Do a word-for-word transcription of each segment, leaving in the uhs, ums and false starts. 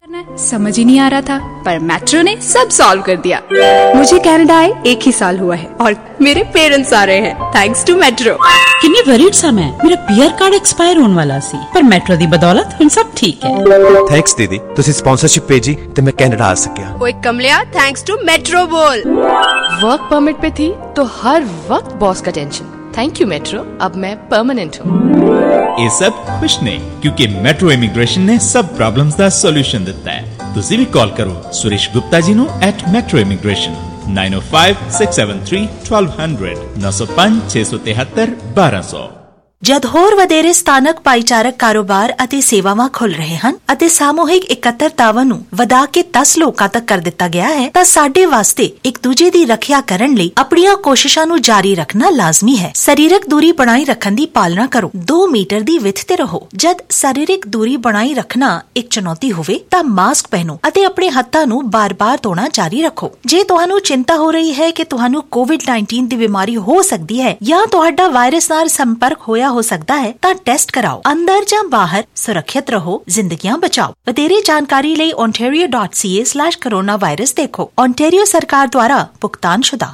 समझ ही नहीं आ रहा था, पर मेट्रो ने सब सॉल्व कर दिया। मुझे कनाडा आए एक ही साल हुआ है और मेरे पेरेंट्स आ रहे हैं थैंक्स टू मेट्रो। किन्नी वरीड सा मैं, मेरा पीआर कार्ड एक्सपायर होने वाला सी, पर मेट्रो दी बदौलत हुन सब ठीक है। थैंक्स दीदी, तुसी स्पॉन्सरशिप भेजी ते मैं कनाडा आ सकिया। ओए कमलिया, थैंक्स टू मेट्रो बोल। वर्क परमिट पे थी तो हर वक्त बॉस का टेंशन। थैंक यू मेट्रो, अब मैं परमानेंट हूँ। ये सब कुछ नहीं, क्योंकि मेट्रो इमिग्रेशन ने सब प्रॉब्लम्स का सॉल्यूशन दिता है। तुसी भी कॉल करो सुरेश गुप्ता जी नु at metro immigration nine oh five six seven three twelve hundred नौ सौ पांच छे सौ तिहत्तर बारह सौ। ਜਦ ਹੋਰ ਵਧੇਰੇ ਸਥਾਨਕ ਭਾਈਚਾਰਕ ਕਾਰੋਬਾਰ ਅਤੇ ਸੇਵਾਵਾਂ ਖੁੱਲ ਰਹੇ ਹਨ ਅਤੇ ਸਾਮੂਹਿਕ ਇਕੱਤਰਤਾਵਾਂ ਨੂੰ ਵਧਾ ਕੇ ਦਸ ਲੋਕਾਂ ਤੱਕ ਕਰ ਦਿੱਤਾ ਗਿਆ ਹੈ ਤਾਂ ਸਾਡੇ ਵਾਸਤੇ ਇੱਕ ਦੂਜੇ ਦੀ ਰੱਖਿਆ ਕਰਨ ਲਈ ਆਪਣੀਆਂ ਕੋਸ਼ਿਸ਼ਾਂ ਨੂੰ ਜਾਰੀ ਰੱਖਣਾ ਲਾਜ਼ਮੀ ਹੈ। ਸਰੀਰਕ ਦੂਰੀ ਬਣਾਈ ਰੱਖਣ ਦੀ ਪਾਲਣਾ ਕਰੋ, ਦੋ ਮੀਟਰ ਦੀ ਵਿੱਥ ਤੇ ਰਹੋ। ਜਦ ਸਰੀਰਕ ਦੂਰੀ ਬਣਾਈ ਰੱਖਣਾ ਇੱਕ ਚੁਣੌਤੀ ਹੋਵੇ ਤਾਂ ਮਾਸਕ ਪਹਿਨੋ ਅਤੇ ਆਪਣੇ ਹੱਥਾਂ ਨੂੰ ਬਾਰ-ਬਾਰ ਧੋਣਾ ਜਾਰੀ ਰੱਖੋ। ਜੇ ਤੁਹਾਨੂੰ ਚਿੰਤਾ ਹੋ ਰਹੀ ਹੈ ਕਿ ਤੁਹਾਨੂੰ ਕੋਵਿਡ ਨਾਈਨਟੀਨ ਦੀ ਬਿਮਾਰੀ ਹੋ ਸਕਦੀ ਹੈ ਜਾਂ ਤੁਹਾਡਾ ਵਾਇਰਸ ਨਾਲ ਸੰਪਰਕ ਹੋਇਆ ਹੋ ਸਕਦਾ ਹੈ ਤਾਂ ਟੈਸਟ ਕਰਾਓ। ਅੰਦਰ ਜਾਂ ਬਾਹਰ ਸੁਰੱਖਿਅਤ ਰਹੋ, ਜ਼ਿੰਦਗੀਆਂ ਬਚਾਓ। ਵਧੇਰੇ ਜਾਣਕਾਰੀ ਲਈ ontario dot c a slash coronavirus ਦੇਖੋ। ontario ਸਰਕਾਰ ਦੁਆਰਾ ਭੁਗਤਾਨਸ਼ੁਦਾ।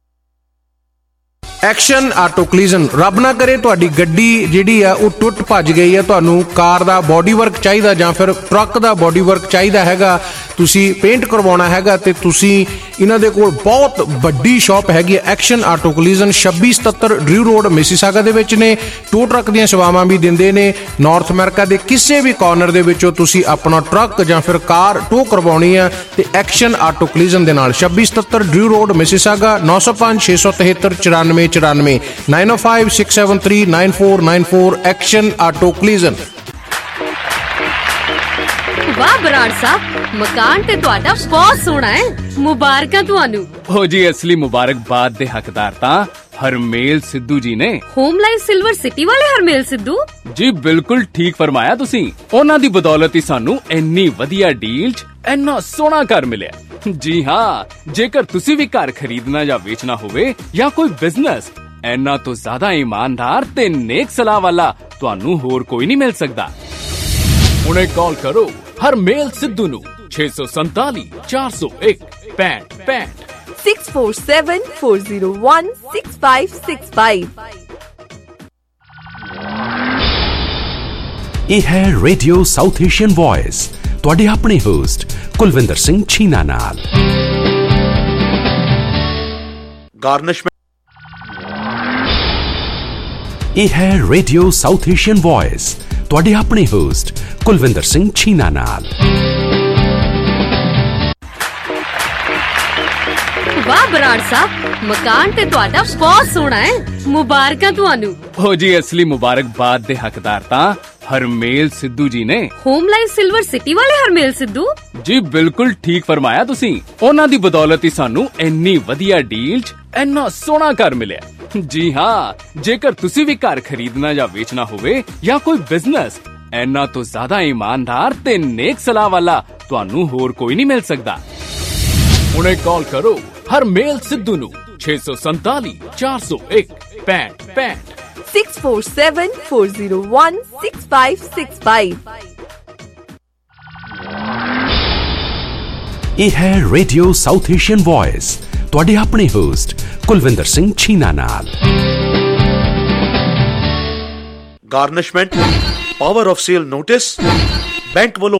Action auto ਕਲੀਜ਼ਨ। ਰੱਬ ਨਾ ਕਰੇ ਤੁਹਾਡੀ ਗੱਡੀ ਜਿਹੜੀ ਆ ਉਹ ਟੁੱਟ ਭੱਜ ਗਈ ਹੈ, ਤੁਹਾਨੂੰ ਕਾਰ ਦਾ ਬੋਡੀ ਵਰਕ ਚਾਹੀਦਾ ਜਾਂ ਫਿਰ ਟਰੱਕ ਦਾ ਬੋਡੀ ਵਰਕ ਚਾਹੀਦਾ ਹੈਗਾ, ਤੁਸੀਂ ਪੇਂਟ ਕਰਵਾਉਣਾ ਹੈਗਾ ਤੇ ਤੁਸੀਂ ਇਹਨਾਂ ਦੇ ਕੋਲ ਬਹੁਤ ਵੱਡੀ ਸ਼ਾਪ ਹੈਗੀ ਹੈ ਐਕਸ਼ਨ ਆਟੋ ਕਲੀਜ਼ਨ ਛੱਬੀ ਸਤੱਤਰ ਡਰਿਊ ਰੋਡ ਮਿਸੀਸਾਗਾ ਦੇ ਵਿੱਚ ਨੇ। ਟੋ ਟਰੱਕ ਦੀਆਂ ਸੇਵਾਵਾਂ ਵੀ ਦਿੰਦੇ ਨੇ। ਨਾਰਥ ਅਮਰੀਕਾ ਦੇ ਕਿਸੇ ਵੀ ਕਾਰਨਰ ਦੇ ਵਿੱਚੋਂ ਤੁਸੀਂ ਆਪਣਾ ਟਰੱਕ ਜਾਂ ਫਿਰ ਕਾਰ ਟੋ ਕਰਵਾਉਣੀ ਆ ਤੇ ਐਕਸ਼ਨ ਆਟੋ ਕਲੀਜ਼ਨ ਦੇ ਨਾਲ ਛੱਬੀ ਸਤੱਤਰ ਡਰਿਊ ਰੋਡ ਮਿਸੀਸਾਗਾ ਨੌ ਸੌ ਪੰਜ ਛੇ ਸੌ ਤਿਹੱਤਰ ਚੁਰਾਨਵੇਂ ਚੁਰਾਨਵੇਂ nine oh five six seven three nine four nine four action auto collision. ਵਾਹ ਬਰਾੜ ਸਾਹਿਬ, ਮਕਾਨ ਤੇ ਤੁਹਾਡਾ ਬਹੁਤ ਸੋਹਣਾ ਹੈ, ਮੁਬਾਰਕਾਂ ਤੁਹਾਨੂੰ। ਹੋ ਜੀ, ਅਸਲੀ ਮੁਬਾਰਕਬਾਦ ਦੇ ਹੱਕਦਾਰ ਤਾਂ ਹਰਮੇਲ ਸਿੱਧੂ ਜੀ ਨੇ। ਹੋਮ ਲਾਈਫ ਸਿਲਵਰ ਸਿਟੀ ਵਾਲੇ ਹਰਮੇਲ ਸਿੱਧੂ ਜੀ, ਬਿਲਕੁਲ ਠੀਕ ਫਰਮਾਇਆ ਤੁਸੀਂ। ਉਹਨਾਂ ਦੀ ਬਦੌਲਤ ਹੀ ਸਾਨੂੰ ਇੰਨੀ ਵਧੀਆ ਡੀਲ 'ਚ ਇੰਨਾ ਸੋਹਣਾ ਘਰ ਮਿਲਿਆ। ਜੀ ਹਾਂ, ਜੇਕਰ ਤੁਸੀਂ ਵੀ ਘਰ ਖਰੀਦਣਾ ਜਾਂ ਵੇਚਣਾ ਹੋਵੇ ਜਾਂ ਕੋਈ ਬਿਜ਼ਨਸ, ਇੰਨਾ ਤੋਂ ਜ਼ਿਆਦਾ ਇਮਾਨਦਾਰ ਤੇ ਨੇਕ ਸਲਾਹ ਵਾਲਾ ਤੁਹਾਨੂੰ ਹੋਰ ਕੋਈ ਨਹੀਂ ਮਿਲ ਸਕਦਾ। ਹੁਣੇ ਕਾਲ ਕਰੋ ਹਰਮੇਲ ਸਿੱਧੂ ਨੂੰ ਛੇ ਸੌ ਸੰਤਾਲੀ ਚਾਰ ਸੌ ਇੱਕ ਪੈਂਹਠ ਪੈਂਹਠ six four seven four zero one six five six five. ਇਹ ਹੈ ਰੇਡੀਓ ਸਾਊਥ ਏਸ਼ੀਅਨ ਵੌਇਸ, ਤੁਹਾਡੇ ਆਪਣੇ ਹੋਸਟ ਕੁਲਵਿੰਦਰ ਸਿੰਘ ਛੀਨਾ ਨਾਲ। ਗਾਰਨਿਸ਼ਮੈਂਟ। ਇਹ ਹੈ ਰੇਡੀਓ ਸਾਊਥ ਏਸ਼ੀਅਨ ਵੌਇਸ, ਤੁਹਾਡੇ ਆਪਣੇ ਹੋਸਟ ਕੁਲਵਿੰਦਰ ਸਿੰਘ ਛੀਨਾ ਨਾਲ। ਵਾਹ ਬਰਾੜ ਸਾਹਿਬ, ਮਕਾਨ ਤੇ ਤੁਹਾਡਾ ਬਹੁਤ ਸੋਹਣਾ ਹੈ, ਮੁਬਾਰਕਾਂ ਤੁਹਾਨੂੰ। ਹੋ ਜੀ, ਅਸਲੀ ਮੁਬਾਰਕਬਾਦ ਦੇ ਹੱਕਦਾਰ ਤਾਂ ਹਰਮੇਲ ਸਿੱਧੂ ਜੀ ਨੇ। ਹੋਮ ਲਾਈਫ ਸਿਲਵਰ ਸਿਟੀ ਵਾਲੇ ਹਰਮੇਲ ਸਿੱਧੂ ਜੀ, ਬਿਲਕੁਲ ਠੀਕ ਫਰਮਾਇਆ ਤੁਸੀਂ। ਉਹਨਾਂ ਦੀ ਬਦੌਲਤ ਹੀ ਸਾਨੂੰ ਇੰਨੀ ਵਧੀਆ ਡੀਲ 'ਚ ਇੰਨਾ ਸੋਹਣਾ ਘਰ ਮਿਲਿਆ। ਜੀ ਹਾਂ, ਜੇਕਰ ਤੁਸੀਂ ਵੀ ਘਰ ਖਰੀਦਣਾ ਜਾਂ ਵੇਚਣਾ ਹੋਵੇ ਜਾਂ ਕੋਈ ਬਿਜ਼ਨਸ, ਇੰਨਾ ਤੋਂ ਜ਼ਿਆਦਾ ਇਮਾਨਦਾਰ ਤੇ ਨੇਕ ਸਲਾਹ ਵਾਲਾ ਤੁਹਾਨੂੰ ਹੋਰ ਕੋਈ ਨਹੀਂ ਮਿਲ ਸਕਦਾ। ਹੁਣੇ ਕਾਲ ਕਰੋ ਹਰਮੇਲ ਸਿੱਧੂ ਨੂੰ ਛੇ ਸੌ ਸੰਤਾਲੀ ਚਾਰ ਸੌ ਇੱਕ ਪੈਂਹਠ ਪੈਂਹਠ six four seven four zero one six five six five. ਇਹ ਹੈ ਰੇਡੀਓ ਸਾਊਥ ਏਸ਼ੀਅਨ ਵੌਇਸ, ਤੁਹਾਡੇ ਆਪਣੇ ਹੋਸਟ ਕੁਲਵਿੰਦਰ ਸਿੰਘ ਛੀਨਾ ਨਾਲ। Garnishment, power of sale notice, bank ਵੱਲੋਂ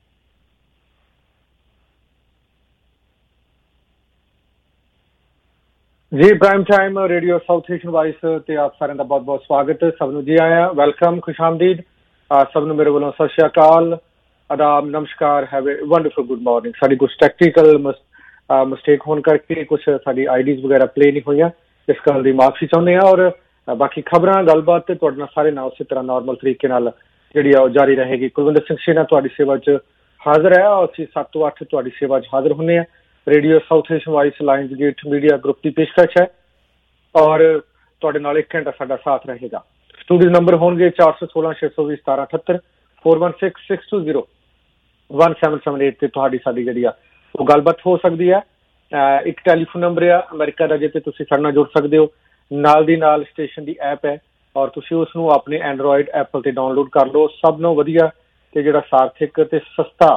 ਜੀ prime time radio South Asian Voice ਤੇ ਆਪ ਸਾਰਿਆਂ ਦਾ ਬਹੁਤ ਬਹੁਤ ਸਵਾਗਤ। ਸਭ ਨੂੰ ਜੀ ਆਇਆਂ, ਵੈਲਕਮ, ਖੁਸ਼ਾਮਦੀਦ। ਸਭ ਨੂੰ ਮੇਰੇ ਵੱਲੋਂ ਸਤਿ ਸ਼੍ਰੀ ਅਕਾਲ, ਆਦਾਬ, ਨਮਸਕਾਰ, have a wonderful good morning. ਸਾਡੀ ਕੁਛ ਟੈਕਨੀਕਲ ਮਿਸਟੇਕ ਹੋਣ ਕਰਕੇ ਕੁਛ ਸਾਡੀ ਆਈਡੀਜ਼ ਵਗੈਰਾ ਪਲੇ ਨਹੀਂ ਹੋਈਆਂ, ਇਸ ਗੱਲ ਦੀ ਮਾਫੀ ਚਾਹੁੰਦੇ ਹਾਂ। ਔਰ ਬਾਕੀ ਖਬਰਾਂ ਗੱਲਬਾਤ ਤੇ ਤੁਹਾਡੇ ਨਾਲ ਸਾਰੇ ਨਾਲ ਉਸੇ ਤਰ੍ਹਾਂ ਨੋਰਮਲ ਤਰੀਕੇ ਨਾਲ ਜਿਹੜੀ ਆ ਉਹ ਜਾਰੀ ਰਹੇਗੀ। ਕੁਲਵਿੰਦਰ ਸਿੰਘ ਛੀਨਾ ਤੁਹਾਡੀ ਸੇਵਾ 'ਚ ਹਾਜ਼ਰ ਹੈ। ਅਸੀਂ ਸੱਤ ਤੋਂ ਅੱਠ ਤੁਹਾਡੀ ਸੇਵਾ 'ਚ ਹਾਜ਼ਰ ਹੁੰਦੇ ਹਾਂ। Radio South Asian Voice Lions gate media group ਦੀ ਪੇਸ਼ਕਸ਼ ਹੈ ਔਰ ਤੁਹਾਡੇ ਨਾਲ ਇੱਕ ਘੰਟਾ ਸਾਡਾ ਸਾਥ ਰਹੇਗਾ। ਸਟੂਡੀਓ ਨੰਬਰ ਹੋਣਗੇ ਚਾਰ ਸੌ ਸੋਲਾਂ ਛੇ ਸੌ ਵੀਹ ਸਤਾਰਾਂ ਅਠੱਤਰ four one six six two zero one seven seven eight ਤੇ ਤੁਹਾਡੀ ਸਾਡੀ ਜਿਹੜੀ ਆ ਉਹ ਗੱਲਬਾਤ ਹੋ ਸਕਦੀ ਹੈ। ਇੱਕ ਟੈਲੀਫੋਨ ਨੰਬਰ ਆ ਅਮਰੀਕਾ ਦਾ, ਜਿਹਤੇ ਤੁਸੀਂ ਸਾਡੇ ਨਾਲ ਜੁੜ ਸਕਦੇ ਹੋ। ਨਾਲ ਦੀ ਨਾਲ ਸਟੇਸ਼ਨ ਦੀ ਐਪ ਹੈ ਔਰ ਤੁਸੀਂ ਉਸ ਨੂੰ ਆਪਣੇ ਐਂਡਰੋਇਡ ਐਪਲ ਤੇ ਡਾਊਨਲੋਡ ਕਰ ਲਓ। ਸਭ ਨੂੰ ਵਧੀਆ ਤੇ ਜਿਹੜਾ ਸਾਰਥਿਕ ਤੇ ਸਸਤਾ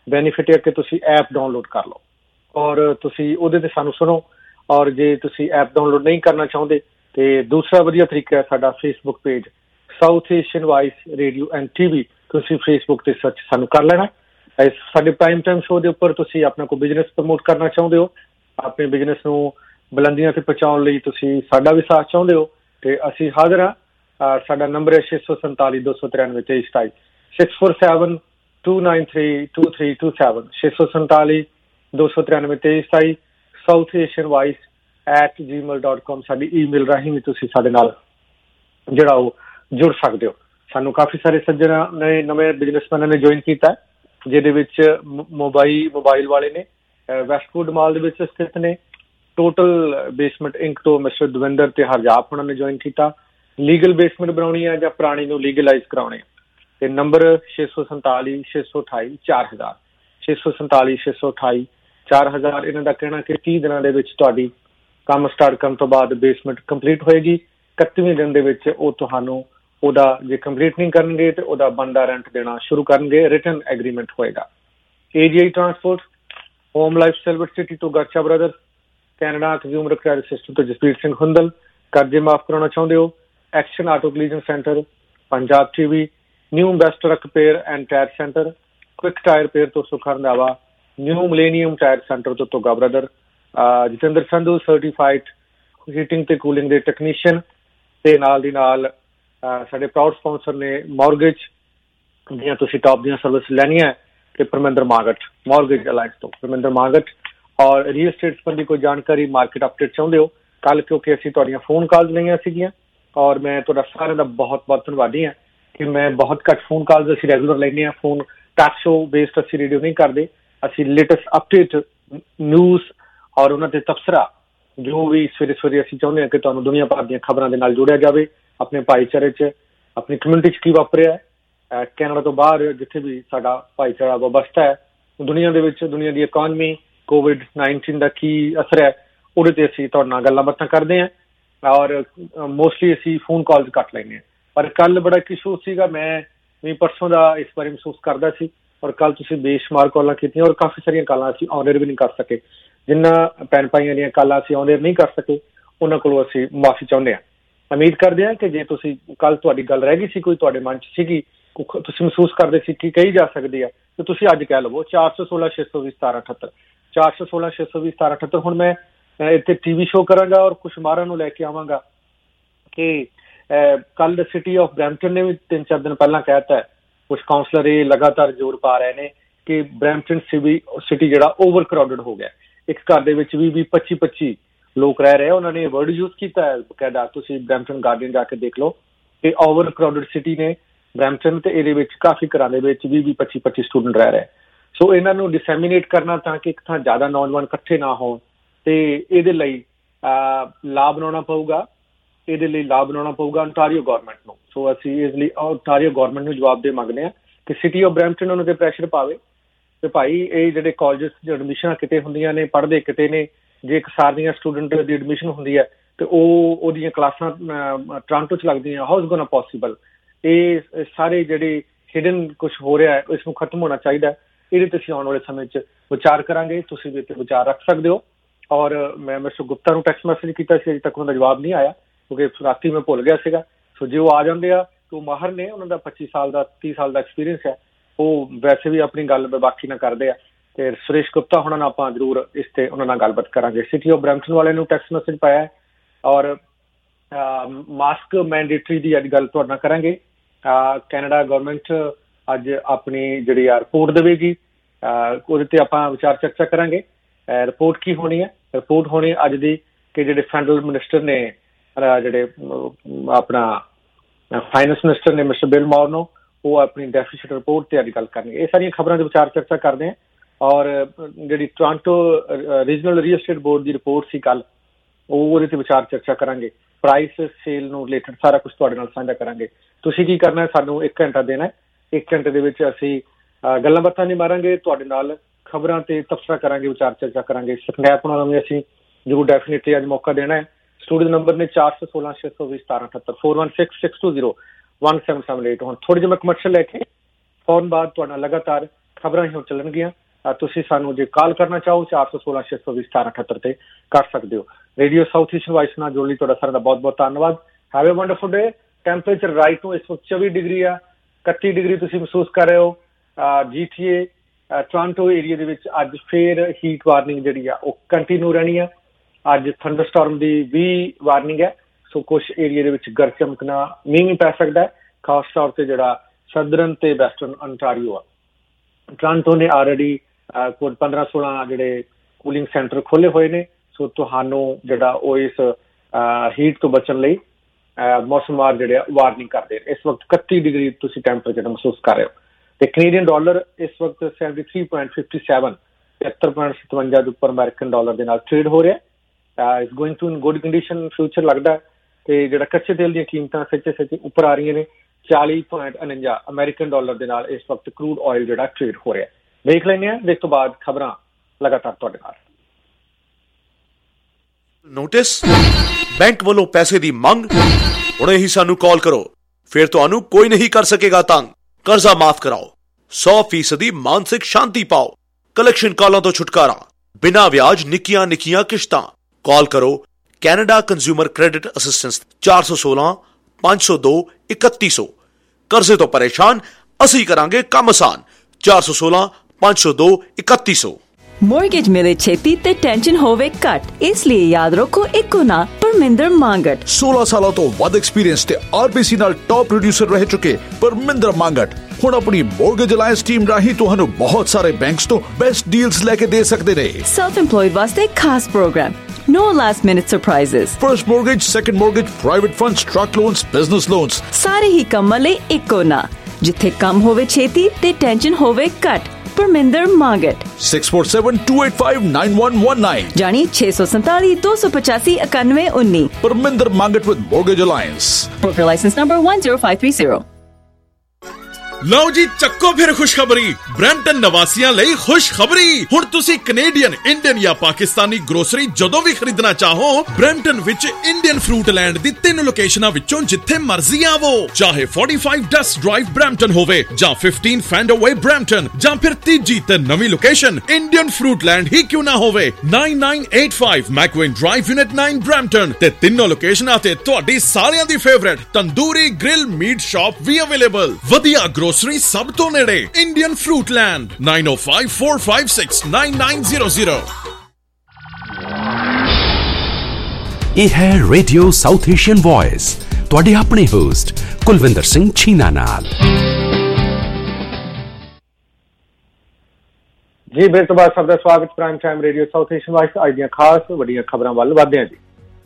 ਬੈਨੀਫਿਟ ਹੈ ਕਿ ਤੁਸੀਂ ਐਪ ਡਾਊਨਲੋਡ ਕਰ ਲਓ ਔਰ ਤੁਸੀਂ ਉਹਦੇ ਤੇ ਸਾਨੂੰ ਸੁਣੋ। ਔਰ ਜੇ ਤੁਸੀਂ ਐਪ ਡਾਊਨਲੋਡ ਨਹੀਂ ਕਰਨਾ ਚਾਹੁੰਦੇ ਤੇ ਦੂਸਰਾ ਵਧੀਆ ਤਰੀਕਾ ਹੈ ਸਾਡਾ Facebook page South Asian Voice radio and TV. ਤੁਸੀਂ ਫੇਸਬੁੱਕ ਤੇ ਸਰਚ ਸਾਨੂੰ ਕਰ ਲੈਣਾ। ਇਸ ਸਾਡੇ ਪ੍ਰਾਈਮ ਟਾਈਮ ਸ਼ੋਅ ਦੇ ਉੱਪਰ ਤੁਸੀਂ ਆਪਣਾ ਕੋਈ ਬਿਜ਼ਨਸ ਪ੍ਰਮੋਟ ਕਰਨਾ ਚਾਹੁੰਦੇ ਹੋ, ਆਪਣੇ ਬਿਜ਼ਨਸ ਨੂੰ ਬੁਲੰਦੀਆਂ ਤੇ ਪਹੁੰਚਾਉਣ ਲਈ ਤੁਸੀਂ ਸਾਡਾ ਵੀ ਸਾਥ ਚਾਹੁੰਦੇ ਹੋ ਤੇ ਅਸੀਂ ਹਾਜ਼ਰ ਹਾਂ। ਸਾਡਾ ਨੰਬਰ ਹੈ ਛੇ ਸੌ ਸੰਤਾਲੀ ਦੋ ਸੌ ਤਰਾਨਵੇਂ ਤੇਈ ਸਤਾਈ six four seven two nine three two three two seven ਛੇ ਸੌ ਸੰਤਾਲੀ ਦੋ ਸੌ ਤਰਾਨਵੇਂ ਤੇਈ ਸਤਾਈ South Asian Voice at Gmail dot com ਸਾਡੀ ਈਮੇਲ ਰਾਹੀਂ ਵੀ ਤੁਸੀਂ ਸਾਡੇ ਨਾਲ ਜਿਹੜਾ ਉਹ ਜੁੜ ਸਕਦੇ ਹੋ। ਸਾਨੂੰ ਕਾਫੀ ਸਾਰੇ ਸੱਜਣਾ ਨੇ ਨਵੇਂ ਬਿਜ਼ਨਸਮੈਨਾਂ ਨੇ ਜੁਆਇਨ ਕੀਤਾ ਜਿਹਦੇ ਵਿੱਚ ਮੋਬਾਈਲ ਮੋਬਾਈਲ ਵਾਲੇ ਨੇ ਵੈਸਟਵੁੱਡ ਮਾਲ ਦੇ ਵਿੱਚ ਸਥਿਤ ਨੇ। ਟੋਟਲ ਬੇਸਮੈਂਟ ਇੰਕ ਤੋਂ ਮਿਸਟਰ ਦਵਿੰਦਰ ਤੇ ਹਰਜਾਪ ਉਹਨਾਂ ਨੇ ਜੁਆਇਨ ਕੀਤਾ। ਲੀਗਲ ਬੇਸਮੈਂਟ ਬਣਾਉਣੀ ਹੈ ਜਾਂ ਪੁਰਾਣੀ ਨੂੰ ਲੀਗਲਾਈਜ਼ ਕਰਾਉਣੇ ਤੇ ਨੰਬਰ ਛੇ ਸੌ ਸੰਤਾਲੀ ਛੇ ਸੌ ਅਠਾਈ ਚਾਰ ਹਜ਼ਾਰ ਛੇ ਸੌ ਸੰਤਾਲੀ ਛੇ ਸੌ ਅਠਾਈ ਚਾਰ ਹਜ਼ਾਰ। ਇਹਨਾਂ ਦਾ ਕਹਿਣਾ ਕਿ ਤੀਹ ਦਿਨਾਂ ਦੇ ਵਿੱਚ ਤੁਹਾਡੀ ਕੰਮ ਸਟਾਰਟ ਕਰਨ ਤੋਂ ਬਾਅਦ ਬੇਸਮੈਂਟ ਕੰਪਲੀਟ ਹੋਏਗੀ। ਇਕੱਤੀਵੇਂ ਦਿਨ ਦੇ ਵਿੱਚ ਉਹ ਤੁਹਾਨੂੰ ਉਹਦਾ ਜੇ ਕੰਪਲੀਟ ਨਹੀਂ ਕਰਨਗੇ ਤੇ ਉਹਦਾ ਬਣਦਾ ਰੈਂਟ ਦੇਣਾ ਸ਼ੁਰੂ ਕਰਨਗੇ। ਰਿਟਨ ਐਗਰੀਮੈਂਟ ਹੋਏਗਾ। AGI transport, home life silver city ਤੋਂ Garcha brothers, Canada consumer credit system ਤੋਂ ਜਸਪੀਰ ਸਿੰਘ ਹੁੰਦਲ। ਕਰਜ਼ੇ ਮਾਫ ਕਰਾਉਣਾ ਚਾਹੁੰਦੇ ਹੋ, action auto collision centre, Punjab TV, new best truck repair and tyre centre, quick tyre repair ਤੋਂ Sukha Randhawa, new millennium tyre centre ਤੋਂ Toga brother, Jatinder Sandhu certified heating ਤੇ ਕੂਲਿੰਗ ਦੇ ਟੈਕਨੀਸ਼ੀਅਨ ਤੇ ਨਾਲ ਦੀ ਨਾਲ ਸਾਡੇ ਪ੍ਰਾਊਡ ਸਪਾਂਸਰ ਨੇ ਮੌਰਗੇਜ ਦੀਆਂ ਤੁਸੀਂ ਟੌਪ ਦੀਆਂ ਸਰਵਿਸ ਲੈਣੀਆਂ ਤੇ ਪਰਮਿੰਦਰ ਮਾਗਟ ਮੌਰਗੇਜ ਅਲਾਈਅੰਸ ਤੋਂ ਪਰਮਿੰਦਰ ਮਾਗਟ। ਔਰ ਰੀਅਲ ਸਟੇਟ ਸੰਬੰਧੀ ਕੋਈ ਜਾਣਕਾਰੀ ਮਾਰਕੀਟ ਅਪਡੇਟ ਚਾਹੁੰਦੇ ਹੋ ਕੱਲ, ਕਿਉਂਕਿ ਅਸੀਂ ਤੁਹਾਡੀਆਂ ਫੋਨ ਕਾਲਸ ਲਈਆਂ ਸੀਗੀਆਂ ਔਰ ਮੈਂ ਤੁਹਾਡਾ ਸਾਰਿਆਂ ਦਾ ਬਹੁਤ ਬਹੁਤ ਧੰਨਵਾਦੀ ਹਾਂ ਕਿ ਮੈਂ ਬਹੁਤ ਘੱਟ ਫੋਨ ਕਾਲਸ ਅਸੀਂ ਰੈਗੂਲਰ ਲੈਂਦੇ ਹਾਂ। ਫੋਨ ਟਾਕ ਸ਼ੋ ਬੇਸਡ ਅਸੀਂ ਰੇਡੀਓ ਨਹੀਂ ਕਰਦੇ, ਅਸੀਂ ਲੇਟੈਸਟ ਅਪਡੇਟ ਨਿਊਜ਼ ਔਰ ਉਹਨਾਂ ਦੇ ਤਬਸਰਾ ਜੋ ਵੀ ਸਵੇਰੇ ਸਵੇਰੇ ਅਸੀਂ ਚਾਹੁੰਦੇ ਹਾਂ ਕਿ ਤੁਹਾਨੂੰ ਦੁਨੀਆ ਭਰ ਦੀਆਂ ਖਬਰਾਂ ਦੇ ਨਾਲ ਜੋੜਿਆ ਜਾਵੇ। ਆਪਣੇ ਭਾਈਚਾਰੇ 'ਚ ਆਪਣੀ ਕਮਿਊਨਿਟੀ 'ਚ ਕੀ ਵਾਪਰਿਆ ਕੈਨੇਡਾ ਤੋਂ ਬਾਹਰ ਜਿੱਥੇ ਵੀ ਸਾਡਾ ਭਾਈਚਾਰਾ ਵਾਬਸਤਾ ਹੈ ਦੁਨੀਆ ਦੇ ਵਿੱਚ, ਦੁਨੀਆ ਦੀ ਇਕੋਨਮੀ, ਕੋਵਿਡ ਨਾਈਨਟੀਨ ਦਾ ਕੀ ਅਸਰ ਹੈ ਉਹਦੇ ਤੇ ਅਸੀਂ ਤੁਹਾਡੇ ਨਾਲ ਗੱਲਾਂ ਬਾਤਾਂ ਕਰਦੇ ਹਾਂ ਔਰ ਮੋਸਟਲੀ ਅਸੀਂ ਫੋਨ ਕਾਲਸ ਕੱਟ ਲੈਂਦੇ ਹਾਂ। ਪਰ ਕੱਲ ਬੜਾ ਇੱਕ ਇਸ਼ੂ ਸੀਗਾ, ਮੈਂ ਵੀ ਪਰਸੋਂ ਦਾ ਇਸ ਬਾਰੇ ਮਹਿਸੂਸ ਕਰਦਾ ਸੀ ਔਰ ਕੱਲ ਤੁਸੀਂ ਬੇਸ਼ੁਮਾਰ ਕਾਲਾਂ ਕੀਤੀਆਂ ਔਰ ਕਾਫੀ ਸਾਰੀਆਂ ਕਾਲਾਂ ਅਸੀਂ ਆਨਰ ਵੀ ਨਹੀਂ ਕਰ ਸਕੇ। ਜਿਨ੍ਹਾਂ ਭੈਣ ਭਾਈਆਂ ਦੀਆਂ ਕਾਲਾਂ ਅਸੀਂ ਆਨਰ ਨਹੀਂ ਕਰ ਸਕੇ ਉਹਨਾਂ ਕੋਲੋਂ ਅਸੀਂ ਮਾਫੀ ਚਾਹੁੰਦੇ ਹਾਂ। ਉਮੀਦ ਕਰਦੇ ਹਾਂ ਕਿ ਜੇ ਤੁਸੀਂ ਕੱਲ ਤੁਹਾਡੀ ਗੱਲ ਰਹਿ ਗਈ ਸੀ, ਕੋਈ ਤੁਹਾਡੇ ਮਨ 'ਚ ਸੀਗੀ, ਤੁਸੀਂ ਮਹਿਸੂਸ ਕਰਦੇ ਸੀ ਕਿ ਕਹੀ ਜਾ ਸਕਦੀ ਆ ਤੇ ਤੁਸੀਂ ਅੱਜ ਕਹਿ ਲਵੋ ਚਾਰ ਸੌ ਸੋਲਾਂ ਛੇ ਸੌ ਵੀਹ ਸਤਾਰਾਂ ਅਠੱਤਰ ਚਾਰ ਸੌ ਸੋਲਾਂ ਛੇ ਸੌ ਵੀਹ ਸਤਾਰਾਂ ਅਠੱਤਰ। ਹੁਣ ਮੈਂ ਇੱਥੇ ਟੀਵੀ ਸ਼ੋਅ ਕਰਾਂਗਾ ਔਰ ਕੁਛ ਮਾਹਰਾਂ ਨੂੰ ਲੈ ਕੇ ਆਵਾਂਗਾ ਕਿ ਕੱਲ ਸਿਟੀ ਆਫ ਬਰੈਂਪਟਨ ਨੇ ਵੀ ਤਿੰਨ ਚਾਰ ਦਿਨ ਪਹਿਲਾਂ ਕਹਿ ਦਿੱਤਾ, ਕੁਛ ਕਾਉਂਸਲਰ ਇਹ ਲਗਾਤਾਰ ਜ਼ੋਰ ਪਾ ਰਹੇ ਨੇ ਕਿ ਬਰੈਂਪਟਨ ਸਿਟੀ ਸਿਟੀ ਜਿਹੜਾ ਓਵਰ ਕਰਾਊਡਡ ਹੋ ਗਿਆ। ਇੱਕ ਘਰ ਦੇ ਵਿੱਚ ਵੀ ਵੀਹ ਪੱਚੀ ਪੱਚੀ ਲੋਕ ਰਹਿ ਰਹੇ। ਉਹਨਾਂ ਨੇ ਵਰਡ ਯੂਜ਼ ਕੀਤਾ ਹੈ ਬਕਾਇਦਾ, ਤੁਸੀਂ ਬਰੈਂਪਟਨ ਗਾਰਡੀਅਨ ਜਾ ਕੇ ਦੇਖ ਲਓ ਕਿ ਓਵਰ ਕਰਾਊਡਡ ਸਿਟੀ ਨੇ ਬਰੈਂਪਟਨ ਤੇ ਇਹਦੇ ਵਿੱਚ ਕਾਫੀ ਘਰਾਂ ਦੇ ਵਿੱਚ ਵੀਹ ਵੀਹ ਪੱਚੀ ਪੱਚੀ ਸਟੂਡੈਂਟ ਰਹਿ ਰਹੇ। ਸੋ ਇਹਨਾਂ ਨੂੰ ਡਿਸੈਮੀਨੇਟ ਕਰਨਾ ਤਾਂ ਕਿ ਇੱਕ ਥਾਂ ਜ਼ਿਆਦਾ ਨੌਜਵਾਨ ਇਕੱਠੇ ਨਾ ਹੋਣ ਤੇ ਇਹਦੇ ਲਈ ਲਾਅ ਬਣਾਉਣਾ ਪਊਗਾ ਇਹਦੇ ਲਈ ਲਾਅ ਬਣਾਉਣਾ ਪਊਗਾ ontario ਗੌਰਮੈਂਟ ਨੂੰ। ਸੋ ਅਸੀਂ ਇਸ ਲਈ ontario ਗੌਰਮੈਂਟ ਨੂੰ ਜਵਾਬ ਦੇ ਮੰਗਦੇ ਹਾਂ ਕਿ ਸਿਟੀ ਆਫ ਬਰੈਂਪਟਨ ਉਹਨਾਂ ਤੇ ਪ੍ਰੈਸ਼ਰ ਪਾਵੇ ਤੇ ਭਾਈ ਇਹ ਜਿਹੜੇ ਕਾਲਜਸ ਦੀ ਐਡਮਿਸ਼ਨਾਂ ਕਿਤੇ ਹੁੰਦੀਆਂ ਨੇ, ਪੜ੍ਹਦੇ ਕਿਤੇ ਨੇ, ਜੇ ਇੱਕ ਸਾਲ ਦੀਆਂ ਸਟੂਡੈਂਟ ਦੀ ਐਡਮਿਸ਼ਨ ਹੁੰਦੀ ਹੈ ਤੇ ਉਹ ਉਹਦੀਆਂ ਕਲਾਸਾਂ ਟੋਰਾਂਟੋ 'ਚ ਲੱਗਦੀਆਂ, ਹਾਊ ਇਜ਼ ਗੋਨਾ ਪੋਸੀਬਲ। ਇਹ ਸਾਰੇ ਜਿਹੜੇ ਹਿਡਨ ਕੁਛ ਹੋ ਰਿਹਾ ਇਸ ਨੂੰ ਖਤਮ ਹੋਣਾ ਚਾਹੀਦਾ। ਇਹਦੇ ਤੇ ਅਸੀਂ ਆਉਣ ਵਾਲੇ ਸਮੇਂ 'ਚ ਵਿਚਾਰ ਕਰਾਂਗੇ, ਤੁਸੀਂ ਵੀ ਇੱਥੇ ਵਿਚਾਰ ਰੱਖ ਸਕਦੇ ਹੋ। ਔਰ ਮੈਂ ਮਿਸਟਰ ਗੁਪਤਾ ਨੂੰ ਟੈਕਸਟ ਮੈਸੇਜ ਕੀਤਾ ਸੀ, ਅਜੇ ਤੱਕ ਉਹਨਾਂ ਦਾ ਜਵਾਬ ਨਹੀਂ ਆਇਆ ਕਿਉਂਕਿ ਰਾਤੀ ਮੈਂ ਭੁੱਲ ਗਿਆ ਸੀਗਾ। ਸੋ ਜੇ ਉਹ ਆ ਜਾਂਦੇ ਆ ਤਾਂ ਉਹ ਮਾਹਰ ਨੇ, ਉਹਨਾਂ ਦਾ ਪੱਚੀ ਸਾਲ ਦਾ ਤੀਹ ਸਾਲ ਦਾ ਐਕਸਪੀਰੀਅੰਸ ਹੈ, ਉਹ ਵੈਸੇ ਵੀ ਆਪਣੀ ਗੱਲ ਬਾਕੀ ਨਾ ਕਰਦੇ ਆ ਤੇ ਸੁਰੇਸ਼ ਗੁਪਤਾ ਹੁਣਾਂ ਨਾਲ ਆਪਾਂ ਜ਼ਰੂਰ ਇਸ ਤੇ ਉਹਨਾਂ ਨਾਲ ਗੱਲਬਾਤ ਕਰਾਂਗੇ। ਸਿਟੀ ਆਫ ਬਰੈਂਪਟਨ ਵਾਲਿਆਂ ਨੂੰ ਟੈਕਸਟ ਮੈਸੇਜ ਪਾਇਆ ਔਰ ਮਾਸਕ ਮੈਂਡੇਟਰੀ ਦੀ ਅੱਜ ਗੱਲ ਤੁਹਾਡੇ ਨਾਲ ਕਰਾਂਗੇ। ਕੈਨੇਡਾ ਗੌਰਮੈਂਟ ਅੱਜ ਆਪਣੀ ਜਿਹੜੀ ਆ ਰਿਪੋਰਟ ਦੇਵੇਗੀ, ਉਹਦੇ ਤੇ ਆਪਾਂ ਵਿਚਾਰ ਚਰਚਾ ਕਰਾਂਗੇ। ਰਿਪੋਰਟ ਕੀ ਹੋਣੀ ਹੈ? ਰਿਪੋਰਟ ਹੋਣੀ ਅੱਜ ਦੀ ਕਿ ਜਿਹੜੇ ਫੈਡਰਲ ਮਿਨਿਸਟਰ ਨੇ, ਜਿਹੜੇ ਆਪਣਾ ਫਾਈਨੈਂਸ ਮਿਨਿਸਟਰ ਨੇ ਮਿਸਟਰ ਬਿਲ ਮੌਰਨੋ, ਉਹ ਆਪਣੀ ਡੈਫੀਸਿਟ ਰਿਪੋਰਟ ਤੇ ਅੱਜ ਗੱਲ ਕਰਨਗੇ। ਇਹ ਸਾਰੀਆਂ ਖਬਰਾਂ ਦੇ ਵਿਚਾਰ ਚਰਚਾ ਕਰਦੇ ਹਾਂ। ਔਰ ਜਿਹੜੀ Toronto regional real estate board ਦੀ ਰਿਪੋਰਟ ਸੀ ਕੱਲ, ਉਹ ਉਹਦੇ ਤੇ ਵਿਚਾਰ ਚਰਚਾ ਕਰਾਂਗੇ। ਪ੍ਰਾਈਸ ਸੇਲ ਨੂੰ ਰਿਲੇਟਡ ਸਾਰਾ ਕੁਛ ਤੁਹਾਡੇ ਨਾਲ ਸਾਂਝਾ ਕਰਾਂਗੇ। ਤੁਸੀਂ ਕੀ ਕਰਨਾ, ਸਾਨੂੰ ਇੱਕ ਘੰਟਾ ਦੇਣਾ। ਇੱਕ ਘੰਟੇ ਦੇ ਵਿੱਚ ਅਸੀਂ ਗੱਲਾਂ ਬਾਤਾਂ ਨਹੀਂ ਮਾਰਾਂਗੇ, ਤੁਹਾਡੇ ਨਾਲ ਖਬਰਾਂ ਤੇ ਤਬਸਰਾ ਕਰਾਂਗੇ, ਵਿਚਾਰ ਚਰਚਾ ਕਰਾਂਗੇ। ਸਕਨੈਪ ਉਹਨਾਂ ਨੂੰ ਵੀ ਅਸੀਂ ਜ਼ਰੂਰ ਡੈਫੀਨੇਟਲੀ ਅੱਜ ਮੌਕਾ ਦੇਣਾ ਹੈ। ਸਟੂਡੀਓ ਨੰਬਰ ਨੇ ਚਾਰ ਸੌ ਸੋਲਾਂ ਛੇ ਸੌ ਵੀਹ ਸਤਾਰਾਂ ਅਠੱਤਰ four one six six two zero one seven seven eight. ਹੁਣ ਥੋੜੀ ਜਿਹੀ ਮੈਂ ਕਮਰਸ਼ੀਅਲ ਲੈ ਕੇ ਫੌਰਨ ਬਾਅਦ ਤੁਹਾਡਾ ਲਗਾਤਾਰ ਖਬਰਾਂ ਹੀ ਹੋ ਚੱਲਣਗੀਆਂ। ਤੁਸੀਂ ਸਾਨੂੰ ਜੇ ਕਾਲ ਕਰਨਾ ਚਾਹੋ ਚਾਰ ਸੌ ਸੋਲਾਂ ਛੇ ਸੌ ਵੀਹ ਸਤਾਰਾਂ ਅਠੱਤਰ ਤੇ ਕਰ ਸਕਦੇ ਹੋ। ਰੇਡੀਓ ਸਾਊਥ ਈਸਟਰਨ ਵਾਇਸ ਨਾਲ ਜੁੜਨ ਲਈ ਤੁਹਾਡਾ ਸਾਰਿਆਂ ਦਾ ਬਹੁਤ ਬਹੁਤ ਧੰਨਵਾਦ। Have a wonderful day. Temperature right ਨੂੰ ਇਸ ਵਕਤ ਚੌਵੀ ਡਿਗਰੀ ਆ, ਇਕੱਤੀ ਡਿਗਰੀ ਤੁਸੀਂ ਮਹਿਸੂਸ ਕਰ ਰਹੇ ਹੋ। ਜੀ ਟੀ ਏ ਟੋਰਾਂਟੋ ਏਰੀਆ ਦੇ ਵਿੱਚ ਅੱਜ ਫੇਰ ਹੀਟ ਵਾਰਨਿੰਗ ਜਿਹੜੀ ਆ ਉਹ ਕੰਟੀਨਿਊ ਰਹਿਣੀ ਆ। ਅੱਜ ਥੰਡਰਸਟਾਰਮ ਦੀ ਵੀ ਵਾਰਨਿੰਗ ਹੈ। ਸੋ ਕੁਛ ਏਰੀਆ ਦੇ ਵਿੱਚ ਗਰਜ ਚਮਕਣਾ ਮੀਂਹ ਵੀ ਪੈ ਸਕਦਾ ਹੈ, ਖਾਸ ਤੌਰ ਤੇ ਜਿਹੜਾ ਸਦਰਨ ਤੇ ਵੈਸਟਰਨ ਅੰਟਾਰੀਓ ਆ। ਟੋਰਾਂਟੋ ਨੇ ਆਲਰੇਡੀ ਕੁਝ ਪੰਦਰਾਂ ਸੋਲਾਂ ਜਿਹੜੇ ਕੂਲਿੰਗ ਸੈਂਟਰ ਖੋਲੇ ਹੋਏ ਨੇ। ਸੋ ਤੁਹਾਨੂੰ ਜਿਹੜਾ ਉਹ ਇਸ ਹੀਟ ਤੋਂ ਬਚਣ ਲਈ ਮੌਸਮਵਾਰ ਜਿਹੜੇ ਵਾਰਨਿੰਗ ਕਰਦੇ ਨੇ। ਇਸ ਵਕਤ ਇਕੱਤੀ ਡਿਗਰੀ ਤੁਸੀਂ ਟੈਂਪਰੇਚਰ ਮਹਿਸੂਸ ਕਰ ਰਹੇ ਹੋ। ਤੇ ਕੈਨੇਡੀਅਨ ਡਾਲਰ ਇਸ ਵਕਤ seventy three point fifty seven ਤਿਹੱਤਰ ਪੁਆਇੰਟ ਸਤਵੰਜਾ ਦੇ ਉੱਪਰ ਅਮਰੀਕਨ ਡਾਲਰ ਦੇ ਨਾਲ ਟ੍ਰੇਡ ਹੋ ਰਿਹਾ। It's going to in good condition future ਲੱਗਦਾ। ਤੇ ਜਿਹੜਾ ਕੱਚੇ ਤੇਲ ਦੀਆਂ ਕੀਮਤਾਂ ਸੱਚੇ ਸੱਚੇ ਉੱਪਰ ਆ ਰਹੀਆਂ ਨੇ। ਚਾਲੀ ਪੁਆਇੰਟ ਉਣੰਜਾ ਅਮਰੀਕਨ ਡਾਲਰ ਦੇ ਨਾਲ ਇਸ ਵਕਤ ਕਰੂਡ ਆਇਲ ਜਿਹੜਾ ਟ੍ਰੇਡ ਹੋ ਰਿਹਾ। ਦੇਖ ਲੈਂਦੇ ਹਾਂ, ਇਸ ਤੋਂ ਬਾਅਦ ਖਬਰਾਂ ਲਗਾਤਾਰ ਤੁਹਾਡੇ ਨਾਲ। ਨੋਟਿਸ ਬੈਂਕ ਵੱਲੋਂ ਪੈਸੇ ਦੀ ਮੰਗ। ਹੁਣੇ ਹੀ ਸਾਨੂੰ ਕਾਲ ਕਰੋ, ਫਿਰ ਤੁਹਾਨੂੰ ਕੋਈ ਨਹੀਂ ਕਰ ਸਕੇਗਾ ਤੰਗ। ਕਰਜ਼ਾ ਮਾਫ ਕਰਾਓ, ਸੌ ਫੀਸਦੀ ਮਾਨਸਿਕ ਸ਼ਾਂਤੀ ਪਾਓ। ਕਲੈਕਸ਼ਨ ਕਾਲਾਂ ਤੋਂ ਛੁਟਕਾਰਾ, ਬਿਨਾਂ ਵਿਆਜ ਨਿੱਕੀਆਂ ਨਿੱਕੀਆਂ ਕਿਸ਼ਤਾਂ। ਕਾਲ ਕਰੋ ਕੈਨੇਡਾ ਕੰਜ਼ਿਊਮਰ ਕ੍ਰੈਡਿਟ ਅਸਿਸਟੈਂਸ ਚਾਰ ਸੌ ਸੋਲਾਂ ਪੰਜ ਸੌ ਦੋ ਇਕੱਤੀ ਸੌ। ਕਰਜ਼ੇ ਤੋਂ ਪਰੇਸ਼ਾਨ, ਅਸੀਂ ਕਰਾਂਗੇ ਕੰਮ ਆਸਾਨ। ਚਾਰ ਸੌ ਸੋਲਾਂ ਪੰਜ ਸੌ ਦੋ ਇਕੱਤੀ ਸੌ। ਮੋਰਗੇਜ ਮਿਲੇ ਛੇਤੀ ਤੇ ਟੈਨਸ਼ਨ ਹੋਵੇ ਘੱਟ, ਇਸ ਲਈ ਯਾਦ ਰੱਖੋ ਇੱਕੋ ਨਾ ਪਰਮਿੰਦਰ ਮੰਗਟ। ਸੋਲਾਂ ਸਾਲਾਂ ਤੋਂ ਵੱਧ ਐਕਸਪੀਰੀਅੰਸ ਤੇ ਆਰਬੀਸੀ ਨਾਲ ਟੌਪ ਪ੍ਰੋਡਿਊਸਰ ਰਹਿ ਚੁੱਕੇ ਪਰਮਿੰਦਰ ਮੰਗਟ ਹੁਣ ਆਪਣੀ ਮੋਰਗੇਜ ਅਲਾਇੰਸ ਟੀਮ ਰਾਹੀਂ ਤੁਹਾਨੂੰ ਬਹੁਤ ਸਾਰੇ ਬੈਂਕਸ ਤੋਂ ਬੈਸਟ ਡੀਲਸ ਲੈ ਕੇ ਦੇ ਸਕਦੇ ਨੇ। ਸੈਲਫ ਇੰਪਲੋਇਡ ਵਾਸਤੇ ਖਾਸ ਪ੍ਰੋਗਰਾਮ, no last minute surprises, first mortgage, second mortgage, private funds, truck loans, business loans, ਸਾਰੇ ਹੀ ਕੰਮਾਂ ਲਈ ਇੱਕੋ ਨਾ, ਜਿੱਥੇ ਕੰਮ ਹੋਵੇ ਛੇਤੀ ਤੇ ਟੈਨਸ਼ਨ ਹੋਵੇ ਘੱਟ। Parminder Mangat six four seven two eight five nine one one nine ਜਾਨੀ ਛੇ ਸੌ ਸੰਤਾਲੀ ਦੋ ਸੌ ਪਚਾਸੀ ਇਕਾਨਵੇਂ ਉੱਨੀ। Parminder Mangat with Mortgage Alliance, broker license number one zero five three zero। ਲਓ ਜੀ ਚੱਕੋ ਫਿਰ ਖੁਸ਼ਖਬਰੀ। ਬਰੈਂਪਟਨ ਨਿਵਾਸੀਆਂ ਲਈ ਖੁਸ਼ਖਬਰੀ। ਹੁਣ ਤੁਸੀਂ ਕੈਨੇਡੀਅਨ, ਇੰਡੀਅਨ ਜਾਂ ਪਾਕਿਸਤਾਨੀ ਗਰੋਸਰੀ ਜਦੋਂ ਵੀ ਖਰੀਦਣਾ ਚਾਹੋ, ਬਰੈਂਪਟਨ ਵਿੱਚ ਇੰਡੀਅਨ ਫਰੂਟ ਲੈਂਡ ਦੀ ਤਿੰਨ ਲੋਕੇਸ਼ਨਾਂ ਵਿੱਚੋਂ ਜਿੱਥੇ ਮਰਜ਼ੀ ਆਵੋ। ਚਾਹੇ forty-five ਡਸਟ ਡਰਾਈਵ ਬਰੈਂਪਟਨ ਹੋਵੇ ਜਾਂ fifteen ਫੈਂਡਰਵੇ ਬਰੈਂਪਟਨ, ਜਾਂ ਫਿਰ ਤੀਜੀ ਤੇ ਨਵੀਂ ਲੋਕੇਸ਼ਨ ਇੰਡੀਅਨ ਫਰੂਟ ਲੈਂਡ ਹੀ ਕਿਉਂ ਨਾ ਹੋਵੇ। nine nine eight five McVean drive unit nine Brampton ਤੇ ਤਿੰਨੋਂ ਲੋਕੇਸ਼ਨਾਂ ਤੇ ਤੁਹਾਡੀ ਸਾਰਿਆਂ ਦੀ favourite tandoori grill meat shop ਵੀ ਅਵੇਲੇਬਲ। ਵਧੀਆ ਗਰੋਸਰੀ ਸਭ ਤੋਂ ਨੇੜੇ Indian fruit land nine oh five four five six nine nine zero zero। ਇਹ ਹੈ ਰੇਡੀਓ ਸਾਊਥ ਏਸ਼ੀਅਨ ਵੌਇਸ, ਤੁਹਾਡੇ ਆਪਣੇ ਹੋਸਟ ਕੁਲਵਿੰਦਰ ਸਿੰਘ ਛੀਨਾ ਨਾਲ। ਜੀ ਮੇਰੇ ਤੋਂ ਬਾਅਦ ਸਭ ਦਾ ਸਵਾਗਤ prime time radio South Asian Voice. ਅੱਜ ਦੀਆਂ ਖਾਸ ਵੱਡੀਆਂ ਖਬਰਾਂ ਵੱਲ ਵਧਦੇ ਹਾਂ ਜੀ।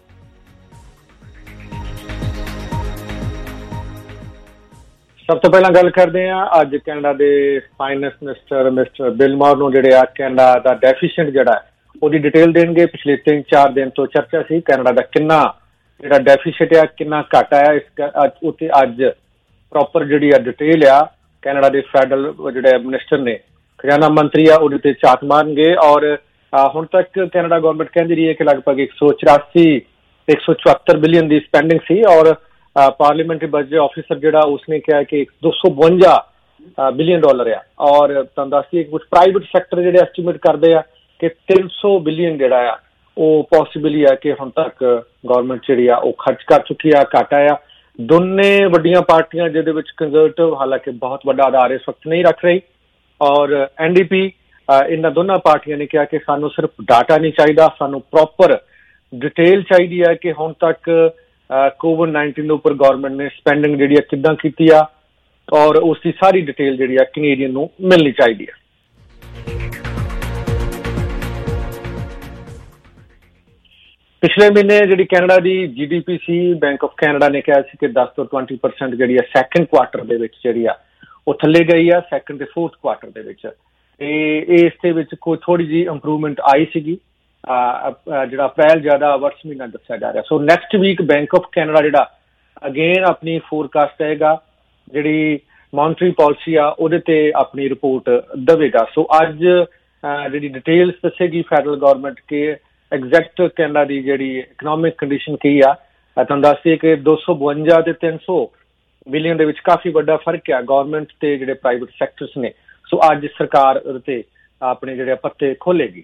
ਸਭ ਤੋਂ ਪਹਿਲਾਂ ਗੱਲ ਕਰਦੇ ਹਾਂ ਅੱਜ ਕੈਨੇਡਾ ਦੇ ਫਾਈਨੈਂਸ ਮਿਨਿਸਟਰ ਮਿਸਟਰ ਬਿਲ ਮਾਰ ਨੂੰ ਜਿਹੜੇ ਆ ਕੈਨੇਡਾ ਦਾ ਡੈਫੀਸ਼ੀਐਂਟ ਜਿਹੜਾ ਉਹਦੀ ਡਿਟੇਲ ਦੇਣਗੇ। ਪਿਛਲੇ ਤਿੰਨ ਚਾਰ ਦਿਨ ਤੋਂ ਚਰਚਾ ਸੀ ਕੈਨੇਡਾ ਦਾ ਕਿੰਨਾ ਜਿਹੜਾ ਡੈਫੀਸ਼ੀਐਂਟ ਆ ਕਿੰਨਾ ਘੱਟ ਆਇਆ। ਇਸ ਉੱਤੇ ਅੱਜ ਪ੍ਰੋਪਰ ਜਿਹੜੀ ਆ ਡਿਟੇਲ ਆ ਕੈਨੇਡਾ ਦੇ ਫੈਡਰਲ ਜਿਹੜੇ ਮਿਨਿਸਟਰ ਨੇ, ਖਜ਼ਾਨਾ ਮੰਤਰੀ ਆ, ਉਹਦੇ ਤੇ ਝਾਤ ਮਾਰਨਗੇ। ਔਰ ਹੁਣ ਤੱਕ ਕੈਨੇਡਾ ਗੌਰਮੈਂਟ ਕਹਿੰਦੀ ਰਹੀ ਹੈ ਕਿ ਲਗਭਗ ਇੱਕ ਸੌ ਚੁਰਾਸੀ ਇੱਕ ਸੌ ਚੁਹੱਤਰ ਬਿਲੀਅਨ ਦੀ ਸਪੈਂਡਿੰਗ ਸੀ। ਔਰ ਪਾਰਲੀਮੈਂਟਰੀ ਬਜਟ ਆਫਿਸਰ ਜਿਹੜਾ ਉਸਨੇ ਕਿਹਾ ਕਿ ਦੋ ਸੌ ਬਵੰਜਾ ਬਿਲੀਅਨ ਡਾਲਰ ਆ। ਔਰ ਤੁਹਾਨੂੰ ਦੱਸਦੀ ਕੁਝ ਪ੍ਰਾਈਵੇਟ ਸੈਕਟਰ ਜਿਹੜੇ ਐਸਟੀਮੇਟ ਕਰਦੇ ਆ ਕਿ ਤਿੰਨ ਸੌ ਬਿਲੀਅਨ ਜਿਹੜਾ ਆ ਉਹ ਪੋਸੀਬਲ ਹੀ ਆ ਕਿ ਹੁਣ ਤੱਕ ਗੌਰਮੈਂਟ ਜਿਹੜੀ ਆ ਉਹ ਖਰਚ ਕਰ ਚੁੱਕੀ ਆ, ਘਾਟਾ ਆ। ਦੋਨੇ ਵੱਡੀਆਂ ਪਾਰਟੀਆਂ ਜਿਹਦੇ ਵਿੱਚ ਕੰਜ਼ਰਵੇਟਿਵ ਹਾਲਾਂਕਿ ਬਹੁਤ ਵੱਡਾ ਆਧਾਰ ਇਸ ਵਕਤ ਨਹੀਂ ਰੱਖ ਰਹੀ, ਔਰ ਐਨ ਡੀ ਪੀ, ਇਹਨਾਂ ਦੋਨਾਂ ਪਾਰਟੀਆਂ ਨੇ ਕਿਹਾ ਕਿ ਸਾਨੂੰ ਸਿਰਫ ਡਾਟਾ ਨਹੀਂ ਚਾਹੀਦਾ, ਸਾਨੂੰ ਪ੍ਰੋਪਰ ਡਿਟੇਲ ਚਾਹੀਦੀ ਹੈ ਕਿ ਹੁਣ ਤੱਕ ਕੋਵਿਡ ਨਾਈਨਟੀਨ ਦੇ ਉੱਪਰ ਗੌਰਮੈਂਟ ਨੇ ਸਪੈਂਡਿੰਗ ਜਿਹੜੀ ਆ ਕਿੱਦਾਂ ਕੀਤੀ ਆ, ਔਰ ਉਸ ਦੀ ਸਾਰੀ ਡਿਟੇਲ ਜਿਹੜੀ ਆ ਕੈਨੇਡੀਅਨ ਨੂੰ ਮਿਲਣੀ ਚਾਹੀਦੀ ਹੈ। ਪਿਛਲੇ ਮਹੀਨੇ ਜਿਹੜੀ ਕੈਨੇਡਾ ਦੀ G D P C, bank of Canada ਨੇ ਕਿਹਾ ਸੀ ਕਿ ਦਸ ਤੋਂ ਵੀਹ ਪਰਸੈਂਟ ਜਿਹੜੀ ਆ ਸੈਕੰਡ ਕੁਆਟਰ ਦੇ ਵਿੱਚ ਜਿਹੜੀ ਆ ਉਹ ਥੱਲੇ ਗਈ ਆ, ਸੈਕੰਡ ਤੇ ਫੋਰਥ ਕੁਆਟਰ ਦੇ ਵਿੱਚ। ਤੇ ਇਸ ਦੇ ਵਿੱਚ ਕੋਈ ਥੋੜੀ ਜਿਹੀ ਇੰਪਰੂਵਮੈਂਟ ਆਈ ਸੀਗੀ। ਜਿਹੜਾ ਅਪ੍ਰੈਲ ਜ਼ਿਆਦਾ ਵਰਸ ਮਹੀਨਾ ਦੱਸਿਆ ਜਾ ਰਿਹਾ। So next week bank of Canada ਜਿਹੜਾ ਅਗੇਨ ਆਪਣੀ ਫੋਰਕਾਸਟ ਦੇਗਾ, ਜਿਹੜੀ ਮੋਨਟਰੀ ਪਾਲਿਸੀ ਆ ਉਹਦੇ ਤੇ ਆਪਣੀ ਰਿਪੋਰਟ ਦੇਵੇਗਾ। ਸੋ ਅੱਜ ਜਿਹੜੀ ਡਿਟੇਲਸ ਦੱਸੇਗੀ ਫੈਡਰਲ ਗੌਰਮੈਂਟ ਕਿ ਐਗਜ਼ੈਕਟ ਕੈਨੇਡਾ ਦੀ ਜਿਹੜੀ ਇਕਨੋਮਿਕ ਕੰਡੀਸ਼ਨ ਕੀ ਆ। ਤੁਹਾਨੂੰ ਦੱਸਦੀ ਕਿ ਦੋ ਸੌ ਬਵੰਜਾ ਤੇ ਤਿੰਨ ਸੌ ਬਿਲੀਅਨ ਦੇ ਵਿੱਚ ਕਾਫੀ ਵੱਡਾ ਫਰਕ ਆ ਗੌਰਮੈਂਟ ਤੇ ਜਿਹੜੇ ਪ੍ਰਾਈਵੇਟ ਸੈਕਟਰਸ ਨੇ। ਸੋ ਅੱਜ ਸਰਕਾਰ ਉਹਦੇ ਤੇ ਆਪਣੇ ਜਿਹੜੇ ਪੱਤੇ ਖੋਲੇਗੀ।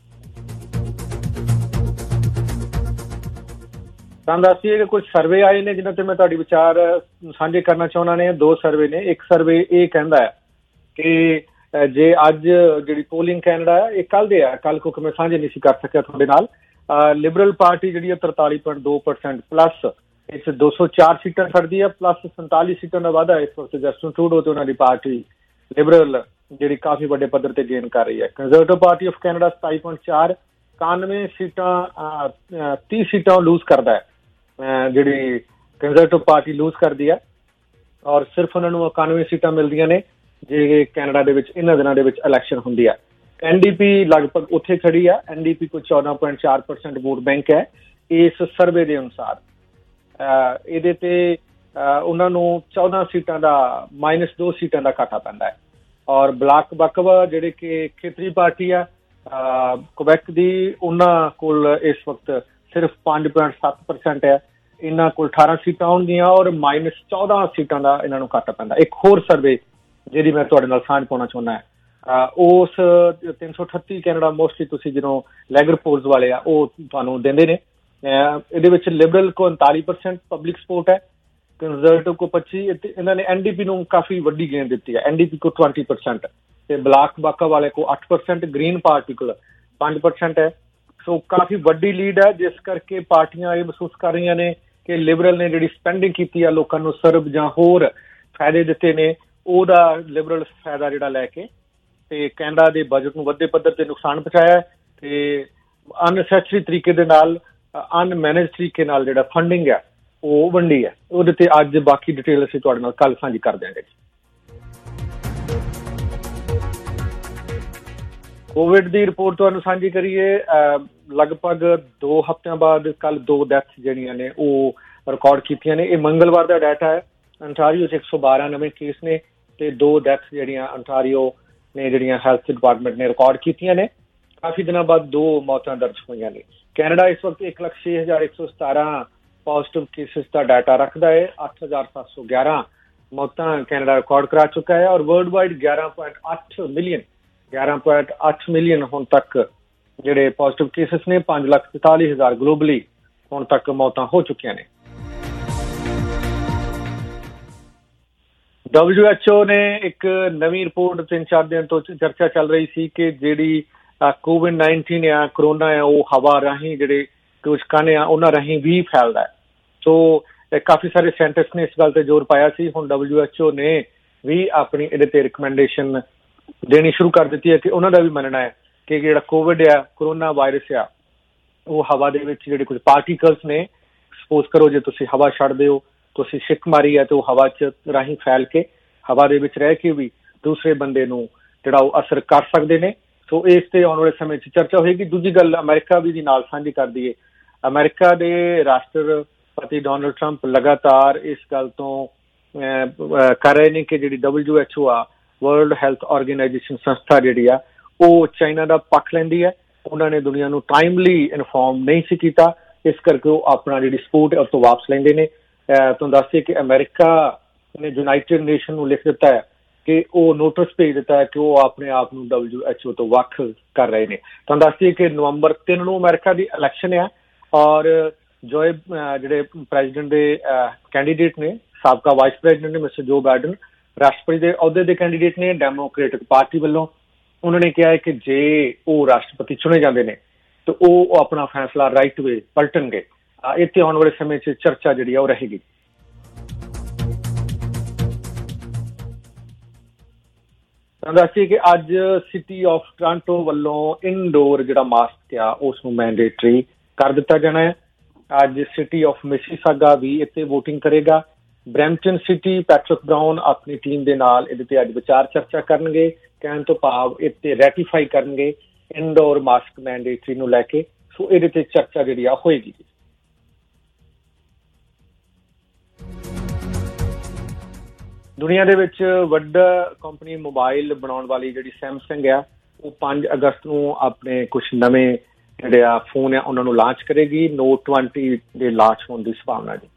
ਤੁਹਾਨੂੰ ਦੱਸੀਏ ਕਿ ਕੁਝ ਸਰਵੇ ਆਏ ਨੇ ਜਿਨ੍ਹਾਂ ਤੇ ਮੈਂ ਤੁਹਾਡੀ ਵਿਚਾਰ ਸਾਂਝੇ ਕਰਨਾ ਚਾਹੁੰਦਾ ਨੇ। ਦੋ ਸਰਵੇ ਨੇ। ਇੱਕ ਸਰਵੇ ਇਹ ਕਹਿੰਦਾ ਹੈ ਕਿ ਜੇ ਅੱਜ ਜਿਹੜੀ ਪੋਲਿੰਗ ਕੈਨੇਡਾ ਹੈ ਇਹ ਕੱਲ੍ਹ ਦੇ ਆ, ਕੱਲ੍ਹ ਕਿਉਂਕਿ ਮੈਂ ਸਾਂਝੇ ਨਹੀਂ ਸੀ ਕਰ ਸਕਿਆ ਤੁਹਾਡੇ ਨਾਲ, ਲਿਬਰਲ ਪਾਰਟੀ ਜਿਹੜੀ ਹੈ ਤਰਤਾਲੀ ਪੁਆਇੰਟ ਦੋ ਪਰਸੈਂਟ ਪਲੱਸ ਇਸ ਦੋ ਸੌ ਚਾਰ ਸੀਟਾਂ ਖੜਦੀ ਹੈ, ਪਲੱਸ ਸੰਤਾਲੀ ਸੀਟਾਂ ਦਾ ਵਾਧਾ ਇਸ ਵਕਤ ਜਸਟਿਨ ਟਰੂਡੋ ਤੇ ਉਹਨਾਂ ਦੀ ਪਾਰਟੀ ਲਿਬਰਲ ਜਿਹੜੀ ਕਾਫੀ ਵੱਡੇ ਪੱਧਰ ਤੇ ਗੇਨ ਕਰ ਰਹੀ ਹੈ। ਕੰਜ਼ਰਵੇਟਿਵ ਪਾਰਟੀ ਆਫ ਕੈਨੇਡਾ ਸਤਾਈ ਪੁਆਇੰਟ ਚਾਰ, ਇਕਾਨਵੇਂ ਸੀਟਾਂ ਤੀਹ ਸੀਟਾਂ ਲੂਜ਼ ਕਰਦਾ ਹੈ, ਜਿਹੜੀ ਕੰਜ਼ਰਵੇਟਿਵ ਪਾਰਟੀ ਲੂਜ਼ ਕਰਦੀ ਹੈ, ਔਰ ਸਿਰਫ ਉਹਨਾਂ ਨੂੰ ਇਕਾਨਵੇਂ ਸੀਟਾਂ ਮਿਲਦੀਆਂ ਨੇ ਜੇ ਕੈਨੇਡਾ ਦੇ ਵਿੱਚ ਇਹਨਾਂ ਦਿਨਾਂ ਦੇ ਵਿੱਚ ਇਲੈਕਸ਼ਨ ਹੁੰਦੀ ਹੈ। ਐਨ ਡੀ ਪੀ ਲਗਭਗ ਉੱਥੇ ਖੜੀ ਆ। ਐਨ ਡੀ ਪੀ ਕੋਈ ਚੌਦਾਂ ਪੁਆਇੰਟ ਚਾਰ ਪਰਸੈਂਟ ਵੋਟ ਬੈਂਕ ਹੈ ਇਸ ਸਰਵੇ ਦੇ ਅਨੁਸਾਰ। ਇਹਦੇ ਤੇ ਉਹਨਾਂ ਨੂੰ ਚੌਦਾਂ ਸੀਟਾਂ ਦਾ ਮਾਈਨਸ ਦੋ ਸੀਟਾਂ ਦਾ ਘਾਟਾ ਪੈਂਦਾ ਹੈ। ਔਰ ਬਲਾਕ ਬਕਵਾ ਜਿਹੜੇ ਕਿ ਖੇਤਰੀ ਪਾਰਟੀ ਆ ਕੁਬੈਕ ਦੀ, ਉਹਨਾਂ ਕੋਲ ਇਸ ਵਕਤ ਸਿਰਫ ਪੰਜ ਪੁਆਇੰਟ ਸੱਤ ਪਰਸੈਂਟ ਹੈ। ਇਹਨਾਂ ਕੋਲ ਅਠਾਰਾਂ ਸੀਟਾਂ ਆਉਣਗੀਆਂ ਔਰ ਮਾਈਨਸ ਚੌਦਾਂ ਸੀਟਾਂ ਦਾ ਇਹਨਾਂ ਨੂੰ ਘਾਟਾ ਪੈਂਦਾ। ਇੱਕ ਹੋਰ ਸਰਵੇ ਜਿਹੜੀ ਮੈਂ ਤੁਹਾਡੇ ਨਾਲ ਸਾਂਝ ਪਾਉਣਾ ਚਾਹੁੰਦਾ ਹੈ, ਉਸ ਤਿੰਨ ਸੌ ਅਠੱਤੀ ਕੈਨੇਡਾ ਮੋਸਟਲੀ ਤੁਸੀਂ ਜਦੋਂ ਲੈਗਰ ਪੋਲਸ ਵਾਲੇ ਆ ਉਹ ਤੁਹਾਨੂੰ ਦਿੰਦੇ ਨੇ। ਇਹਦੇ ਵਿੱਚ ਲਿਬਰਲ ਕੋ ਉਨਤਾਲੀ ਪਰਸੈਂਟ ਪਬਲਿਕ ਸਪੋਰਟ ਹੈ, ਕੰਜ਼ਰਵੇਟਿਵ ਕੋ ਪੱਚੀ, ਇਹਨਾਂ ਨੇ ਐਨ ਡੀ ਪੀ ਨੂੰ ਕਾਫੀ ਵੱਡੀ ਗੇਨ ਦਿੱਤੀ ਹੈ। ਐਨ ਡੀ ਪੀ ਕੋ ਟਵੈਂਟੀ ਪਰਸੈਂਟ ਤੇ ਬਲਾਕ ਬਾਕਾ ਵਾਲੇ ਕੋ ਅੱਠ ਪਰਸੈਂਟ, ਗ੍ਰੀਨ ਪਾਰਟੀ ਕੋਲ ਪੰਜ ਪਰਸੈਂਟ ਹੈ। ਸੋ ਕਾਫੀ ਵੱਡੀ ਲੀਡ ਹੈ, ਜਿਸ ਕਰਕੇ ਪਾਰਟੀਆਂ ਇਹ ਮਹਿਸੂਸ ਕਰ ਰਹੀਆਂ ਨੇ ਕਿ ਲਿਬਰਲ ਨੇ ਜਿਹੜੀ ਸਪੈਂਡਿੰਗ ਕੀਤੀ ਆ, ਲੋਕਾਂ ਨੂੰ ਸਰਬ ਜਾਂ ਹੋਰ ਫਾਇਦੇ ਦਿੱਤੇ ਨੇ, ਉਹਦਾ ਲਿਬਰਲ ਫਾਇਦਾ ਜਿਹੜਾ ਲੈ ਕੇ ਤੇ ਕੈਨੇਡਾ ਦੇ ਬਜਟ ਨੂੰ ਵੱਡੇ ਪੱਧਰ ਤੇ ਨੁਕਸਾਨ ਪਹੁੰਚਾਇਆ ਤੇ ਅਨਨੈਸੈਸਰੀ ਤਰੀਕੇ ਦੇ ਨਾਲ, ਅਨਮੈਨੇਜ ਤਰੀਕੇ ਨਾਲ ਜਿਹੜਾ ਫੰਡਿੰਗ ਹੈ ਉਹ ਵੰਡੀ ਹੈ। ਉਹਦੇ ਤੇ ਅੱਜ ਬਾਕੀ ਡਿਟੇਲ ਅਸੀਂ ਤੁਹਾਡੇ ਨਾਲ ਕੱਲ ਸਾਂਝੀ ਕਰ ਦਿਆਂਗੇ। ਕੋਵਿਡ ਦੀ ਰਿਪੋਰਟ ਤੁਹਾਨੂੰ ਸਾਂਝੀ ਕਰੀਏ। ਲਗਭਗ ਦੋ ਹਫ਼ਤਿਆਂ ਬਾਅਦ ਕੱਲ ਦੋ ਡੈਥ ਜਿਹੜੀਆਂ ਨੇ ਉਹ ਰਿਕਾਰਡ ਕੀਤੀਆਂ ਨੇ। ਇਹ ਮੰਗਲਵਾਰ ਦਾ ਡਾਟਾ ਹੈ। ਅੰਟਾਰੀਓ 'ਚ ਇੱਕ ਸੌ ਬਾਰਾਂ ਨਵੇਂ ਕੇਸ ਨੇ ਤੇ ਦੋ ਡੈਥ ਜਿਹੜੀਆਂ ਅੰਟਾਰੀਓ ਨੇ ਜਿਹੜੀਆਂ ਹੈਲਥ ਡਿਪਾਰਟਮੈਂਟ ਨੇ ਰਿਕਾਰਡ ਕੀਤੀਆਂ ਨੇ। ਕਾਫੀ ਦਿਨਾਂ ਬਾਅਦ ਦੋ ਮੌਤਾਂ ਦਰਜ ਹੋਈਆਂ ਨੇ। ਕੈਨੇਡਾ ਇਸ ਵਕਤ ਇੱਕ ਲੱਖ ਛੇ ਹਜ਼ਾਰ ਇੱਕ ਸੌ ਸਤਾਰਾਂ ਪੋਜ਼ਿਟਿਵ ਕੇਸਿਸ ਦਾ ਡਾਟਾ ਰੱਖਦਾ ਹੈ। ਅੱਠ ਹਜ਼ਾਰ ਸੱਤ ਸੌ ਗਿਆਰਾਂ ਮੌਤਾਂ ਕੈਨੇਡਾ ਰਿਕਾਰਡ ਕਰਾ ਚੁੱਕਾ ਹੈ ਔਰ ਵਰਲਡ ਵਾਈਡ ਗਿਆਰਾਂ ਪੁਆਇੰਟ ਅੱਠ ਮਿਲੀਅਨ ਗਿਆਰਾਂ ਪੁਆਇੰਟ ਅੱਠ ਮਿਲੀਅਨ ਹੁਣ ਤੱਕ ਜਿਹੜੇ ਪੋਜ਼ਿਟਿਵ ਕੇਸਿਸ ਨੇ। ਪੰਜ ਲੱਖ ਤੇਤਾਲੀ ਹਜ਼ਾਰ ਗਲੋਬਲੀ ਹੁਣ ਤੱਕ ਮੌਤਾਂ ਹੋ ਚੁੱਕੀਆਂ ਨੇ। ਡਬਲਿਊ ਐਚ ਓ ਨੇ ਇੱਕ ਨਵੀਂ ਰਿਪੋਰਟ ਤਿੰਨ ਚਾਰ ਦਿਨ ਤੋਂ ਚਰਚਾ ਚੱਲ ਰਹੀ ਸੀ ਕਿ ਜਿਹੜੀ ਕੋਵਿਡ ਨਾਈਨਟੀਨ ਆ, ਕਰੋਨਾ ਆ, ਉਹ ਹਵਾ ਰਾਹੀਂ ਜਿਹੜੇ ਕੁਝ ਕਣ ਆ ਉਹਨਾਂ ਰਾਹੀਂ ਵੀ ਫੈਲਦਾ ਹੈ। ਸੋ ਕਾਫੀ ਸਾਰੇ ਸਾਇੰਟਿਸਟ ਨੇ ਇਸ ਗੱਲ ਤੇ ਜ਼ੋਰ ਪਾਇਆ ਸੀ। ਹੁਣ ਡਬਲਿਊ ਐਚ ਓ ਨੇ ਵੀ ਆਪਣੀ ਇਹਦੇ ਤੇ ਰਿਕਮੈਂਡੇਸ਼ਨ ਦੇਣੀ ਸ਼ੁਰੂ ਕਰ ਦਿੱਤੀ ਹੈ ਕਿ ਉਹਨਾਂ ਦਾ ਵੀ ਮੰਨਣਾ ਹੈ ਕਿ ਜਿਹੜਾ ਕੋਵਿਡ ਆ, ਕਰੋਨਾ ਵਾਇਰਸ ਆ, ਉਹ ਹਵਾ ਦੇ ਵਿੱਚ ਜਿਹੜੇ ਕੁਝ ਪਾਰਟੀਕਲਸ ਨੇ, ਸਪੋਜ਼ ਕਰੋ ਜੇ ਤੁਸੀਂ ਹਵਾ ਛੱਡਦੇ ਹੋ, ਤੁਸੀਂ ਛਿੱਕ ਮਾਰੀ ਹੈ ਤੇ ਉਹ ਹਵਾ 'ਚ ਰਾਹੀਂ ਫੈਲ ਕੇ ਹਵਾ ਦੇ ਵਿੱਚ ਰਹਿ ਕੇ ਵੀ ਦੂਸਰੇ ਬੰਦੇ ਨੂੰ ਜਿਹੜਾ ਉਹ ਅਸਰ ਕਰ ਸਕਦੇ ਨੇ। ਸੋ ਇਸ ਤੇ ਆਉਣ ਵਾਲੇ ਸਮੇਂ 'ਚ ਚਰਚਾ ਹੋਏਗੀ। ਦੂਜੀ ਗੱਲ ਅਮਰੀਕਾ ਵੀ ਦੀ ਨਾਲ ਸਾਂਝੀ ਕਰ ਦਈਏ। ਅਮਰੀਕਾ ਦੇ ਰਾਸ਼ਟਰਪਤੀ ਡੋਨਲਡ ਟਰੰਪ ਲਗਾਤਾਰ ਇਸ ਗੱਲ ਤੋਂ ਕਰ ਰਹੇ ਨੇ ਕਿ ਜਿਹੜੀ ਡਬਲਿਊ ਐਚ ਓ ਆ, ਵਰਲਡ ਹੈਲਥ ਆਰਗੇਨਾਈਜੇਸ਼ਨ ਸੰਸਥਾ ਜਿਹੜੀ ਆ, ਉਹ ਚਾਈਨਾ ਦਾ ਪੱਖ ਲੈਂਦੀ ਹੈ। ਉਹਨਾਂ ਨੇ ਦੁਨੀਆ ਨੂੰ ਟਾਈਮਲੀ ਇਨਫੋਰਮ ਨਹੀਂ ਸੀ ਕੀਤਾ, ਇਸ ਕਰਕੇ ਉਹ ਆਪਣਾ ਜਿਹੜੀ ਸਪੋਰਟ ਉਸ ਤੋਂ ਵਾਪਸ ਲੈਂਦੇ ਨੇ। ਤੁਹਾਨੂੰ ਦੱਸਦੇ ਕਿ ਅਮਰੀਕਾ ਨੇ ਯੂਨਾਈਟਿਡ ਨੇਸ਼ਨ ਨੂੰ ਲਿਖ ਦਿੱਤਾ ਹੈ ਕਿ ਉਹ ਨੋਟਿਸ ਭੇਜ ਦਿੱਤਾ ਹੈ ਕਿ ਉਹ ਆਪਣੇ ਆਪ ਨੂੰ ਡਬਲਿਊ ਐਚ ਓ ਤੋਂ ਵੱਖ ਕਰ ਰਹੇ ਨੇ। ਤੁਹਾਨੂੰ ਦੱਸਦੇ ਕਿ ਨਵੰਬਰ ਤਿੰਨ ਨੂੰ ਅਮਰੀਕਾ ਦੀ ਇਲੈਕਸ਼ਨ ਆ ਔਰ ਜੋ ਜਿਹੜੇ ਪ੍ਰੈਜ਼ੀਡੈਂਟ ਦੇ ਕੈਂਡੀਡੇਟ ਨੇ, ਸਾਬਕਾ ਵਾਈਸ ਪ੍ਰੈਜ਼ੀਡੈਂਟ ਨੇ ਮਿਸਟਰ ਜੋ ਬਾਈਡਨ, ਰਾਸ਼ਟਰਪਤੀ ਦੇ ਅਹੁਦੇ ਦੇ ਕੈਂਡੀਡੇਟ ਨੇ ਡੈਮੋਕ੍ਰੇਟਿਕ ਪਾਰਟੀ ਵੱਲੋਂ। ਉਹਨਾਂ ਨੇ ਕਿਹਾ ਹੈ ਕਿ ਜੇ ਉਹ ਰਾਸ਼ਟਰਪਤੀ ਚੁਣੇ ਜਾਂਦੇ ਨੇ ਤਾਂ ਉਹ ਆਪਣਾ ਫੈਸਲਾ ਰਾਈਟ ਵੇ ਪਲਟਣਗੇ। ਇੱਥੇ ਆਉਣ ਵਾਲੇ ਸਮੇਂ 'ਚ ਚਰਚਾ ਜਿਹੜੀ ਆ ਉਹ ਰਹੇਗੀ। ਤੁਹਾਨੂੰ ਦੱਸੀਏ ਕਿ ਅੱਜ ਸਿਟੀ ਆਫ ਟੋਰਾਂਟੋ ਵੱਲੋਂ ਇਨਡੋਰ ਜਿਹੜਾ ਮਾਸਕ ਆ ਉਸ ਨੂੰ ਮੈਂਡੇਟਰੀ ਕਰ ਦਿੱਤਾ ਜਾਣਾ ਹੈ। ਅੱਜ ਸਿਟੀ ਆਫ ਮਿਸੀਸਾਗਾ ਵੀ ਇੱਥੇ ਵੋਟਿੰਗ ਕਰੇਗਾ। ਬਰੈਂਪਟਨ ਸਿਟੀ ਪੈਟਰਿਕ ਬਰਾਊਨ ਆਪਣੀ ਟੀਮ ਦੇ ਨਾਲ ਇਹਦੇ ਤੇ ਅੱਜ ਵਿਚਾਰ ਚਰਚਾ ਕਰਨਗੇ। ਕਹਿਣ ਤੋਂ ਭਾਵ ਇੱਥੇ ਰੈਟੀਫਾਈ ਕਰਨਗੇ ਇਨਡੋਰ ਮਾਸਕ ਮੈਂਡੇਟਰੀ ਨੂੰ ਲੈ ਕੇ। ਸੋ ਇਹਦੇ ਤੇ ਚਰਚਾ ਜਿਹੜੀ ਆ ਹੋਏਗੀ। ਦੁਨੀਆ ਦੇ ਵਿੱਚ ਵੱਡਾ ਕੰਪਨੀ ਮੋਬਾਈਲ ਬਣਾਉਣ ਵਾਲੀ ਜਿਹੜੀ ਸੈਮਸੰਗ ਆ, ਉਹ ਪੰਜ ਅਗਸਤ ਨੂੰ ਆਪਣੇ ਕੁਝ ਨਵੇਂ ਜਿਹੜੇ ਆ ਫੋਨ ਆ ਉਹਨਾਂ ਨੂੰ ਲਾਂਚ ਕਰੇਗੀ। ਨੋਟ ਵੀਹ ਦੇ ਲਾਂਚ ਹੋਣ ਦੀ ਸੰਭਾਵਨਾ ਜੀ।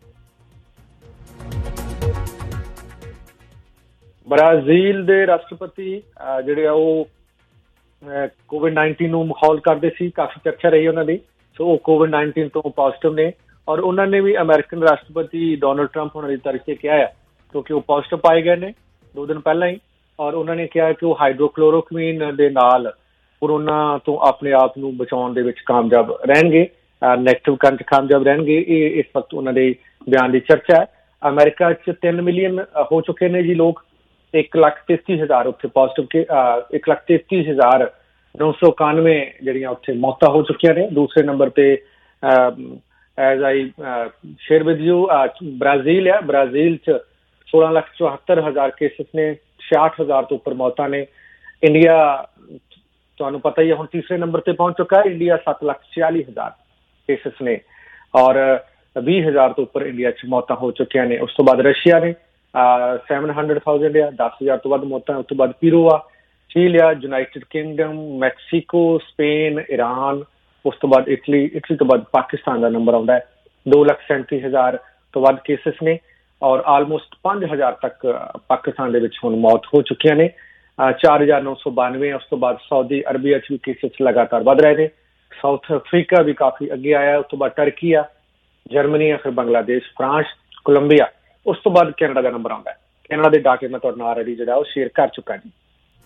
ਬ੍ਰਾਜ਼ੀਲ ਦੇ ਰਾਸ਼ਟਰਪਤੀ ਜਿਹੜੇ ਆ ਉਹ ਕੋਵਿਡ ਨਾਈਨਟੀਨ ਨੂੰ ਮਾਹੌਲ ਕਰਦੇ ਸੀ, ਕਾਫੀ ਚਰਚਾ ਰਹੀ ਉਹਨਾਂ ਦੀ। ਸੋ ਉਹ ਕੋਵਿਡ ਨਾਈਨਟੀਨ ਤੋਂ ਪੋਜ਼ਿਟਿਵ ਨੇ ਔਰ ਉਹਨਾਂ ਨੇ ਵੀ ਅਮਰੀਕਨ ਰਾਸ਼ਟਰਪਤੀ ਡੋਨਲਡ ਟਰੰਪ ਉਹਨਾਂ ਦੀ ਤਰਫ ਕਿਹਾ ਹੈ ਕਿਉਂਕਿ ਉਹ ਪੋਜ਼ਿਟਿਵ ਪਾਏ ਗਏ ਨੇ ਦੋ ਦਿਨ ਪਹਿਲਾਂ ਹੀ। ਔਰ ਉਹਨਾਂ ਨੇ ਕਿਹਾ ਕਿ ਉਹ ਹਾਈਡਰੋਕਲੋਰੋਕੁਈਨ ਦੇ ਨਾਲ ਕੋਰੋਨਾ ਤੋਂ ਆਪਣੇ ਆਪ ਨੂੰ ਬਚਾਉਣ ਦੇ ਵਿੱਚ ਕਾਮਯਾਬ ਰਹਿਣਗੇ, ਨੈਗੇਟਿਵ ਕਰਨ 'ਚ ਕਾਮਯਾਬ ਰਹਿਣਗੇ। ਇਹ ਇਸ ਵਕਤ ਉਹਨਾਂ ਦੇ ਬਿਆਨ ਦੀ ਚਰਚਾ ਹੈ। ਅਮਰੀਕਾ 'ਚ ਤਿੰਨ ਮਿਲੀਅਨ ਹੋ ਚੁੱਕੇ ਨੇ ਜੀ ਲੋਕ, ਇੱਕ ਲੱਖ ਤੇਤੀ ਹਜ਼ਾਰ ਉੱਥੇ ਪੋਜ਼ਿਟਿਵ, ਇੱਕ ਲੱਖ ਤੇਤੀ ਹਜ਼ਾਰ ਨੌ ਸੌ ਇਕਾਨਵੇਂ ਜਿਹੜੀਆਂ ਉੱਥੇ ਮੌਤਾਂ ਹੋ ਚੁੱਕੀਆਂ ਨੇ। ਦੂਸਰੇ ਨੰਬਰ ਤੇ as I share with you Brazil ਆ, ਬ੍ਰਾਜ਼ੀਲ 'ਚ ਸੋਲਾਂ ਲੱਖ ਚੁਹੱਤਰ ਹਜ਼ਾਰ ਕੇਸਿਸ ਨੇ, ਛਿਆਹਠ ਹਜ਼ਾਰ ਤੋਂ ਉੱਪਰ ਮੌਤਾਂ ਨੇ। ਇੰਡੀਆ ਤੁਹਾਨੂੰ ਪਤਾ ਹੀ ਹੈ ਹੁਣ ਤੀਸਰੇ ਨੰਬਰ ਤੇ ਪਹੁੰਚ ਚੁੱਕਾ ਹੈ, ਇੰਡੀਆ ਸੱਤ ਲੱਖ ਛਿਆਲੀ ਹਜ਼ਾਰ ਕੇਸਿਸ ਨੇ ਔਰ ਵੀਹ ਹਜ਼ਾਰ ਤੋਂ ਉੱਪਰ ਇੰਡੀਆ 'ਚ ਮੌਤਾਂ ਹੋ ਚੁੱਕੀਆਂ ਨੇ। ਉਸ ਤੋਂ ਬਾਅਦ ਰਸ਼ੀਆ ਨੇ ਸੈਵਨ ਹੰਡਰਡ ਥਾਊਜੈਂਡ ਆ, ਦਸ ਹਜ਼ਾਰ ਤੋਂ ਵੱਧ ਮੌਤਾਂ। ਉਸ ਤੋਂ ਬਾਅਦ ਪੀਰੋ ਆ, ਚੀਲ ਆ, United Kingdom, Mexico, Spain, Iran. ਉਸ ਤੋਂ ਬਾਅਦ ਇਟਲੀ, ਇਟਲੀ ਤੋਂ ਬਾਅਦ ਪਾਕਿਸਤਾਨ ਦਾ ਨੰਬਰ ਆਉਂਦਾ ਹੈ। ਦੋ ਲੱਖ ਸੈਂਤੀ ਹਜ਼ਾਰ ਤੋਂ ਵੱਧ ਕੇਸਿਸ ਨੇ ਔਰ ਆਲਮੋਸਟ ਪੰਜ ਹਜ਼ਾਰ ਤੱਕ ਪਾਕਿਸਤਾਨ ਦੇ ਵਿੱਚ ਹੁਣ ਮੌਤ ਹੋ ਚੁੱਕੀਆਂ ਨੇ। ਚਾਰ ਹਜ਼ਾਰ ਨੌ ਸੌ ਬਾਨਵੇਂ। ਉਸ ਤੋਂ ਬਾਅਦ ਸਾਊਦੀ ਅਰਬੀਆ 'ਚ ਵੀ ਕੇਸਿਸ ਲਗਾਤਾਰ ਵੱਧ ਰਹੇ ਨੇ। ਸਾਊਥ ਅਫਰੀਕਾ ਵੀ ਕਾਫੀ ਅੱਗੇ ਆਇਆ। ਉਸ ਤੋਂ ਬਾਅਦ ਟਰਕੀ ਆ, ਜਰਮਨੀ ਆ, ਫਿਰ ਬੰਗਲਾਦੇਸ਼, ਫਰਾਂਸ, ਕੋਲੰਬੀਆ। ਉਸ ਤੋਂ ਬਾਅਦ ਕੈਨੇਡਾ ਦਾ ਨੰਬਰ ਆਉਂਦਾ ਹੈ। ਕੈਨੇਡਾ ਦੇ ਡਾਟੇ ਮੈਂ ਤੁਹਾਡੇ ਨਾਲ ਆਲਰੇਡੀ ਜਿਹੜਾ ਉਹ ਸ਼ੇਅਰ ਕਰ ਚੁੱਕਾ ਜੀ।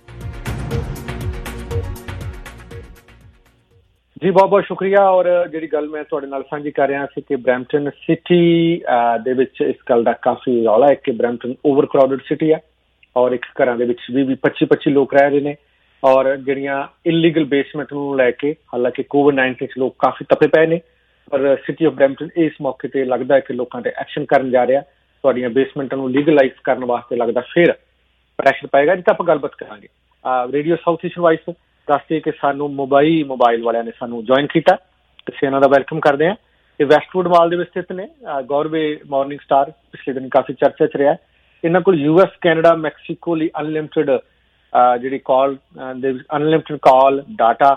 ਜੀ ਬਹੁਤ ਬਹੁਤ ਸ਼ੁਕਰੀਆ। ਔਰ ਜਿਹੜੀ ਗੱਲ ਮੈਂ ਤੁਹਾਡੇ ਨਾਲ ਸਾਂਝੀ ਕਰ ਰਿਹਾ ਸੀ ਕਿ ਬਰੈਂਪਟਨ ਸਿਟੀ ਦੇ ਵਿੱਚ ਇਸ ਗੱਲ ਦਾ ਕਾਫੀ ਰੌਲਾ ਹੈ ਕਿ ਬਰੈਂਪਟਨ ਓਵਰ ਕਰਾਊਡਡ ਸਿਟੀ ਹੈ ਔਰ ਇੱਕ ਘਰਾਂ ਦੇ ਵਿੱਚ ਵੀਹ ਵੀਹ ਪੱਚੀ ਪੱਚੀ ਲੋਕ ਰਹਿ ਰਹੇ ਨੇ ਔਰ ਜਿਹੜੀਆਂ ਇਲੀਗਲ ਬੇਸਮੈਂਟ ਨੂੰ ਲੈ ਕੇ, ਹਾਲਾਂਕਿ ਕੋਵਿਡ ਨਾਈਨਟੀਨ 'ਚ ਲੋਕ ਕਾਫੀ ਤਪੇ ਪਏ ਨੇ, ਪਰ ਸਿਟੀ ਆਫ ਬਰੈਂਪਟਨ ਇਸ ਮੌਕੇ ਤੇ ਲੱਗਦਾ ਹੈ ਕਿ ਲੋਕਾਂ ਤੇ ਐਕਸ਼ਨ ਕਰਨ ਜਾ ਰਿਹਾ। ਤੁਹਾਡੀਆਂ ਬੇਸਮੈਂਟਾਂ ਨੂੰ ਲੀਗਲਾਈਜ਼ ਕਰਨ ਵਾਸਤੇ ਲੱਗਦਾ ਫਿਰ ਪ੍ਰੈਸ਼ਰ ਪਏਗਾ। ਜਿੱਦਾਂ ਆਪਾਂ ਗੱਲਬਾਤ ਕਰਾਂਗੇ ਰੇਡੀਓ ਸਾਊਥ ਏਸ਼ੀਅਨ ਵਾਇਸ ਦੱਸਦੇ ਕਿ ਸਾਨੂੰ ਮੁੰਬਈ ਮੋਬਾਈਲ ਵਾਲਿਆਂ ਨੇ ਸਾਨੂੰ ਜੁਆਇਨ ਕੀਤਾ, ਅਸੀਂ ਇਹਨਾਂ ਦਾ ਵੈਲਕਮ ਕਰਦੇ ਹਾਂ। ਇਹ ਵੈਸਟਵੁੱਡ ਮਾਲ ਦੇ ਵਿੱਚ ਸਥਿਤ ਨੇ। ਗੌਰਵੇ ਮਾਰਨਿੰਗ ਸਟਾਰ ਪਿਛਲੇ ਦਿਨ ਕਾਫੀ ਚਰਚਾ 'ਚ ਰਿਹਾ। ਇਹਨਾਂ ਕੋਲ ਯੂ ਐਸ, ਕੈਨੇਡਾ, ਮੈਕਸੀਕੋ ਲਈ ਅਨਲਿਮਟਿਡ ਜਿਹੜੀ ਕਾਲ ਦੇ ਅਨਲਿਮਟਿਡ ਕਾਲ, ਡਾਟਾ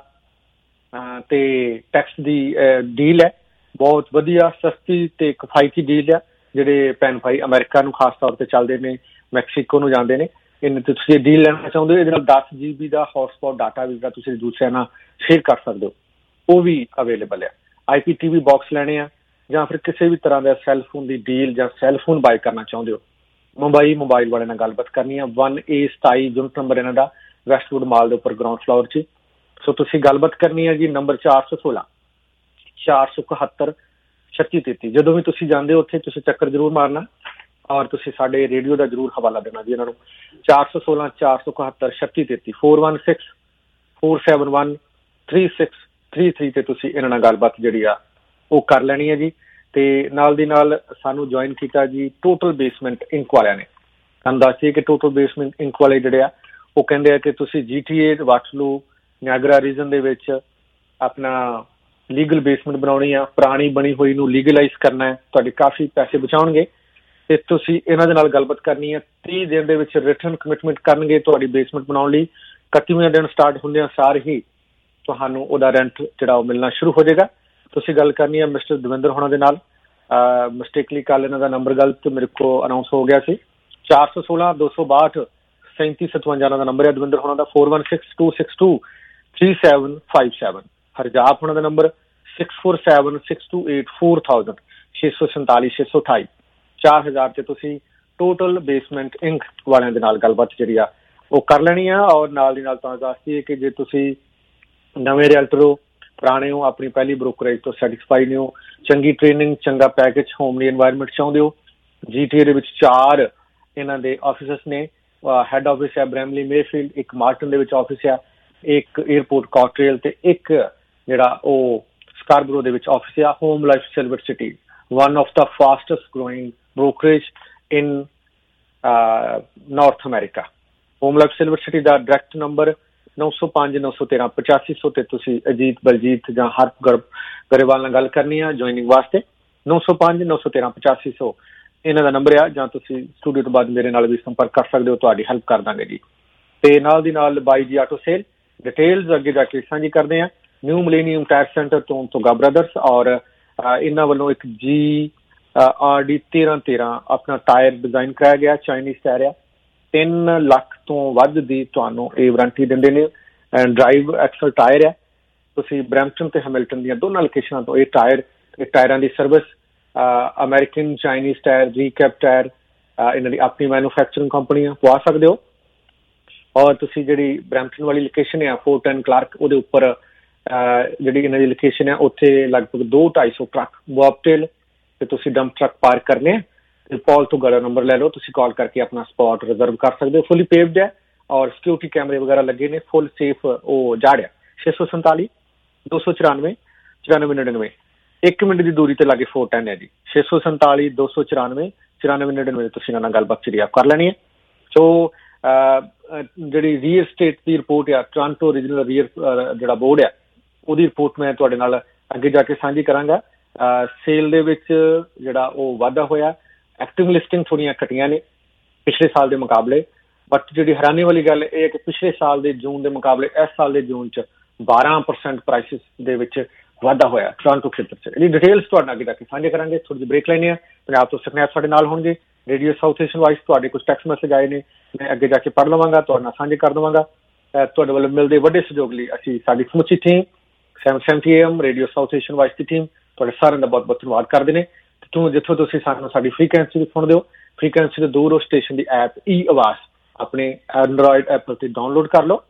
ਤੇ ਟੈਕਸਟ ਦੀ ਡੀਲ ਹੈ। ਬਹੁਤ ਵਧੀਆ, ਸਸਤੀ ਤੇ ਕਿਫਾਇਤੀ ਡੀਲ ਆ। ਜਿਹੜੇ ਭੈਣ ਭਾਈ ਅਮਰੀਕਾ ਨੂੰ ਖਾਸ ਤੌਰ ਤੇ ਚੱਲਦੇ ਨੇ, ਮੈਕਸੀਕੋ ਨੂੰ ਜਾਂਦੇ ਨੇ, ਇਹਨਾਂ ਤੇ ਤੁਸੀਂ ਡੀਲ ਲੈਣਾ ਚਾਹੁੰਦੇ ਹੋ, ਇਹਦੇ ਨਾਲ ਦਸ ਜੀ ਬੀ ਦਾ ਹੌਟਸਪੌਟ ਡਾਟਾ ਵੀ ਜਿਹੜਾ ਤੁਸੀਂ ਦੂਸਰਿਆਂ ਨਾਲ ਸ਼ੇਅਰ ਕਰ ਸਕਦੇ ਹੋ, ਉਹ ਵੀ ਅਵੇਲੇਬਲ ਆ। ਆਈ ਪੀ ਟੀ ਵੀ ਬਾਕਸ ਲੈਣੇ ਆ ਜਾਂ ਫਿਰ ਕਿਸੇ ਵੀ ਤਰ੍ਹਾਂ ਦਾ ਸੈੱਲਫੋਨ ਦੀ ਡੀਲ ਜਾਂ ਸੈੱਲਫੋਨ ਬਾਏ ਕਰਨਾ ਚਾਹੁੰਦੇ ਹੋ, ਮੁੰਬਈ ਮੋਬਾਈਲ ਵਾਲਿਆਂ ਨਾਲ ਗੱਲਬਾਤ ਕਰਨੀ ਆ। ਵਨ ਏ ਸਤਾਈ ਯੂਨਿਟ ਨੰਬਰ ਇਹਨਾਂ ਦਾ ਵੈਸਟਵੁੱਡ ਮਾਲ ਦੇ ਉੱਪਰ ਗਰਾਊਂਡ ਫਲੋਰ 'ਚ। ਸੋ ਤੁਸੀਂ ਗੱਲਬਾਤ ਕਰਨੀ ਹੈ ਜੀ। ਨੰਬਰ ਚਾਰ ਸੌ ਸੋਲਾਂ ਚਾਰ ਸੌ ਇਕਹੱਤਰ ਛੱਤੀ ਤੇਤੀ। ਜਦੋਂ ਵੀ ਤੁਸੀਂ ਜਾਂਦੇ ਹੋ ਉੱਥੇ ਤੁਸੀਂ ਚੱਕਰ ਜ਼ਰੂਰ ਮਾਰਨਾ ਔਰ ਤੁਸੀਂ ਸਾਡੇ ਰੇਡੀਓ ਦਾ ਜ਼ਰੂਰ ਹਵਾਲਾ ਦੇਣਾ ਜੀ ਇਹਨਾਂ ਨੂੰ। ਚਾਰ ਸੌ ਸੋਲਾਂ ਚਾਰ ਸੌ ਇਕਹੱਤਰ ਛੱਤੀ ਤੇਤੀ four one six four seven one three six three three ਤੇ ਤੁਸੀਂ ਇਹਨਾਂ ਨਾਲ ਗੱਲਬਾਤ ਜਿਹੜੀ ਆ ਉਹ ਕਰ ਲੈਣੀ ਹੈ ਜੀ। ਤੇ ਨਾਲ ਦੀ ਨਾਲ ਸਾਨੂੰ ਜੁਆਇਨ ਕੀਤਾ ਜੀ ਟੋਟਲ ਬੇਸਮੈਂਟ ਇੰਕ ਵਾਲਿਆਂ ਨੇ। ਤੁਹਾਨੂੰ ਦੱਸੀਏ ਕਿ ਟੋਟਲ ਬੇਸਮੈਂਟ ਇੰਕ ਵਾਲੇ ਜਿਹੜੇ ਆ ਉਹ ਕਹਿੰਦੇ ਆ ਕਿ ਤੁਸੀਂ G T A, Waterloo, Niagara region ਦੇ ਵਿੱਚ ਆਪਣਾ ਲੀਗਲ ਬੇਸਮੈਂਟ ਬਣਾਉਣੀ ਆ, ਪੁਰਾਣੀ ਬਣੀ ਹੋਈ ਨੂੰ ਲੀਗਲਾਈਜ਼ ਕਰਨਾ ਹੈ, ਤੁਹਾਡੇ ਕਾਫੀ ਪੈਸੇ ਬਚਾਉਣਗੇ। ਤੇ ਤੁਸੀਂ ਇਹਨਾਂ ਦੇ ਨਾਲ ਗੱਲਬਾਤ ਕਰਨੀ ਹੈ। ਤੀਹ ਦਿਨ ਦੇ ਵਿੱਚ ਰਿਟਰਨ ਕਮਿਟਮੈਂਟ ਕਰਨਗੇ ਤੁਹਾਡੀ ਬੇਸਮੈਂਟ ਬਣਾਉਣ ਲਈ। ਇਕੱਤੀਵੇਂ ਦਿਨ ਸਟਾਰਟ ਹੁੰਦਿਆਂ ਸਾਰ ਹੀ ਤੁਹਾਨੂੰ ਉਹਦਾ ਰੈਂਟ ਜਿਹੜਾ ਉਹ ਮਿਲਣਾ ਸ਼ੁਰੂ ਹੋ ਜਾਏਗਾ। ਤੁਸੀਂ ਗੱਲ ਕਰਨੀ ਹੈ ਮਿਸਟਰ ਦਵਿੰਦਰ ਹੋਣਾ ਦੇ ਨਾਲ। ਮਿਸਟੇਕਲੀ ਕੱਲ ਇਹਨਾਂ ਦਾ ਨੰਬਰ ਗਲਤ ਮੇਰੇ ਕੋਲ ਅਨਾਊਂਸ ਹੋ ਗਿਆ ਸੀ। ਚਾਰ ਸੌ ਸੋਲਾਂ ਦੋ ਸੌ ਬਾਹਠ ਸੈਂਤੀ ਸਤਵੰਜਾ ਦਾ ਨੰਬਰ ਹੈ ਦਵਿੰਦਰ ਹੋਣਾ ਦਾ। Four one six two six two three seven five seven. Harjap ਹੋਣਾ ਦਾ number six four seven six two eight four thousand ਛੇ ਸੌ ਸੰਤਾਲੀ ਛੇ ਸੌ ਅਠਾਈ। ਚਾਰ ਹਜ਼ਾਰ ਤੇ ਤੁਸੀਂ ਟੋਟਲ ਬੇਸਮੈਂਟ ਇੰਕ ਵਾਲਿਆਂ ਦੇ ਨਾਲ ਗੱਲਬਾਤ ਜਿਹੜੀ ਆ ਉਹ ਕਰ ਲੈਣੀ ਆ। ਔਰ ਨਾਲ ਦੀ ਨਾਲ ਤੁਹਾਨੂੰ ਦੱਸਦੀ ਹੈ ਕਿ ਜੇ ਤੁਸੀਂ ਨਵੇਂ ਰੀਅਲਟਰ ਹੋ, ਪੁਰਾਣੇ ਹੋ, ਆਪਣੀ ਪਹਿਲੀ ਬ੍ਰੋਕਰੇਜ ਤੋਂ ਸੈਟਿਸਫਾਈਡ ਹੋ, ਚੰਗੀ ਟ੍ਰੇਨਿੰਗ, ਚੰਗਾ ਪੈਕੇਜ, ਹੋਮਲੀ ਐਨਵਾਇਰਨਮੈਂਟ ਚਾਹੁੰਦੇ ਹੋ, ਜੀ ਟੀ ਏ ਦੇ ਵਿੱਚ ਚਾਰ ਇਹਨਾਂ ਦੇ ਆਫਿਸਸ ਨੇ। ਹੈੱਡ ਆਫਿਸ ਹੈ ਬ੍ਰੈਮਲੀ ਮੇਫੀਲਡ, ਇੱਕ ਮਾਰਟਨ ਦੇ ਵਿੱਚ ਆਫਿਸ ਆ, ਇੱਕ ਏਅਰਪੋਰਟ ਕਾਟਰੇਲ ਤੇ ਇੱਕ ਜਿਹੜਾ ਉਹ ਸਕਾਰਬਰੋ ਦੇ ਵਿੱਚ ਆਫਿਸ ਆ। Home life silver city, one of the fastest growing brokerage in uh, North America. Home life silver city ਦਾ ਡਾਇਰੈਕਟ ਨੰਬਰ ਨੌ ਸੌ ਪੰਜ ਨੌ ਸੌ ਤੇਰਾਂ ਪਚਾਸੀ ਸੌ ਤੇ ਤੁਸੀਂ ਅਜੀਤ ਬਲਜੀਤ ਜਾਂ ਹਰਪ ਗਰੇਵਾਲ ਨਾਲ ਗੱਲ ਕਰਨੀ ਆ ਜੁਆਇਨਿੰਗ ਵਾਸਤੇ। ਨੌ ਸੌ ਪੰਜ ਨੌ ਸੌ ਤੇਰਾਂ ਪਚਾਸੀ ਸੌ ਇਹਨਾਂ ਦਾ ਨੰਬਰ ਆ। ਜਾਂ ਤੁਸੀਂ ਸਟੂਡੀਓ ਤੋਂ ਬਾਅਦ ਮੇਰੇ ਨਾਲ ਵੀ ਸੰਪਰਕ ਕਰ ਸਕਦੇ ਹੋ, ਤੁਹਾਡੀ ਹੈਲਪ ਕਰ ਦਾਂਗੇ ਜੀ। ਤੇ ਨਾਲ ਦੀ ਨਾਲ ਬਾਈ ਜੀ ਆਟੋ ਸੇਲ ਡਿਟੇਲਸ ਅੱਗੇ ਜਾ ਕੇ ਸਾਂਝੀ ਕਰਦੇ ਹਾਂ। ਨਿਊ ਮਿਲੇਨੀਅਮ ਟਾਇਰ ਸੈਂਟਰ ਤੋਂ ਤੋਗਾ ਬ੍ਰਦਰਸ ਔਰ ਇਹਨਾਂ ਵੱਲੋਂ ਇੱਕ ਜੀ ਆਰ ਡੀ ਤੇਰਾਂ ਤੇਰਾਂ ਆਪਣਾ ਟਾਇਰ ਡਿਜ਼ਾਈਨ ਕਰਾਇਆ ਗਿਆ। ਚਾਈਨੀਜ਼ ਟਾਇਰ ਆ। ਤਿੰਨ ਲੱਖ ਤੋਂ ਵੱਧ ਦੀ ਤੁਹਾਨੂੰ ਇਹ ਵਾਰੰਟੀ ਦਿੰਦੇ ਨੇ। ਡਰਾਈਵ ਐਕਸਲ ਟਾਇਰ ਹੈ। ਤੁਸੀਂ ਬਰੈਂਪਟਨ ਤੇ ਹੈਮਿਲਟਨ ਦੀਆਂ ਦੋਨਾਂ ਲੋਕੇਸ਼ਨਾਂ ਤੋਂ ਇਹ ਟਾਇਰ ਤੇ ਟਾਇਰਾਂ ਦੀ service, American Chinese tyre, recap tyre, ਇਹਨਾਂ ਦੀ ਆਪਣੀ ਮੈਨੂਫੈਕਚਰਿੰਗ ਕੰਪਨੀ ਆ, ਪਵਾ ਸਕਦੇ ਹੋ। ਔਰ ਤੁਸੀਂ ਜਿਹੜੀ ਬਰੈਂਪਟਨ ਵਾਲੀ ਲੋਕੇਸ਼ਨ ਆ ਫੋਰ ਟੈਨ ਕਲਾਰਕ, ਉਹਦੇ ਉੱਪਰ ਜਿਹੜੀ ਇਹਨਾਂ ਦੀ ਲੋਕੇਸ਼ਨ ਹੈ ਉੱਥੇ ਲਗਭਗ ਦੋ ਢਾਈ ਸੌ ਟਰੱਕ ਬੌਬਟੇਲ ਤੇ ਤੁਸੀਂ ਡੰਪ ਟਰੱਕ ਪਾਰਕ ਕਰਨੇ ਆ ਤੇ ਪੌਲ ਤੋਂ ਗੜਾ ਨੰਬਰ ਲੈ ਲਓ, ਤੁਸੀਂ ਕਾਲ ਕਰਕੇ ਆਪਣਾ ਸਪੌਟ ਰਿਜ਼ਰਵ ਕਰ ਸਕਦੇ ਹੋ। ਫੁੱਲੀ ਪੇਵਡ ਹੈ ਔਰ ਸਿਕਿਉਰਿਟੀ ਕੈਮਰੇ ਵਗੈਰਾ ਲੱਗੇ ਨੇ, ਫੁੱਲ ਸੇਫ ਉਹ ਜਾੜਿਆ। ਛੇ ਸੌ ਸੰਤਾਲੀ ਦੋ ਸੌ ਚੁਰਾਨਵੇਂ ਚੁਰਾਨਵੇਂ ਨੜਿਨਵੇਂ, ਇੱਕ ਮਿੰਟ ਦੀ ਦੂਰੀ ਤੇ ਲਾਗੇ ਫੋਰ ਟੈਨ ਹੈ ਜੀ। ਛੇ ਸੌ ਸੰਤਾਲੀ ਦੋ ਸੌ ਚੁਰਾਨਵੇਂ ਚੁਰਾਨਵੇਂ ਨੜਿਨਵੇਂ ਤੁਸੀਂ ਇਹਨਾਂ ਨਾਲ ਗੱਲਬਾਤ ਜਿਹੜੀ ਆਪ ਕਰ ਲੈਣੀ ਹੈ। ਸੋ ਜਿਹੜੀ ਰੀਅਲ ਸਟੇਟ ਦੀ ਰਿਪੋਰਟ ਆ, ਟੋਰਾਂਟੋ ਰੀਜਨਲ ਰੀਅਲ ਜਿਹੜਾ ਬੋਰਡ ਆ, ਉਹਦੀ ਰਿਪੋਰਟ ਮੈਂ ਤੁਹਾਡੇ ਨਾਲ ਅੱਗੇ ਜਾ ਕੇ ਸਾਂਝੀ ਕਰਾਂਗਾ। ਸੇਲ ਦੇ ਵਿੱਚ ਜਿਹੜਾ ਉਹ ਵਾਧਾ ਹੋਇਆ, ਐਕਟਿਵ ਲਿਸਟਿੰਗ ਥੋੜ੍ਹੀਆਂ ਘਟੀਆਂ ਨੇ ਪਿਛਲੇ ਸਾਲ ਦੇ ਮੁਕਾਬਲੇ, ਬਟ ਜਿਹੜੀ ਹੈਰਾਨੀ ਵਾਲੀ ਗੱਲ ਇਹ ਹੈ ਕਿ ਪਿਛਲੇ ਸਾਲ ਦੇ ਜੂਨ ਦੇ ਮੁਕਾਬਲੇ ਇਸ ਸਾਲ ਦੇ ਜੂਨ 'ਚ ਬਾਰਾਂ ਪਰਸੈਂਟ ਪ੍ਰਾਈਸਿਸ ਦੇ ਵਿੱਚ ਵਾਧਾ ਹੋਇਆ ਟੋਰਾਂਟੋ ਖੇਤਰ 'ਚ। ਇਹਦੀ ਡਿਟੇਲਸ ਤੁਹਾਡੇ ਨਾਲ ਅੱਗੇ ਜਾ ਕੇ ਸਾਂਝੇ ਕਰਾਂਗੇ। ਥੋੜ੍ਹੀ ਜਿਹੀ ਬ੍ਰੇਕ ਲੈਣੀ ਆ। ਪੰਜਾਬ ਤੋਂ ਸਕਨੈਪ ਸਾਡੇ ਨਾਲ ਹੋਣਗੇ। ਰੇਡੀਓ ਸਾਊਥ ਏਸ਼ੀਅਨ ਵਾਈਸ ਤੁਹਾਡੇ ਕੁਝ ਟੈਕਸਟ ਮੈਸੇਜ ਆਏ ਨੇ, ਮੈਂ ਅੱਗੇ ਜਾ ਕੇ ਪੜ੍ਹ ਲਵਾਂਗਾ, ਤੁਹਾਡੇ ਨਾਲ ਸਾਂਝੇ ਕਰ ਦੇਵਾਂਗਾ। ਤੁਹਾਡੇ ਵੱਲੋਂ ਮਿਲਦੇ ਵੱਡੇ ਸਹਿਯੋਗ ਲਈ ਅਸੀਂ ਸਾਡੀ ਸਮੁੱਚੀ team seven seventy A M radio South Asian voice ਦੀ ਟੀਮ ਤੁਹਾਡੇ ਸਾਰਿਆਂ ਦਾ ਬਹੁਤ ਬਹੁਤ ਧੰਨਵਾਦ ਕਰਦੇ ਨੇ। ਤੂੰ ਜਿੱਥੋਂ ਤੁਸੀਂ ਸਾਨੂੰ ਸਾਡੀ ਫ੍ਰੀਕੁਐਂਸੀ ਵੀ ਸੁਣਦੇ ਹੋ, ਫ੍ਰੀਕੁਐਂਸੀ ਤੋਂ ਦੂਰ ਉਹ ਸਟੇਸ਼ਨ ਦੀ ਐਪ ਈ ਆਵਾਜ਼ ਆਪਣੇ ਐਂਡਰੋਇਡ ਐਪ ਤੇ ਡਾਊਨਲੋਡ ਕਰ ਲਓ।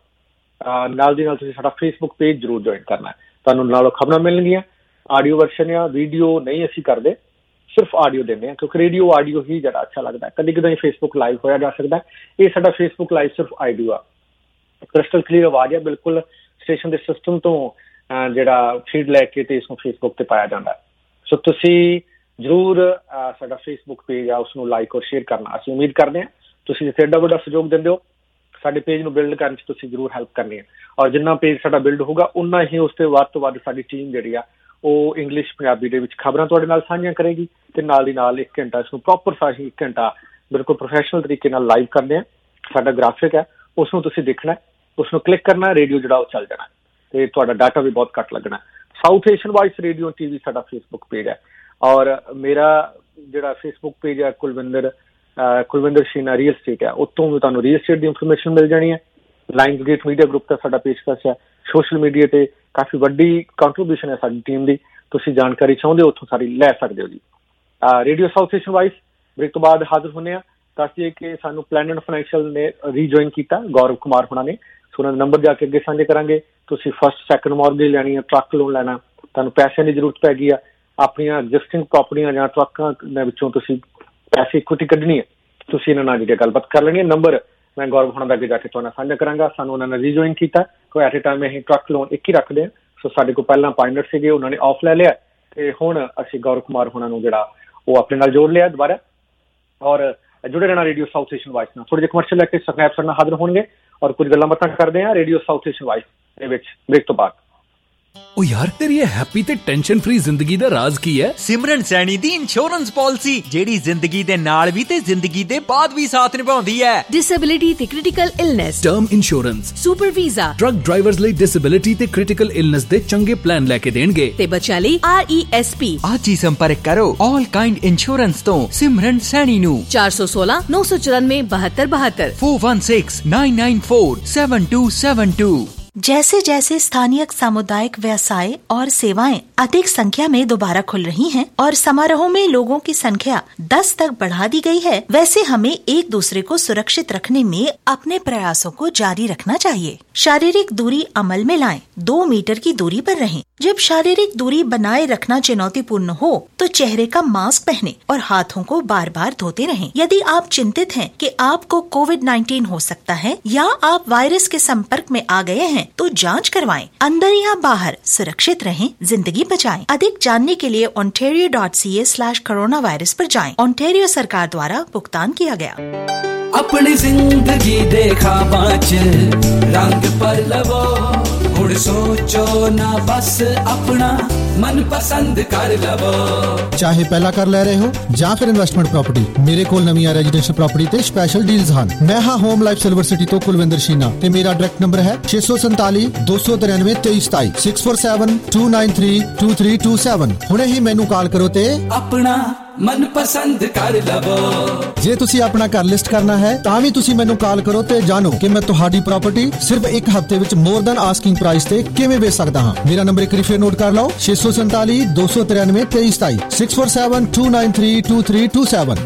ਨਾਲ ਦੀ ਨਾਲ ਤੁਸੀਂ ਸਾਡਾ ਫੇਸਬੁੱਕ ਪੇਜ ਜ਼ਰੂਰ ਜੁਆਇਨ ਕਰਨਾ ਹੈ, ਤੁਹਾਨੂੰ ਨਾਲੋਂ ਖਬਰਾਂ ਮਿਲਣਗੀਆਂ। ਆਡੀਓ ਵਰਸ਼ਨ ਜਾਂ ਵੀਡੀਓ ਨਹੀਂ ਅਸੀਂ ਕਰਦੇ, ਸਿਰਫ ਆਡੀਓ ਦਿੰਦੇ ਹਾਂ, ਕਿਉਂਕਿ ਰੇਡੀਓ ਆਡੀਓ ਹੀ ਜ਼ਿਆਦਾ ਅੱਛਾ ਲੱਗਦਾ। ਕਦੀ ਕਦੇ ਫੇਸਬੁੱਕ ਲਾਈਵ ਹੋਇਆ ਜਾ ਸਕਦਾ, ਇਹ ਸਾਡਾ ਫੇਸਬੁੱਕ ਲਾਈਵ ਸਿਰਫ ਆਡੀਓ ਆ। ਕ੍ਰਿਸਟਲ ਕਲੀਅਰ ਆਵਾਜ਼ ਹੈ ਬਿਲਕੁਲ, ਸਟੇਸ਼ਨ ਦੇ ਸਿਸਟਮ ਤੋਂ ਜਿਹੜਾ ਫੀਡ ਲੈ ਕੇ ਤੇ ਇਸਨੂੰ ਫੇਸਬੁੱਕ ਤੇ ਪਾਇਆ ਜਾਂਦਾ। ਸੋ ਤੁਸੀਂ ਜ਼ਰੂਰ ਸਾਡਾ ਫੇਸਬੁੱਕ ਪੇਜ ਆ ਉਸਨੂੰ ਲਾਈਕ ਔਰ ਸ਼ੇਅਰ ਕਰਨਾ। ਅਸੀਂ ਉਮੀਦ ਕਰਦੇ ਹਾਂ ਤੁਸੀਂ ਜਿੱਥੇ ਐਡਾ ਵੱਡਾ ਸਹਿਯੋਗ ਦਿੰਦੇ ਹੋ ਸਾਡੇ ਪੇਜ ਨੂੰ ਬਿਲਡ ਕਰਨ 'ਚ ਤੁਸੀਂ ਜ਼ਰੂਰ ਹੈਲਪ ਕਰਨੀ ਹੈ। ਔਰ ਜਿੰਨਾ ਪੇਜ ਸਾਡਾ ਬਿਲਡ ਹੋਊਗਾ ਉਨਾ ਹੀ ਉਸ ਤੇ ਵੱਧ ਤੋਂ ਵੱਧ ਸਾਡੀ ਟੀਮ ਜਿਹੜੀ ਆ ਉਹ ਇੰਗਲਿਸ਼ ਪੰਜਾਬੀ ਦੇ ਵਿੱਚ ਖਬਰਾਂ ਤੁਹਾਡੇ ਨਾਲ ਸਾਂਝੀਆਂ ਕਰੇਗੀ ਤੇ ਨਾਲ ਦੀ ਨਾਲ ਇੱਕ ਘੰਟਾ ਇਸਨੂੰ ਪ੍ਰੋਪਰ ਸਾਹੀ ਇੱਕ ਘੰਟਾ ਬਿਲਕੁਲ ਪ੍ਰੋਫੈਸ਼ਨਲ ਤਰੀਕੇ ਨਾਲ ਲਾਈਵ ਕਰਦੇ ਹਾਂ। ਸਾਡਾ ਗ੍ਰਾਫਿਕ ਹੈ, ਉਸਨੂੰ ਤੁਸੀਂ ਦੇਖਣਾ, ਉਸਨੂੰ ਕਲਿੱਕ ਕਰਨਾ, ਰੇਡੀਓ ਜਿਹੜਾ ਉਹ ਚੱਲ ਜਾਣਾ ਤੇ ਤੁਹਾਡਾ ਡਾਟਾ ਵੀ ਬਹੁਤ ਘੱਟ ਲੱਗਣਾ। South Asian voice radio T V ਸਾਡਾ ਫੇਸਬੁੱਕ ਪੇਜ ਹੈ ਔਰ ਮੇਰਾ ਜਿਹੜਾ ਫੇਸਬੁੱਕ ਪੇਜ ਹੈ ਕੁਲਵਿੰਦਰ ਕੁਲਵਿੰਦਰ ਸ਼ੀਨਾ ਰੀਅਲ ਸਟੇਟ ਹੈ, ਉੱਥੋਂ ਵੀ ਤੁਹਾਨੂੰ ਰੀਅਲ ਸਟੇਟ ਦੀ ਇਨਫੋਰਮੇਸ਼ਨ ਮਿਲ ਜਾਣੀ ਹੈ। ਲਾਇਨਸ ਗੇਟ ਮੀਡੀਆ ਗਰੁੱਪ ਦਾ ਸਾਡਾ ਪੇਸ਼ਕਸ਼ ਹੈ, ਸੋਸ਼ਲ ਮੀਡੀਆ ਤੇ ਕਾਫੀ ਵੱਡੀ ਕੰਟਰੀਬਿਊਸ਼ਨ ਹੈ ਸਾਡੀ ਟੀਮ ਦੀ, ਤੁਸੀਂ ਜਾਣਕਾਰੀ ਚਾਹੁੰਦੇ ਹੋ ਉੱਥੋਂ ਸਾਰੀ ਲੈ ਸਕਦੇ ਹੋ ਜੀ। Radio South Asian voice break ਤੋਂ ਬਾਅਦ ਹਾਜ਼ਰ ਹੁੰਦੇ ਹਾਂ। ਦੱਸ ਦਈਏ ਕਿ ਸਾਨੂੰ ਪਲੈਨਟ ਫਾਈਨੈਂਸ਼ੀਅਲ ਨੇ ਰੀਜੁਆਇਨ ਕੀਤਾ, ਗੌਰਵ ਕੁਮਾਰ ਹੋਣਾ ਨੇ, ਸੋ ਉਹਨਾਂ ਦਾ ਨੰਬਰ ਜਾ ਕੇ ਅੱਗੇ ਸਾਂਝੇ ਕਰਾਂਗੇ। ਤੁਸੀਂ ਫਸਟ ਸੈਕਿੰਡ ਮੌਰਗੇਜ ਲੈਣੀ ਹੈ, ਟਰੱਕ ਲੋਨ ਲੈਣਾ, ਤੁਹਾਨੂੰ ਪੈਸਿਆਂ ਦੀ ਜ਼ਰੂਰਤ ਪੈ ਗਈ ਆ, ਆਪਣੀਆਂ ਐਗਜ਼ਿਸਟਿੰਗ ਪ੍ਰੋਪਰਟੀਆਂ ਜਾਂ ਟਰੱਕਾਂ ਦੇ ਵਿੱਚੋਂ ਤੁਸੀਂ ਪੈਸੇ ਇਕੁਇਟੀ ਕੱਢਣੀ ਹੈ, ਤੁਸੀਂ ਇਹਨਾਂ ਨਾਲ ਜਿਹੜੀ ਗੱਲਬਾਤ ਕਰ ਲੈਣੀ ਹੈ। ਨੰਬਰ ਮੈਂ ਗੌਰਵ ਹੋਣਾ ਦਾ ਅੱਗੇ ਜਾ ਕੇ ਤੁਹਾਨੂੰ ਸਾਂਝਾ ਕਰਾਂਗਾ। ਸਾਨੂੰ ਉਹਨਾਂ ਨੇ ਰੀਜੁਆਇਨ ਕੀਤਾ, ਕੋਈ ਐਟ ਏ ਟਾਈਮ ਅਸੀਂ ਟਰੱਕ ਲੋਨ ਇੱਕ ਹੀ ਰੱਖਦੇ ਹਾਂ। ਸੋ ਸਾਡੇ ਕੋਲ ਪਹਿਲਾਂ ਪਾਇਲਟ ਸੀਗੇ, ਉਹਨਾਂ ਨੇ ਆਫ ਲੈ ਲਿਆ ਤੇ ਹੁਣ ਅਸੀਂ ਗੌਰਵ ਕੁਮਾਰ ਹੋਣਾ ਨੂੰ ਜਿਹੜਾ ਉਹ ਆਪਣੇ ਨਾਲ ਜੋੜ ਲਿਆ ਦੁਬਾਰਾ। ਔਰ ਜੁੜੇ ਰਹਿਣਾ ਰੇਡੀਓ ਸਾਊਥ ਏਸ਼ੀਅਨ ਵਾਈਸ ਨਾਲ। ਥੋੜੇ ਜਿਹੇ ਕਮਰਸ਼ੀਅਲ ਲੈ ਕੇ ਸਨੈਪ ਨਾਲ ਹਾਜ਼ਰ ਹੋਣਗੇ ਔਰ ਕੁਝ ਗੱਲਾਂ ਬਾਤਾਂ ਕਰਦੇ ਹਾਂ ਰੇਡੀਓ ਸਾਊਥ ਏਸ਼ੀਅਨ ਵਾਈਸ ਦੇ ਵਿੱਚ ਬ੍ਰੇਕ ਤੋਂ ਬਾਅਦ। ओ यार तेरी हैप्पी ते टेंशन फ्री जिंदगी दा राज की है? सिमरन सैनी दी इंश्योरेंस पॉलिसी जेड़ी जिंदगी दे नाल भी ते जिंदगी दे बाद भी साथ निभाउंदी है। डिसेबिलिटी ते critical illness, term insurance, super visa, truck drivers लई डिसेबिलिटी ते क्रिटिकल इलनेस दे चंगे प्लान लेके देणगे ते बच्चा लई आर ई एस पी। आज ही संपर्क करो ऑल काइंड इंश्योरेंस तो सिमरन सैनी नू चार सौ सोलह नौ सौ चौरानवे बहत्तर बहत्तर four one six nine nine four seven two seven two. जैसे जैसे स्थानीय सामुदायिक व्यवसाय और सेवाएं अधिक संख्या में दोबारा खुल रही हैं और समारोहों में लोगों की संख्या दस तक बढ़ा दी गई है, वैसे हमें एक दूसरे को सुरक्षित रखने में अपने प्रयासों को जारी रखना चाहिए। शारीरिक दूरी अमल में लाएं, दो मीटर की दूरी पर रहें। जब शारीरिक दूरी बनाए रखना चुनौतीपूर्ण हो तो चेहरे का मास्क पहने और हाथों को बार बार धोते रहें। यदि आप चिंतित हैं कि आपको कोविड नाइन्टीन हो सकता है या आप वायरस के संपर्क में आ गए हैं तो जांच करवाएं। अंदर या बाहर सुरक्षित रहें, जिंदगी बचाएं। अधिक जानने के लिए Ontario dot C A slash corona virus पर जाएं। ओंटारियो सरकार द्वारा भुगतान किया गया। अपनी जिंदगी देखा बाँच रंग पर लवो, हुण सोचो ना बस अपना मन पसंद कर लवो। चाहे पहला कर ले रहे हो ਜਾਂ ਫਿਰ ਇਨਵੈਸਟਮੈਂਟ ਪ੍ਰਾਪਰਟੀ, ਮੇਰੇ ਕੋਲ ਨਵੀਆਂ ਰੈਜ਼ੀਡੈਂਸ਼ੀਅਲ ਪ੍ਰਾਪਰਟੀ ਤੇ ਸਪੈਸ਼ਲ ਡੀਲਸ ਹਨ। ਮੈਂ ਹਾਂ ਹੋਮ ਲਾਈਫ ਸਿਲਵਰ ਸਿਟੀ ਤੋਂ ਕੁਲਵਿੰਦਰ ਸ਼ੀਨਾ ਤੇ ਮੇਰਾ ਡਾਇਰੈਕਟ ਨੰਬਰ ਹੈ ਛੇ ਸੌ ਸੰਤਾਲੀ ਦੋ ਸੌ ਤਰਾਨਵੇਂ ਤੇਈ ਸਤਾਈ six four seven two nine three two three two seven. ਹੁਣੇ ਹੀ ਮੈਨੂੰ ਕਾਲ ਕਰੋ ਤੇ ਆਪਣਾ ਮਨ ਪਸੰਦ ਕਰ ਲਵੋ। ਜੇ ਤੁਸੀਂ ਆਪਣਾ ਘਰ ਲਿਸਟ ਕਰਨਾ ਹੈ ਤਾਂ ਵੀ ਤੁਸੀਂ ਮੈਨੂੰ ਕਾਲ ਕਰੋ ਤੇ ਜਾਣੋ ਕਿ ਮੈਂ ਤੁਹਾਡੀ ਪ੍ਰਾਪਰਟੀ ਸਿਰਫ ਇੱਕ ਹਫ਼ਤੇ ਵਿੱਚ ਮੋਰ ਦੈਨ ਆਸਕਿੰਗ ਪ੍ਰਾਈਸ ਤੇ ਕਿਵੇਂ ਵੇਚ ਸਕਦਾ ਹਾਂ। ਮੇਰਾ ਨੰਬਰ ਇੱਕ ਵਾਰੀ ਫੇਰ ਨੋਟ ਕਰ ਲਓ ਛੇ ਸੌ ਸੰਤਾਲੀ ਦੋ ਸੌ ਤਰਾਨਵੇਂ ਤੇਈ ਸਤਾਈ six four seven two nine three two three two seven.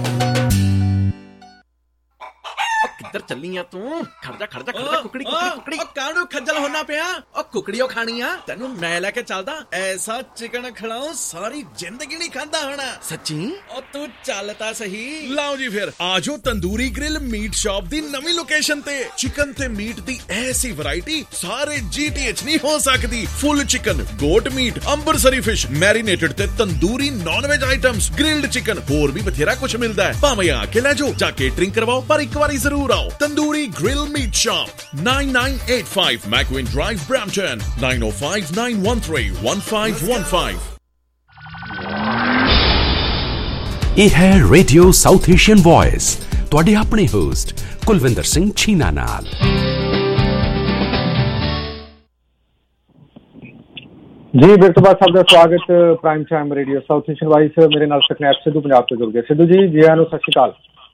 ਕਿੱਧਰ ਚੱਲੀ ਆ ਤੂੰ? ਖੜਜਾ ਖੜਜਾ ਖੜਜਾ ਕੁਕੜੀ ਕੁਕੜੀ ਕੁਕੜੀ। ਉਹ ਕਾਹਨੂੰ ਖੱਜਲ ਹੋਣਾ ਪਿਆ? ਉਹ ਕੁਕੜੀਓ ਖਾਣੀ ਆ ਤੈਨੂੰ ਮੈਂ ਲੈ ਕੇ ਚੱਲਦਾ। ਐਸਾ ਚਿਕਨ ਖਿਲਾਉ ਸਾਰੀ ਜ਼ਿੰਦਗੀ ਨਹੀਂ ਖਾਂਦਾ ਹੋਣਾ। ਸੱਚੀ? ਉਹ ਤੂੰ ਚੱਲ ਤਾਂ ਸਹੀ। ਲਓ ਜੀ ਫਿਰ ਆਜੋ ਤੰਦੂਰੀ ਗ੍ਰਿਲ ਮੀਟ ਸ਼ਾਪ ਦੀ ਨਵੀਂ ਲੋਕੇਸ਼ਨ ਤੇ। ਚਿਕਨ ਤੇ ਮੀਟ ਦੀ ਐਸੀ ਵੈਰਾਈਟੀ ਸਾਰੇ ਜੀਟੀਐਚ ਨਹੀਂ ਹੋ ਸਕਦੀ। Full chicken, goat meat, Amritsari fish, marinated ਤੇ tandoori non veg items, grilled chicken, ਹੋਰ ਵੀ ਬਥੇਰਾ ਕੁਝ ਮਿਲਦਾ ਹੈ। ਭਾਵੇਂ ਆ ਕੇ ਲੈ ਜਾਓ, ਜਾ ਕੇਟਰਿੰਗ ਕਰਵਾਓ, ਪਰ ਇੱਕ ਵਾਰੀ ਜ਼ਰੂਰ ਆਓ। Tandoori grill meat Shop nine nine eight five Macquarie Drive, Brampton nine oh five nine one three one five one five। ਇਹ ਹੈ ਰੇਡੀਓ ਸਾਊਥ ਏਸ਼ੀਅਨ ਵੌਇਸ, ਤੁਹਾਡੇ ਆਪਣੇ ਹੋਸਟ ਕੁਲਵਿੰਦਰ ਸਿੰਘ ਛੀਨਾ ਨਾਲ। ਜੀ ਫਿਰ ਤੋਂ ਬਾਅਦ ਸਭ ਦਾ ਸਵਾਗਤ prime time radio South Asian voice. ਮੇਰੇ ਨਾਲ ਸਕਨੈਪ ਸਿੱਧੂ ਪੰਜਾਬ ਤੋਂ ਜੁੜ ਗਏ। ਸਿੱਧੂ ਜੀ ਜੀ ਆਇਆਂ ਨੂੰ, ਸਤਿ ਸ਼੍ਰੀ ਅਕਾਲ।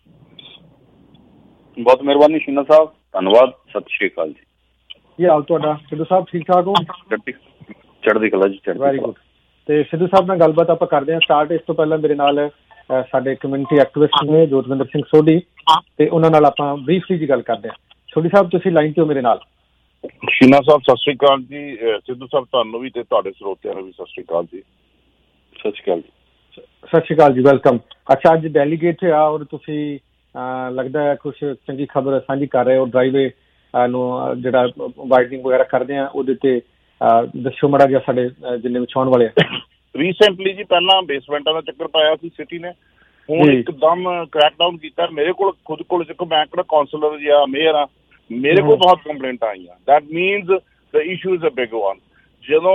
ਬਹੁਤ ਮਿਹਰਬਾਨੀ ਸ਼ੀਨਾ ਸਾਹਿਬ, ਧੰਨਵਾਦ, ਸਤਿ ਸ਼੍ਰੀ ਅਕਾਲ ਜੀ। ਕੀ ਹਾਲ ਤੁਹਾਡਾ ਸਿੱਧੂ ਸਾਹਿਬ? ਠੀਕ ਠਾਕ ਹੋ? ਚੜ੍ਹਦੀ ਕਲਾ ਜੀ, ਚੜ੍ਹਦੀ ਵੈਰੀ ਗੁੱਡ। ਤੇ ਸਿੱਧੂ ਸਾਹਿਬ ਨਾਲ ਗੱਲਬਾਤ ਆਪਾਂ ਕਰਦੇ ਹਾਂ ਸਟਾਰਟ। ਇਸ ਤੋਂ ਪਹਿਲਾਂ ਮੇਰੇ ਨਾਲ ਸਾਡੇ ਕਮਿਊਨਿਟੀ ਐਕਟਿਵਿਸਟ ਨੇ ਜੋਤਵਿੰਦਰ ਸਿੰਘ ਸੋਢੀ, ਤੇ ਉਹਨਾਂ ਨਾਲ ਆਪਾਂ ਬਰੀਫਲੀ ਜੀ ਗੱਲ ਕਰਦੇ ਹਾਂ। ਸੋਢੀ ਸਾਹਿਬ ਤੁਸੀਂ ਲਾਈਨ ਤੇ ਹੋ ਮੇਰੇ ਨਾਲ? ਸ਼ੀਨਾ ਸਾਹਿਬ ਸਤਿ ਸ਼੍ਰੀ ਅਕਾਲ ਜੀ। ਸਿੱਧੂ ਸਾਹਿਬ ਤੁਹਾਨੂੰ ਵੀ ਤੇ ਤੁਹਾਡੇ ਸਰੋਤਿਆਂ ਨੂੰ ਵੀ ਸਤਿ ਸ਼੍ਰੀ ਅਕਾਲ ਜੀ। ਸਤਿ ਸ਼੍ਰੀ ਅਕਾਲ ਜੀ। ਸਤਿ ਸ਼੍ਰੀ ਅਕਾਲ ਜੀ, ਵੈਲਕਮ। ਅੱਛਾ, ਅੱਜ ਡੈਲੀਗੇਟ ਆ ਔਰ ਤੁਸੀਂ ਲੱਗਦਾ ਹੈ ਕੁਛ ਚੰਗੀ ਖਬਰ ਸਾਂਝੀ ਕਰ ਰਹੇ ਹੋ। ਡਰਾਈਵੇ ਨੂੰ ਜਿਹੜਾ ਵਾਈਡਨਿੰਗ ਵਗੈਰਾ ਕਰਦੇ ਆ ਉਹਦੇ ਤੇ ਦੱਸੋ ਮਾੜਾ ਜਿਹਾ ਸਾਡੇ ਜਿੰਨੇ ਵਿਛਾਉਣ ਵਾਲੇ ਆ। ਰੀਸੈਂਟਲੀ ਜੀ ਪਹਿਲਾਂ ਬੇਸਮੈਂਟਾਂ ਦਾ ਚੱਕਰ ਪਾਇਆ ਸੀ ਸਿਟੀ ਨੇ, ਹੁਣ ਇੱਕਦਮ ਕ੍ਰੈਕਡਾਊਨ ਕੀਤਾ। ਮੇਰੇ ਕੋਲ ਖੁਦ ਕੋਲ ਦੇਖੋ, ਮੈਂ ਕਿਹੜਾ ਕਾਉਂਸਲਰ ਜਾਂ ਮੇਅਰ ਆ, ਮੇਰੇ ਕੋਲ ਬਹੁਤ ਕੰਪਲੇਂਟਾਂ ਆਈਆਂ। That means the issue is a big one. ਜਦੋਂ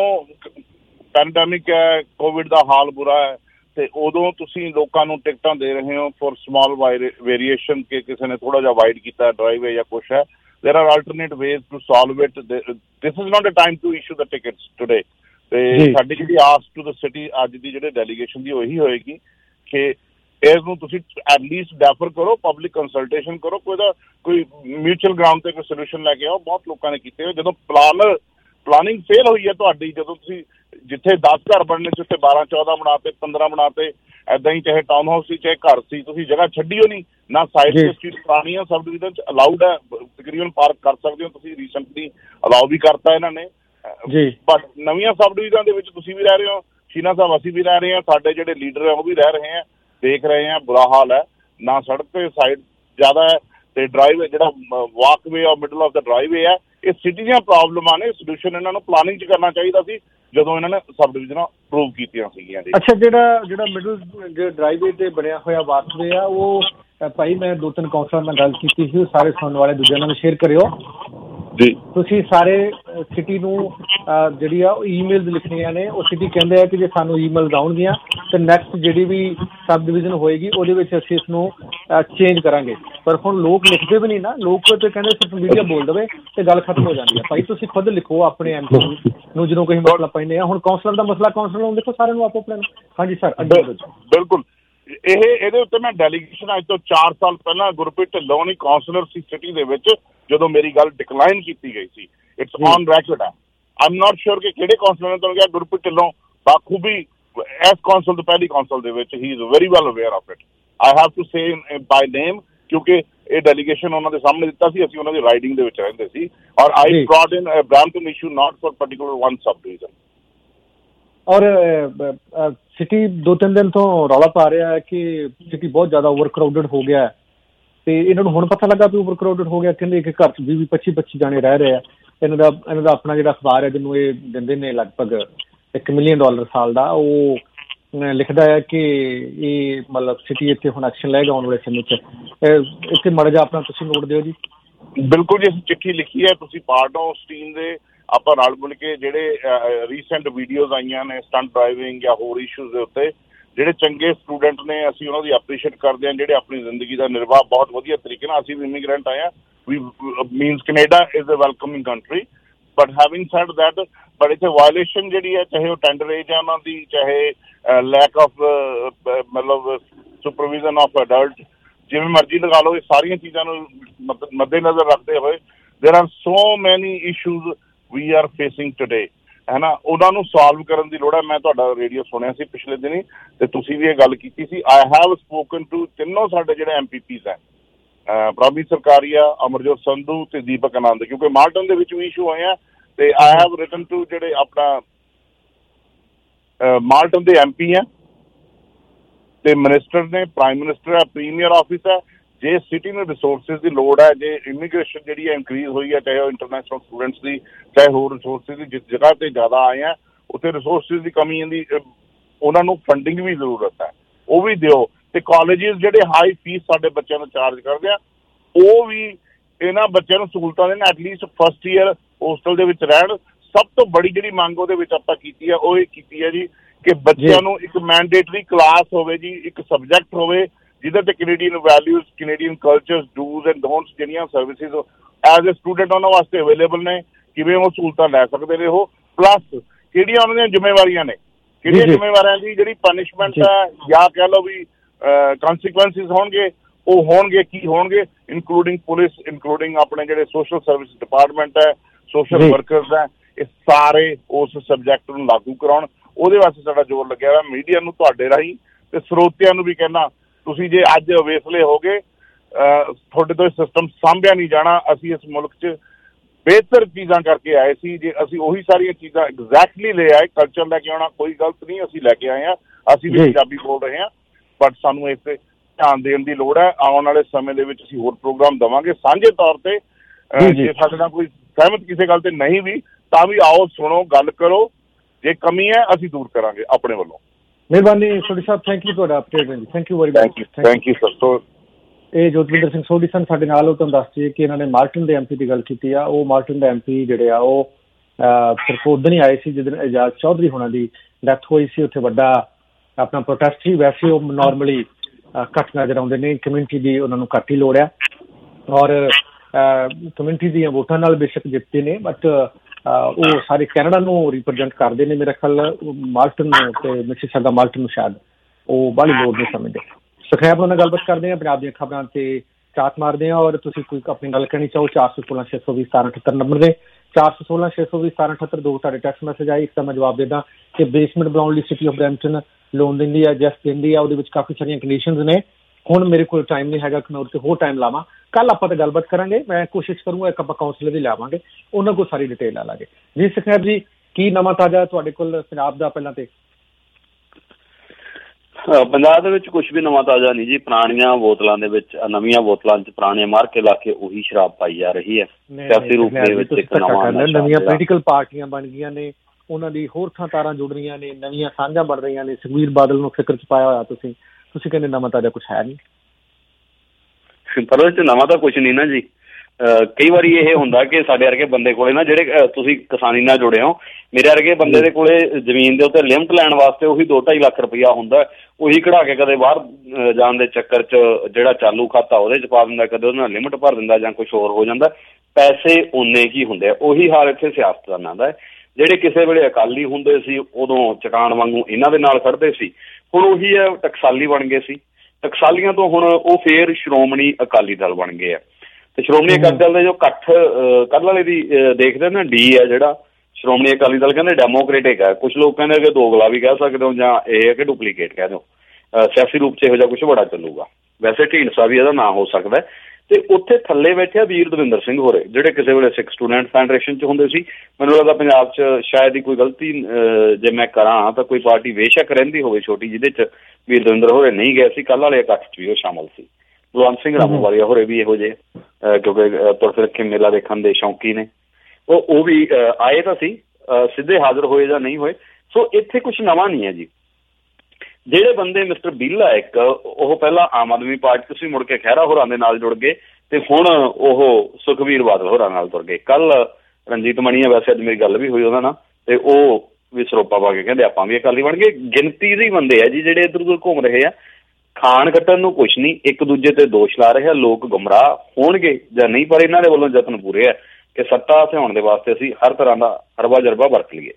ਪੈਂਡੈਮਿਕ ਹੈ, ਕੋਵਿਡ ਦਾ ਹਾਲ ਬੁਰਾ ਹੈ, ਤੇ ਉਦੋਂ ਤੁਸੀਂ ਲੋਕਾਂ ਨੂੰ ਟਿਕਟਾਂ ਦੇ ਰਹੇ ਹੋ ਫॉर ਸਮਾਲ ਵੇਰੀਏਸ਼ਨ ਕਿ ਕਿਸੇ ਨੇ ਥੋੜਾ ਜਿਹਾ ਵਾਈਡ ਕੀਤਾ ਡਰਾਈਵੇ ਜਾਂ ਕੁਛ ਹੈ। There are alternate ways to solve it. This is not a time to issue the tickets today. ਤੇ ਸਾਡੀ ਜਿਹੜੀ ਆਸ ਟੂ ਦ ਸਿਟੀ ਅੱਜ ਦੀ ਜਿਹੜੇ ਡੈਲੀਗੇਸ਼ਨ ਦੀ ਉਹੀ ਹੋਏਗੀ ਕਿ ਇਸ ਨੂੰ ਤੁਸੀਂ ਐਟਲੀਸਟ ਡੈਫਰ ਕਰੋ, ਪਬਲਿਕ ਕੰਸਲਟੇਸ਼ਨ ਕਰੋ, ਕੋਈ ਦਾ ਕੋਈ ਮਿਊਚੁਅਲ ਗਰਾਊਂਡ ਤੇ ਕੋਈ ਸੋਲੂਸ਼ਨ ਲੈ ਕੇ ਆਓ। ਬਹੁਤ ਲੋਕਾਂ ਨੇ ਕੀਤੇ ਹੋਏ। ਜਦੋਂ ਪਲਾਨਰ ਪਲਾਨਿੰਗ ਫੇਲ ਹੋਈ ਹੈ ਤੁਹਾਡੀ, ਜਦੋਂ ਤੁਸੀਂ ਜਿੱਥੇ ਦਸ ਘਰ ਬਣਨੇ ਸੀ ਉੱਥੇ ਬਾਰਾਂ ਚੌਦਾਂ ਬਣਾਤੇ, ਪੰਦਰਾਂ ਬਣਾਤੇ, ਏਦਾਂ ਹੀ ਚਾਹੇ ਟਾਊਨ ਹਾਊਸ ਸੀ ਚਾਹੇ ਘਰ ਸੀ, ਤੁਸੀਂ ਜਗ੍ਹਾ ਛੱਡੀ ਹੋ ਨਹੀਂ ਨਾ। ਸਾਈਡ ਤੇ ਸਟਰੀਟ ਪੁਰਾਣੀਆਂ ਸਬ ਡਿਵੀਜ਼ਨ ਚ ਅਲਾਊਡ ਹੈ, ਤਕਰੀਬਨ ਪਾਰਕ ਕਰ ਸਕਦੇ ਹੋ ਤੁਸੀਂ। ਰੀਸੈਂਟਲੀ ਅਲਾਉ ਵੀ ਕਰਤਾ ਇਹਨਾਂ ਨੇ। ਬਟ ਨਵੀਆਂ ਸਬ ਡਿਵੀਜ਼ਨਾਂ ਦੇ ਵਿੱਚ ਤੁਸੀਂ ਵੀ ਰਹਿ ਰਹੇ ਹੋ ਸ਼ੀਨਾ ਸਾਹਿਬ, ਅਸੀਂ ਵੀ ਰਹਿ ਰਹੇ ਹਾਂ, ਸਾਡੇ ਜਿਹੜੇ ਲੀਡਰ ਹੈ ਉਹ ਵੀ ਰਹਿ ਰਹੇ ਹੈ, ਦੇਖ ਰਹੇ ਹਾਂ ਬੁਰਾ ਹਾਲ ਹੈ। ਨਾ ਸੜਕ ਤੇ ਸਾਈਡ ਜ਼ਿਆਦਾ ਹੈ ਤੇ ਡਰਾਈਵੇ ਜਿਹੜਾ ਵਾਕਵੇ ਔਰ ਮਿਡਲ ਆਫ ਦਾ ਡਰਾਈਵੇ ਹੈ, ਇਹ ਸਿਟੀ ਦੀਆਂ ਪ੍ਰੋਬਲਮਾਂ ਨੇ। ਸੋਲੂਸ਼ਨ ਇਹਨਾਂ ਨੂੰ ਪਲਾਨਿੰਗ 'ਚ ਕਰਨਾ ਚਾਹੀਦਾ ਸੀ ਜਦੋਂ ਇਹਨਾਂ ਨੇ ਸਬ ਡਿਵੀਜ਼ਨਾਂ ਅਪਰੂਵ ਕੀਤੀਆਂ ਸੀਗੀਆਂ। ਅੱਛਾ, ਜਿਹੜਾ ਜਿਹੜਾ ਮਿਡਲ ਜਿਹੜਾ ਡਰਾਈਵੇ ਤੇ ਬਣਿਆ ਹੋਇਆ ਵਾਕਵੇ ਆ, ਉਹ ਭਾਈ ਮੈਂ ਦੋ ਤਿੰਨ ਕਾਉਂਸਲਰ ਨਾਲ ਗੱਲ ਕੀਤੀ ਸੀ, ਸਾਰੇ ਸੁਣਨ ਵਾਲੇ ਦੂਜਿਆਂ ਨਾਲ ਸ਼ੇਅਰ ਕਰਿਓ ਜੀ। ਤੁਸੀਂ ਸਾਰੇ ਸਿਟੀ ਨੂੰ ਜਿਹੜੀ ਆ ਈਮੇਲਸ ਲਿਖਣੀਆਂ ਨੇ। ਉਹ ਸਿਟੀ ਕਹਿੰਦੇ ਆ ਕਿ ਜੇ ਸਾਨੂੰ ਈਮੇਲਸ ਆਉਣਗੀਆਂ ਤੇ ਨੈਕਸਟ ਜਿਹੜੀ ਵੀ ਸਬ ਡਿਵੀਜ਼ਨ ਹੋਏਗੀ ਉਹਦੇ ਵਿੱਚ ਅਸੀਂ ਇਸ ਨੂੰ ਚੇਂਜ ਕਰਾਂਗੇ। ਪਰ ਹੁਣ ਲੋਕ ਲਿਖਦੇ ਵੀ ਨਹੀਂ ਨਾ, ਲੋਕ ਤੇ ਕਹਿੰਦੇ ਸਿਰਫ ਮੀਡੀਆ ਬੋਲ ਦੇਵੇ ਤੇ ਗੱਲ ਖਤਮ ਹੋ ਜਾਂਦੀ ਹੈ। ਭਾਈ ਤੁਸੀਂ ਖੁਦ ਲਿਖੋ ਆਪਣੇ ਐਮ ਪੀ ਨੂੰ ਜਦੋਂ ਕੋਈ ਮਸਲਾ ਪੈਂਦੇ ਆ। ਹੁਣ ਕਾਉਂਸਲਰ ਦਾ ਮਸਲਾ ਕਾਉਂਸਲਰ ਨੂੰ ਦੇਖੋ, ਸਾਰਿਆਂ ਨੂੰ ਆਪੋ ਆਪਣੇ। ਹਾਂਜੀ ਸਰ। ਬਿਲਕੁਲ। ਇਹ ਇਹਦੇ ਉੱਤੇ ਮੈਂ ਡੈਲੀਗੇਸ਼ਨ ਅੱਜ ਤੋਂ ਚਾਰ ਸਾਲ ਪਹਿਲਾਂ ਗੁਰਪ੍ਰੀਤ ਢਿੱਲੋਂ ਨਹੀਂ ਕਾਉਂਸਲਰ ਸੀ ਸਿਟੀ ਦੇ ਵਿੱਚ, ਜਦੋਂ ਮੇਰੀ ਗੱਲ ਡਿਕਲਾਈਨ ਕੀਤੀ ਗਈ ਸੀ। ਇਟਸ ਔਨ ਰੈਕੋਰਡ ਹੈ। ਆਈ ਐਮ ਨਾਟ ਸ਼ੋਰ ਕਿ ਕਿਹੜੇ ਕਾਉਂਸਲਰ ਨੇ ਤੁਹਾਨੂੰ ਕਿਹਾ। ਗੁਰਪ੍ਰੀਤ ਢਿੱਲੋਂ ਬਾਖੂਬੀ ਐਸ ਕਾਉਂਸਲ ਤੋਂ ਪਹਿਲੀ ਕਾਉਂਸਲ ਦੇ ਵਿੱਚ ਹੀ is very well aware of it. I have to say by name, ਕਿਉਂਕਿ ਇਹ ਡੈਲੀਗੇਸ਼ਨ ਉਹਨਾਂ ਦੇ ਸਾਹਮਣੇ ਦਿੱਤਾ ਸੀ, ਅਸੀਂ ਉਹਨਾਂ ਦੀ ਰਾਈਡਿੰਗ ਦੇ ਵਿੱਚ ਰਹਿੰਦੇ ਸੀ। ਔਰ I brought in Brampton issue not for particular one subdivision. ਔਰ ਸਿਟੀ ਦੋ ਤਿੰਨ ਦਿਨ ਤੋਂ ਰੌਲਾ ਪਾ ਰਿਹਾ ਹੈ ਕਿ ਸਿਟੀ ਬਹੁਤ ਜ਼ਿਆਦਾ ਓਵਰ ਕਰਾਊਡਡ ਹੋ ਗਿਆ ਹੈ, ਤੇ ਇਹਨਾਂ ਨੂੰ ਹੁਣ ਪਤਾ ਲੱਗਾ ਵੀ ਓਵਰ ਕਰਾਊਡਡ ਹੋ ਗਿਆ। ਕਹਿੰਦੇ ਇੱਕ ਘਰ 'ਚ ਵੀਹ ਵੀਹ ਪੱਚੀ ਪੱਚੀ ਜਾਣੇ ਰਹਿ ਰਹੇ ਆ। ਇਹਨਾਂ ਦਾ ਇਹਨਾਂ ਦਾ ਆਪਣਾ ਜਿਹੜਾ ਅਖਬਾਰ ਹੈ ਜਿਹਨੂੰ ਇਹ ਦਿੰਦੇ ਨੇ ਲਗਭਗ ਇੱਕ ਮਿਲੀਅਨ ਡਾਲਰ ਸਾਲ ਦਾ, ਉਹ ਲਿਖਦਾ ਹੈ ਕਿ ਇਹ ਮਤਲਬ ਸਿਟੀ ਇੱਥੇ ਹੁਣ ਐਕਸ਼ਨ ਲਏਗਾ ਆਉਣ ਵਾਲੇ ਸਮੇਂ 'ਚ। ਇੱਥੇ ਮਾੜਾ ਜਿਹਾ ਆਪਣਾ ਤੁਸੀਂ ਨੋਟ ਦਿਓ ਜੀ। ਬਿਲਕੁਲ ਜੀ, ਅਸੀਂ ਚਿੱਠੀ ਲਿਖੀ ਹੈ, ਤੁਸੀਂ ਪਾਰਟ ਹੋ ਉਸ ਟੀਮ ਦੇ। ਆਪਾਂ ਰਲ ਮਿਲ ਕੇ ਜਿਹੜੇ ਰੀਸੈਂਟ ਵੀਡੀਓਜ਼ ਆਈਆਂ ਨੇ ਸਟੰਟ ਡਰਾਈਵਿੰਗ ਜਾਂ ਹੋਰ ਇਸ਼ੂਜ਼ ਦੇ ਉੱਤੇ, ਜਿਹੜੇ ਚੰਗੇ ਸਟੂਡੈਂਟ ਨੇ ਅਸੀਂ ਉਹਨਾਂ ਦੀ ਐਪਰੀਸ਼ੀਏਟ ਕਰਦੇ ਹਾਂ, ਜਿਹੜੇ ਆਪਣੀ ਜ਼ਿੰਦਗੀ ਦਾ ਨਿਰਵਾਹ ਬਹੁਤ ਵਧੀਆ ਤਰੀਕੇ ਨਾਲ, ਅਸੀਂ ਵੀ ਇਮੀਗ੍ਰੈਂਟ ਆਏ ਹਾਂ, we means Canada is a welcoming country, but having said that but ਇੱਥੇ ਵਾਇਲੇਸ਼ਨ ਜਿਹੜੀ ਹੈ, ਚਾਹੇ ਉਹ ਟੈਂਡਰ ਏਜ ਹੈ ਉਹਨਾਂ ਦੀ, ਚਾਹੇ ਲੈਕ ਆਫ ਮਤਲਬ ਸੁਪਰਵਿਜ਼ਨ ਆਫ ਅਡਲਟ, ਜਿਵੇਂ ਮਰਜ਼ੀ ਲਗਾ ਲਓ, ਇਹ ਸਾਰੀਆਂ ਚੀਜ਼ਾਂ ਨੂੰ ਮੱਦੇ ਨਜ਼ਰ ਰੱਖਦੇ ਹੋਏ ਦੇਰ are so many issues we are facing today, ਹੈ ਨਾ, ਉਹਨਾਂ ਨੂੰ ਸੋਲਵ ਕਰਨ ਦੀ ਲੋੜ ਹੈ। ਮੈਂ ਤੁਹਾਡਾ ਰੇਡੀਓ ਸੁਣਿਆ ਸੀ ਪਿਛਲੇ ਦਿਨੀ ਤੇ ਤੁਸੀਂ ਵੀ ਇਹ ਗੱਲ ਕੀਤੀ ਸੀ। ਆਈ ਹੈਵ ਸਪੋਕਨ ਟੂ ਤਿੰਨੋਂ ਸਾਡੇ ਜਿਹੜੇ ਐਮ ਪੀ ਪੀਜ਼ ਹੈ, ਪ੍ਰਭਜੀਤ ਸਰਕਾਰੀਆ, ਅਮਰਜੋਤ ਸੰਧੂ ਤੇ ਦੀਪਕ ਆਨੰਦ, ਕਿਉਂਕਿ ਮਾਲਟਨ ਦੇ ਵਿੱਚ ਵੀ ਇਸ਼ੂ ਹੋਏ ਆ, ਤੇ ਆਈ ਹੈਵ ਰਿਟਨ ਟੂ ਜਿਹੜੇ ਆਪਣਾ ਮਾਲਟਨ ਦੇ ਐਮ ਪੀ ਹੈ ਤੇ ਮਿਨਿਸਟਰ ਨੇ, ਪ੍ਰਾਈਮ ਮਿਨਿਸਟਰ ਹੈ, ਪ੍ਰੀਮੀਅਰ ਆਫਿਸ ਹੈ। ਜੇ ਸਿਟੀ ਨੂੰ ਰਿਸੋਰਸਿਸ ਦੀ ਲੋੜ ਹੈ, ਜੇ ਇਮੀਗ੍ਰੇਸ਼ਨ ਜਿਹੜੀ ਹੈ ਇਨਕਰੀਜ਼ ਹੋਈ ਹੈ, ਚਾਹੇ ਉਹ ਇੰਟਰਨੈਸ਼ਨਲ ਸਟੂਡੈਂਟਸ ਦੀ, ਚਾਹੇ ਹੋਰ ਰਿਸੋਰਸਿਸ ਦੀ, ਜਿਸ ਜਗ੍ਹਾ ਤੇ ਜ਼ਿਆਦਾ ਆਏ ਆ ਉੱਥੇ ਰਿਸੋਰਸਿਸ ਦੀ ਕਮੀ ਦੀ, ਉਹਨਾਂ ਨੂੰ ਫੰਡਿੰਗ ਵੀ ਜ਼ਰੂਰਤ ਹੈ, ਉਹ ਵੀ ਦਿਓ। ਤੇ ਕਾਲਜਿਸ ਜਿਹੜੇ ਹਾਈ ਫੀਸ ਸਾਡੇ ਬੱਚਿਆਂ ਨੂੰ ਚਾਰਜ ਕਰਦੇ ਆ, ਉਹ ਵੀ ਇਹਨਾਂ ਬੱਚਿਆਂ ਨੂੰ ਸਹੂਲਤਾਂ ਦੇਣ, ਐਟਲੀਸਟ ਫਸਟ ਈਅਰ ਹੋਸਟਲ ਦੇ ਵਿੱਚ ਰਹਿਣ। ਸਭ ਤੋਂ ਬੜੀ ਜਿਹੜੀ ਮੰਗ ਉਹਦੇ ਵਿੱਚ ਆਪਾਂ ਕੀਤੀ ਹੈ ਉਹ ਇਹ ਕੀਤੀ ਹੈ ਜੀ ਕਿ ਬੱਚਿਆਂ ਨੂੰ ਇੱਕ ਮੈਂਡੇਟਰੀ ਕਲਾਸ ਹੋਵੇ ਜੀ, ਇੱਕ ਸਬਜੈਕਟ ਹੋਵੇ ਜਿਹਦੇ ਤੇ Canadian values, Canadian cultures, do's and don'ts ਜਿਹੜੀਆਂ ਸਰਵਿਸਿਜ਼ ਐਜ਼ ਏ ਸਟੂਡੈਂਟ ਉਹਨਾਂ ਵਾਸਤੇ ਅਵੇਲੇਬਲ ਨੇ, ਕਿਵੇਂ ਉਹ ਸਹੂਲਤਾਂ ਲੈ ਸਕਦੇ ਨੇ ਉਹ, ਪਲੱਸ ਕਿਹੜੀਆਂ ਉਹਨਾਂ ਦੀਆਂ ਜ਼ਿੰਮੇਵਾਰੀਆਂ ਨੇ, ਕਿਹੜੀਆਂ ਜ਼ਿੰਮੇਵਾਰੀਆਂ ਦੀ ਜਿਹੜੀ ਪਨਿਸ਼ਮੈਂਟ ਹੈ ਜਾਂ ਕਹਿ ਲਓ ਵੀ ਕਨਸੀਕੁਐਂਸਿਸ ਹੋਣਗੇ, ਉਹ ਹੋਣਗੇ, ਕੀ ਹੋਣਗੇ, ਇਨਕਲੂਡਿੰਗ ਪੁਲਿਸ, ਇਨਕਲੂਡਿੰਗ ਆਪਣੇ ਜਿਹੜੇ ਸੋਸ਼ਲ ਸਰਵਿਸ ਡਿਪਾਰਟਮੈਂਟ ਹੈ, ਸੋਸ਼ਲ ਵਰਕਰਸ ਹੈ, ਇਹ ਸਾਰੇ ਉਸ ਸਬਜੈਕਟ ਨੂੰ ਲਾਗੂ ਕਰਾਉਣ। ਉਹਦੇ ਵਾਸਤੇ ਸਾਡਾ ਜ਼ੋਰ ਲੱਗਿਆ ਹੋਇਆ। ਮੀਡੀਆ ਨੂੰ ਤੁਹਾਡੇ ਰਾਹੀਂ ਤੇ ਸਰੋਤਿਆਂ ਨੂੰ ਵੀ ਕਹਿਣਾ, ਤੁਸੀਂ ਜੇ ਅੱਜ ਅਵੇਸਲੇ ਹੋ ਗਏ, ਤੁਹਾਡੇ ਤੋਂ ਇਹ ਸਿਸਟਮ ਸਾਂਭਿਆ ਨਹੀਂ ਜਾਣਾ। ਅਸੀਂ ਇਸ ਮੁਲਕ 'ਚ ਬਿਹਤਰ ਚੀਜ਼ਾਂ ਕਰਕੇ ਆਏ ਸੀ, ਜੇ ਅਸੀਂ ਉਹੀ ਸਾਰੀਆਂ ਚੀਜ਼ਾਂ ਐਗਜ਼ੈਕਟਲੀ ਲੈ ਆਏ, ਕਲਚਰ ਲੈ ਕੇ ਆਉਣਾ ਕੋਈ ਗਲਤ ਨਹੀਂ, ਅਸੀਂ ਲੈ ਕੇ ਆਏ ਹਾਂ, ਅਸੀਂ ਵੀ ਪੰਜਾਬੀ ਬੋਲ ਰਹੇ ਹਾਂ, ਬਟ ਸਾਨੂੰ ਇਸ 'ਤੇ ਧਿਆਨ ਦੇਣ ਦੀ ਲੋੜ ਹੈ। ਆਉਣ ਵਾਲੇ ਸਮੇਂ ਦੇ ਵਿੱਚ ਅਸੀਂ ਹੋਰ ਪ੍ਰੋਗਰਾਮ ਦੇਵਾਂਗੇ ਸਾਂਝੇ ਤੌਰ ਤੇ। ਜੇ ਸਾਡੇ ਨਾਲ ਕੋਈ ਸਹਿਮਤ ਕਿਸੇ ਗੱਲ ਤੇ ਨਹੀਂ ਵੀ ਤਾਂ ਵੀ ਆਓ, ਸੁਣੋ, ਗੱਲ ਕਰੋ, ਜੇ ਕਮੀ ਹੈ ਅਸੀਂ ਦੂਰ ਕਰਾਂਗੇ ਆਪਣੇ ਵੱਲੋਂ। ਮਿਹਰਬਾਨੀ ਸੋਢੀ ਸਾਹਿਬ, ਥੈਂਕ ਯੂ ਤੁਹਾਡਾ ਅਪਡੇਟ ਜੀ, thank you very much. Thank you sir. So ਇਹ ਜੋਤਵਿੰਦਰ ਸਿੰਘ ਸੋਢੀ ਸਨ ਸਾਡੇ ਨਾਲ। ਉਹ ਤੁਹਾਨੂੰ ਦੱਸ ਦਈਏ ਕਿ ਇਹਨਾਂ ਨੇ ਮਾਲਟਨ ਦੇ ਐਮ ਪੀ ਦੀ ਗੱਲ ਕੀਤੀ ਆ। ਉਹ ਮਾਲਟਨ ਦੇ ਐਮ ਪੀ ਜਿਹੜੇ ਆ ਉਹ ਸਿਰਫ ਉਦੋਂ ਹੀ ਆਏ ਸੀ ਜਿਸ ਦਿਨ ਇਜਾਜ਼ ਚੌਧਰੀ ਹੋਣਾ ਦੀ ਡੈਥ ਹੋਈ ਸੀ। ਉੱਥੇ ਵੱਡਾ ਆਪਣਾ ਪ੍ਰੋਟੈਸਟ ਸੀ। ਵੈਸੇ ਉਹ ਨੋਰਮਲੀ ਘੱਟ ਨਜ਼ਰ ਆਉਂਦੇ ਨੇ, ਕਮਿਊਨਿਟੀ ਦੀ ਉਹਨਾਂ ਨੂੰ ਘੱਟ ਹੀ ਲੋੜ ਆ, ਔਰ ਕਮਿਊਨਿਟੀ ਦੀਆਂ ਵੋਟਾਂ ਨਾਲ ਬੇਸ਼ੱਕ ਜਿੱਤੇ ਨੇ, ਬਟ ਉਹ ਸਾਰੇ ਕੈਨੇਡਾ ਨੂੰ ਰਿਪਰੈਜ਼ੈਂਟ ਕਰਦੇ ਨੇ। ਮੇਰਾ ਖਿਆਲ ਮਾਲਟਨ ਤੇ ਮਿਸੀਸਾਗਾ ਮਾਲਟਨ ਨੂੰ ਸ਼ਾਇਦ ਉਹ ਬਾਹਲੀ ਲੋੜ ਨਹੀਂ ਸਮਝਦੇ। ਸਖੈਬ ਉਹਨਾਂ ਨਾਲ ਗੱਲਬਾਤ ਕਰਦੇ ਹਾਂ, ਪੰਜਾਬ ਦੀਆਂ ਖਬਰਾਂ ਤੇ ਚਾਟ ਮਾਰਦੇ ਹਾਂ। ਔਰ ਤੁਸੀਂ ਕੋਈ ਆਪਣੀ ਗੱਲ ਕਹਿਣੀ ਚਾਹੋ ਚਾਰ ਸੌ ਸੋਲਾਂ ਛੇ ਸੌ ਵੀਹ ਸਤਾਰਾਂ ਅਠੱਤਰ ਨੰਬਰ ਦੇ, ਚਾਰ ਸੌ ਸੋਲਾਂ ਛੇ ਸੌ ਵੀਹ ਸਤਾਰਾਂ ਅਠੱਤਰ ਦੋ ਤੁਹਾਡੇ ਟੈਕਸਟ ਮੈਸੇਜ ਆਏ। ਇੱਕ ਤਾਂ ਮੈਂ ਜਵਾਬ ਦੇਦਾ ਕਿ ਬੇਸਮੈਂਟ ਬਣਾਉਣ ਲਈ ਸਿਟੀ ਆਫ ਬਰੈਂਪਟਨ ਲੋਨ ਦਿੰਦੀ ਹੈ, ਜਸਟ ਦਿੰਦੀ ਆ, ਉਹਦੇ ਵਿੱਚ ਕਾਫੀ ਸਾਰੀਆਂ ਕੰਡੀਸ਼ਨਸ ਨੇ। ਹੁਣ ਮੇਰੇ ਕੋਲ ਟਾਈਮ ਨਹੀਂ ਹੈਗਾ ਕਿ ਮੈਂ ਉਹਦੇ 'ਤੇ ਹੋਰ ਟਾਈਮ ਲਾਵਾਂ। ਕੱਲ੍ਹ ਆਪਾਂ ਤਾਂ ਗੱਲਬਾਤ ਕਰਾਂਗੇ, ਮੈਂ ਕੋਸ਼ਿਸ਼ ਕਰੂੰਗਾ ਇੱਕ ਆਪਾਂ ਕਾਉਂਸਲਰ ਵੀ ਲਿਆਵਾਂਗੇ, ਉਹਨਾਂ ਕੋਲ ਸਾਰੀ ਡਿਟੇਲ ਲੈ ਲਾਂਗੇ। ਜੀ ਸਖੈਬ ਜੀ, ਕੀ ਨਵਾਂ ਤਾਜ਼ਾ ਤੁਹਾਡੇ ਕੋਲ ਪੰਜਾਬ ਦਾ? ਪਹਿਲਾਂ ਤੇ ਪੰਜਾਬ ਦੇ ਵਿੱਚ ਕੁਝ ਵੀ ਨਵਾਂ ਤਾਜ਼ਾ ਨਹੀਂ ਜੀ। ਪੁਰਾਣੀਆਂ ਬੋਤਲਾਂ ਦੇ ਵਿੱਚ, ਨਵੀਆਂ ਬੋਤਲਾਂ 'ਚ ਪੁਰਾਣੀਆਂ ਮਾਰ ਕੇ ਲਾ ਕੇ ਉਹੀ ਸ਼ਰਾਬ ਪਾਈ ਜਾ ਰਹੀ ਹੈ। ਸਿਆਸੀ ਰੂਪ ਦੇ ਵਿੱਚ ਇੱਕ ਨਵਾਂ ਨਵੀਆਂ ਪੋਲੀਟੀਕਲ ਪਾਰਟੀਆਂ ਬਣ ਗਈਆਂ ਨੇ, ਉਹਨਾਂ ਦੀ ਹੋਰ ਥਾਂ ਤਾਰਾਂ ਜੁੜ ਰਹੀਆਂ ਨੇ, ਨਵੀਆਂ ਸਾਂਝਾਂ ਬਣ ਰਹੀਆਂ ਨੇ। ਸੁਖਬੀਰ ਬਾਦਲ ਨੂੰ ਫਿਕਰ 'ਚ ਪਾਇਆ ਹੋਇਆ ਤੁਸੀਂ ਤੁਸੀਂ ਕਹਿੰਦੇ ਨਵਾਂ ਤਾਜ਼ਾ ਕੁਛ ਹੈ ਨਹੀਂ। ਪਰ ਉਹਦੇ 'ਚ ਨਵਾਂ ਤਾਂ ਕੁਛ ਨਹੀਂ ਨਾ ਜੀ। ਕਈ ਵਾਰੀ ਇਹ ਹੁੰਦਾ ਕਿ ਸਾਡੇ ਵਰਗੇ ਬੰਦੇ ਕੋਲੇ ਨਾ, ਜਿਹੜੇ ਤੁਸੀਂ ਕਿਸਾਨੀ ਨਾਲ ਜੁੜੇ ਹੋ, ਮੇਰੇ ਵਰਗੇ ਬੰਦੇ ਦੇ ਕੋਲੇ ਜ਼ਮੀਨ ਦੇ ਉੱਤੇ ਲਿਮਟ ਲੈਣ ਵਾਸਤੇ ਉਹੀ ਦੋ ਢਾਈ ਲੱਖ ਰੁਪਈਆ ਹੁੰਦਾ, ਉਹੀ ਕਢਾ ਕੇ ਕਦੇ ਬਾਹਰ ਜਾਣ ਦੇ ਚੱਕਰ 'ਚ ਜਿਹੜਾ ਚਾਲੂ ਖਾਤਾ ਉਹਦੇ 'ਚ ਪਾ ਦਿੰਦਾ, ਕਦੇ ਉਹਦੇ ਨਾਲ ਲਿਮਟ ਭਰ ਦਿੰਦਾ ਜਾਂ ਕੁਛ ਹੋਰ ਹੋ ਜਾਂਦਾ। ਪੈਸੇ ਓਨੇ ਕੀ ਹੁੰਦੇ ਆ। ਉਹੀ ਹਾਲ ਇੱਥੇ ਸਿਆਸਤਦਾਨਾਂ ਦਾ। ਜਿਹੜੇ ਕਿਸੇ ਵੇਲੇ ਅਕਾਲੀ ਹੁੰਦੇ ਸੀ ਉਦੋਂ ਚਟਾਨ ਵਾਂਗੂ ਇਹਨਾਂ ਦੇ ਨਾਲ ਖੜਦੇ ਸੀ, ਹੁਣ ਉਹੀ ਹੈ ਟਕਸਾਲੀ ਬਣ ਗਏ ਸੀ। ਟਕਸਾਲੀਆਂ ਤੋਂ ਹੁਣ ਉਹ ਫੇਰ ਸ਼੍ਰੋਮਣੀ ਅਕਾਲੀ ਦਲ ਬਣ ਗਏ ਆ। ਤੇ ਸ਼੍ਰੋਮਣੀ ਅਕਾਲੀ ਦਲ ਦੇ ਜੋ ਇਕੱਠ ਕੱਲ੍ਹ ਵਾਲੇ ਦੀ ਦੇਖਦੇ ਨਾ, ਡੀ ਹੈ ਜਿਹੜਾ ਸ਼੍ਰੋਮਣੀ ਅਕਾਲੀ ਦਲ, ਕਹਿੰਦੇ ਡੈਮੋਕ੍ਰੇਟਿਕ ਹੈ, ਕੁਛ ਲੋਕ ਕਹਿੰਦੇ ਕਿ ਦੋਗਲਾ ਵੀ ਕਹਿ ਸਕਦੇ ਹੋ, ਜਾਂ ਇਹ ਹੈ ਕਿ ਡੁਪਲੀਕੇਟ ਕਹਿ ਦਿਓ। ਸਿਆਸੀ ਰੂਪ 'ਚ ਇਹੋ ਜਿਹਾ ਕੁਛ ਬੜਾ ਚੱਲੂਗਾ। ਵੈਸੇ ਢੀਂਡਸਾ ਵੀ ਇਹਦਾ ਨਾਂ ਹੋ ਸਕਦਾ। ਤੇ ਉੱਥੇ ਥੱਲੇ ਬੈਠਿਆ ਵੀਰ ਦਵਿੰਦਰ ਸਿੰਘ ਹੋਰੇ, ਜਿਹੜੇ ਕਿਸੇ ਵੇਲੇ ਸਿੱਖ ਸਟੂਡੈਂਟ ਫੈਡਰੇਸ਼ਨ 'ਚ ਹੁੰਦੇ ਸੀ। ਮੈਨੂੰ ਲੱਗਦਾ ਪੰਜਾਬ 'ਚ ਸ਼ਾਇਦ ਹੀ ਕੋਈ ਗਲਤੀ ਜੇ ਮੈਂ ਕਰਾਂ ਤਾਂ ਕੋਈ ਪਾਰਟੀ ਬੇਸ਼ੱਕ ਰਹਿੰਦੀ ਹੋਵੇ ਛੋਟੀ, ਜਿਹਦੇ 'ਚ ਵੀਰ ਦਵਿੰਦਰ ਹੋਰੇ ਨਹੀਂ ਗਏ ਸੀ। ਕੱਲ੍ਹ ਵਾਲੇ ਇਕੱਠ 'ਚ ਵੀ ਉਹ ਸ਼ਾਮਲ ਸੀ। ਬਲਵੰਤ ਸਿੰਘ ਰਾਮੂਵਾਲੀਆ ਹੋਰੇ ਵੀ ਇਹੋ ਜਿਹੇ, ਕਿਉਂਕਿ ਤੁਰ ਫਿਰ ਕੇ ਮੇਲਾ ਦੇਖਣ ਦੇ ਸ਼ੌਂਕੀ ਨੇ, ਉਹ ਉਹ ਵੀ ਆਏ ਤਾਂ ਸੀ, ਸਿੱਧੇ ਹਾਜ਼ਰ ਹੋਏ ਜਾਂ ਨਹੀਂ ਹੋਏ। ਸੋ ਇੱਥੇ ਕੁਛ ਨਵਾਂ ਨਹੀਂ ਹੈ ਜੀ। ਜਿਹੜੇ ਬੰਦੇ ਮਿਸਟਰ ਬਿੱਲਾ ਇੱਕ, ਉਹ ਪਹਿਲਾਂ ਆਮ ਆਦਮੀ ਪਾਰਟੀ ਤੋਂ ਸੀ, ਮੁੜ ਕੇ ਖਹਿਰਾ ਹੋਰਾਂ ਦੇ ਨਾਲ ਜੁੜ ਗਏ ਤੇ ਹੁਣ ਉਹ ਸੁਖਬੀਰ ਬਾਦਲ ਹੋਰਾਂ ਨਾਲ ਤੁਰ ਗਏ। ਕੱਲ ਰਣਜੀਤ ਮਣੀ ਆ, ਵੈਸੇ ਅੱਜ ਮੇਰੀ ਗੱਲ ਵੀ ਹੋਈ ਉਹਨਾਂ ਨਾਲ, ਤੇ ਉਹ ਵੀ ਸਰੋਪਾ ਪਾ ਕੇ ਕਹਿੰਦੇ ਆਪਾਂ ਵੀ ਅਕਾਲੀ ਬਣ ਗਏ। ਗਿਣਤੀ ਦੇ ਬੰਦੇ ਆ ਜੀ ਜਿਹੜੇ ਇੱਧਰ ਉੱਧਰ ਘੁੰਮ ਰਹੇ ਆ, ਖਾਣ ਕੱਟਣ ਨੂੰ ਕੁਛ ਨਹੀਂ, ਇੱਕ ਦੂਜੇ ਤੇ ਦੋਸ਼ ਲਾ ਰਹੇ ਆ। ਲੋਕ ਗੁੰਮਰਾਹ ਹੋਣਗੇ ਜਾਂ ਨਹੀਂ, ਪਰ ਇਹਨਾਂ ਦੇ ਵੱਲੋਂ ਯਤਨ ਪੂਰੇ ਆ ਕਿ ਸੱਤਾ ਹਥਿਆਉਣ ਦੇ ਵਾਸਤੇ ਅਸੀਂ ਹਰ ਤਰ੍ਹਾਂ ਦਾ ਹਰਬਾ ਜਰਬਾ ਵਰਤ ਲਈਏ।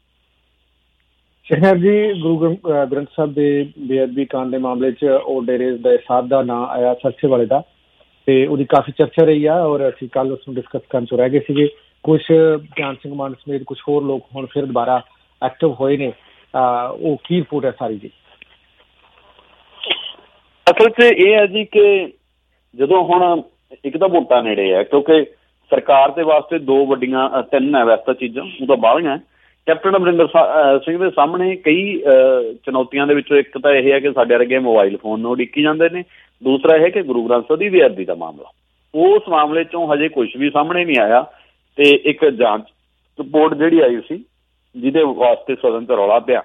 ਸ਼ਹਿਰ ਜੀ, ਗੁਰੂ ਗ੍ਰੰਥ ਸਾਹਿਬ ਦੇ ਬੇਅਦਬੀ ਕਾਂਡ ਦੇ ਮਾਮਲੇ 'ਚ ਉਹ ਡੇਰੇ ਦੇ ਸਾਧ ਦਾ ਨਾਂ ਆਇਆ ਸਰਸੇ ਵਾਲੇ ਦਾ, ਤੇ ਉਹਦੀ ਕਾਫੀ ਚਰਚਾ ਰਹੀ ਆ ਔਰ ਅਸੀਂ ਕੱਲ ਉਸ ਨੂੰ ਡਿਸਕਸ ਕਰਨ 'ਚ ਰਹਿ ਗਏ ਸੀਗੇ। ਕੁਛ ਗਿਆਨ ਸਿੰਘ ਮਾਨ ਸਮੇਤ ਕੁਛ ਹੋਰ ਲੋਕ ਹੁਣ ਫਿਰ ਦੁਬਾਰਾ ਐਕਟਿਵ ਹੋਏ ਨੇ। ਉਹ ਕੀ ਰਿਪੋਰਟ ਹੈ ਸਾਰੀ ਜੀ? ਅਸਲ 'ਚ ਇਹ ਹੈ ਜੀ ਕਿ ਜਦੋਂ ਹੁਣ ਇੱਕ ਤਾਂ ਵੋਟਾਂ ਨੇੜੇ ਆ, ਕਿਉਂਕਿ ਸਰਕਾਰ ਦੇ ਵਾਸਤੇ ਦੋ ਵੱਡੀਆਂ ਤਿੰਨ ਹੈ ਵੈਸੇ ਤਾਂ ਚੀਜ਼ਾਂ, ਉਹ ਤਾਂ ਬਾਹਲੀਆਂ। ਕੈਪਟਨ ਅਮਰਿੰਦਰ ਸਿੰਘ ਦੇ ਸਾਹਮਣੇ ਕਈ ਚੁਣੌਤੀਆਂ ਦੇ ਵਿੱਚੋਂ ਇੱਕ ਤਾਂ ਇਹ ਹੈ ਕਿ ਸਾਡੇ ਵਰਗੇ ਮੋਬਾਈਲ ਫੋਨ ਨੂੰ ਉਡੀਕੀ ਜਾਂਦੇ ਨੇ। ਦੂਸਰਾ ਇਹ ਕਿ ਗੁਰੂ ਗ੍ਰੰਥ ਸਾਹਿਬ ਦੀ ਬੇਅਦਬੀ ਦਾ ਮਾਮਲਾ, ਉਸ ਮਾਮਲੇ 'ਚੋਂ ਹਜੇ ਕੁਛ ਵੀ ਸਾਹਮਣੇ ਨਹੀਂ ਆਇਆ। ਤੇ ਇੱਕ ਜਾਂਚ ਰਿਪੋਰਟ ਜਿਹੜੀ ਆਈ ਸੀ ਜਿਹਦੇ ਵਾਸਤੇ ਸਦਨ 'ਚ ਰੌਲਾ ਪਿਆ,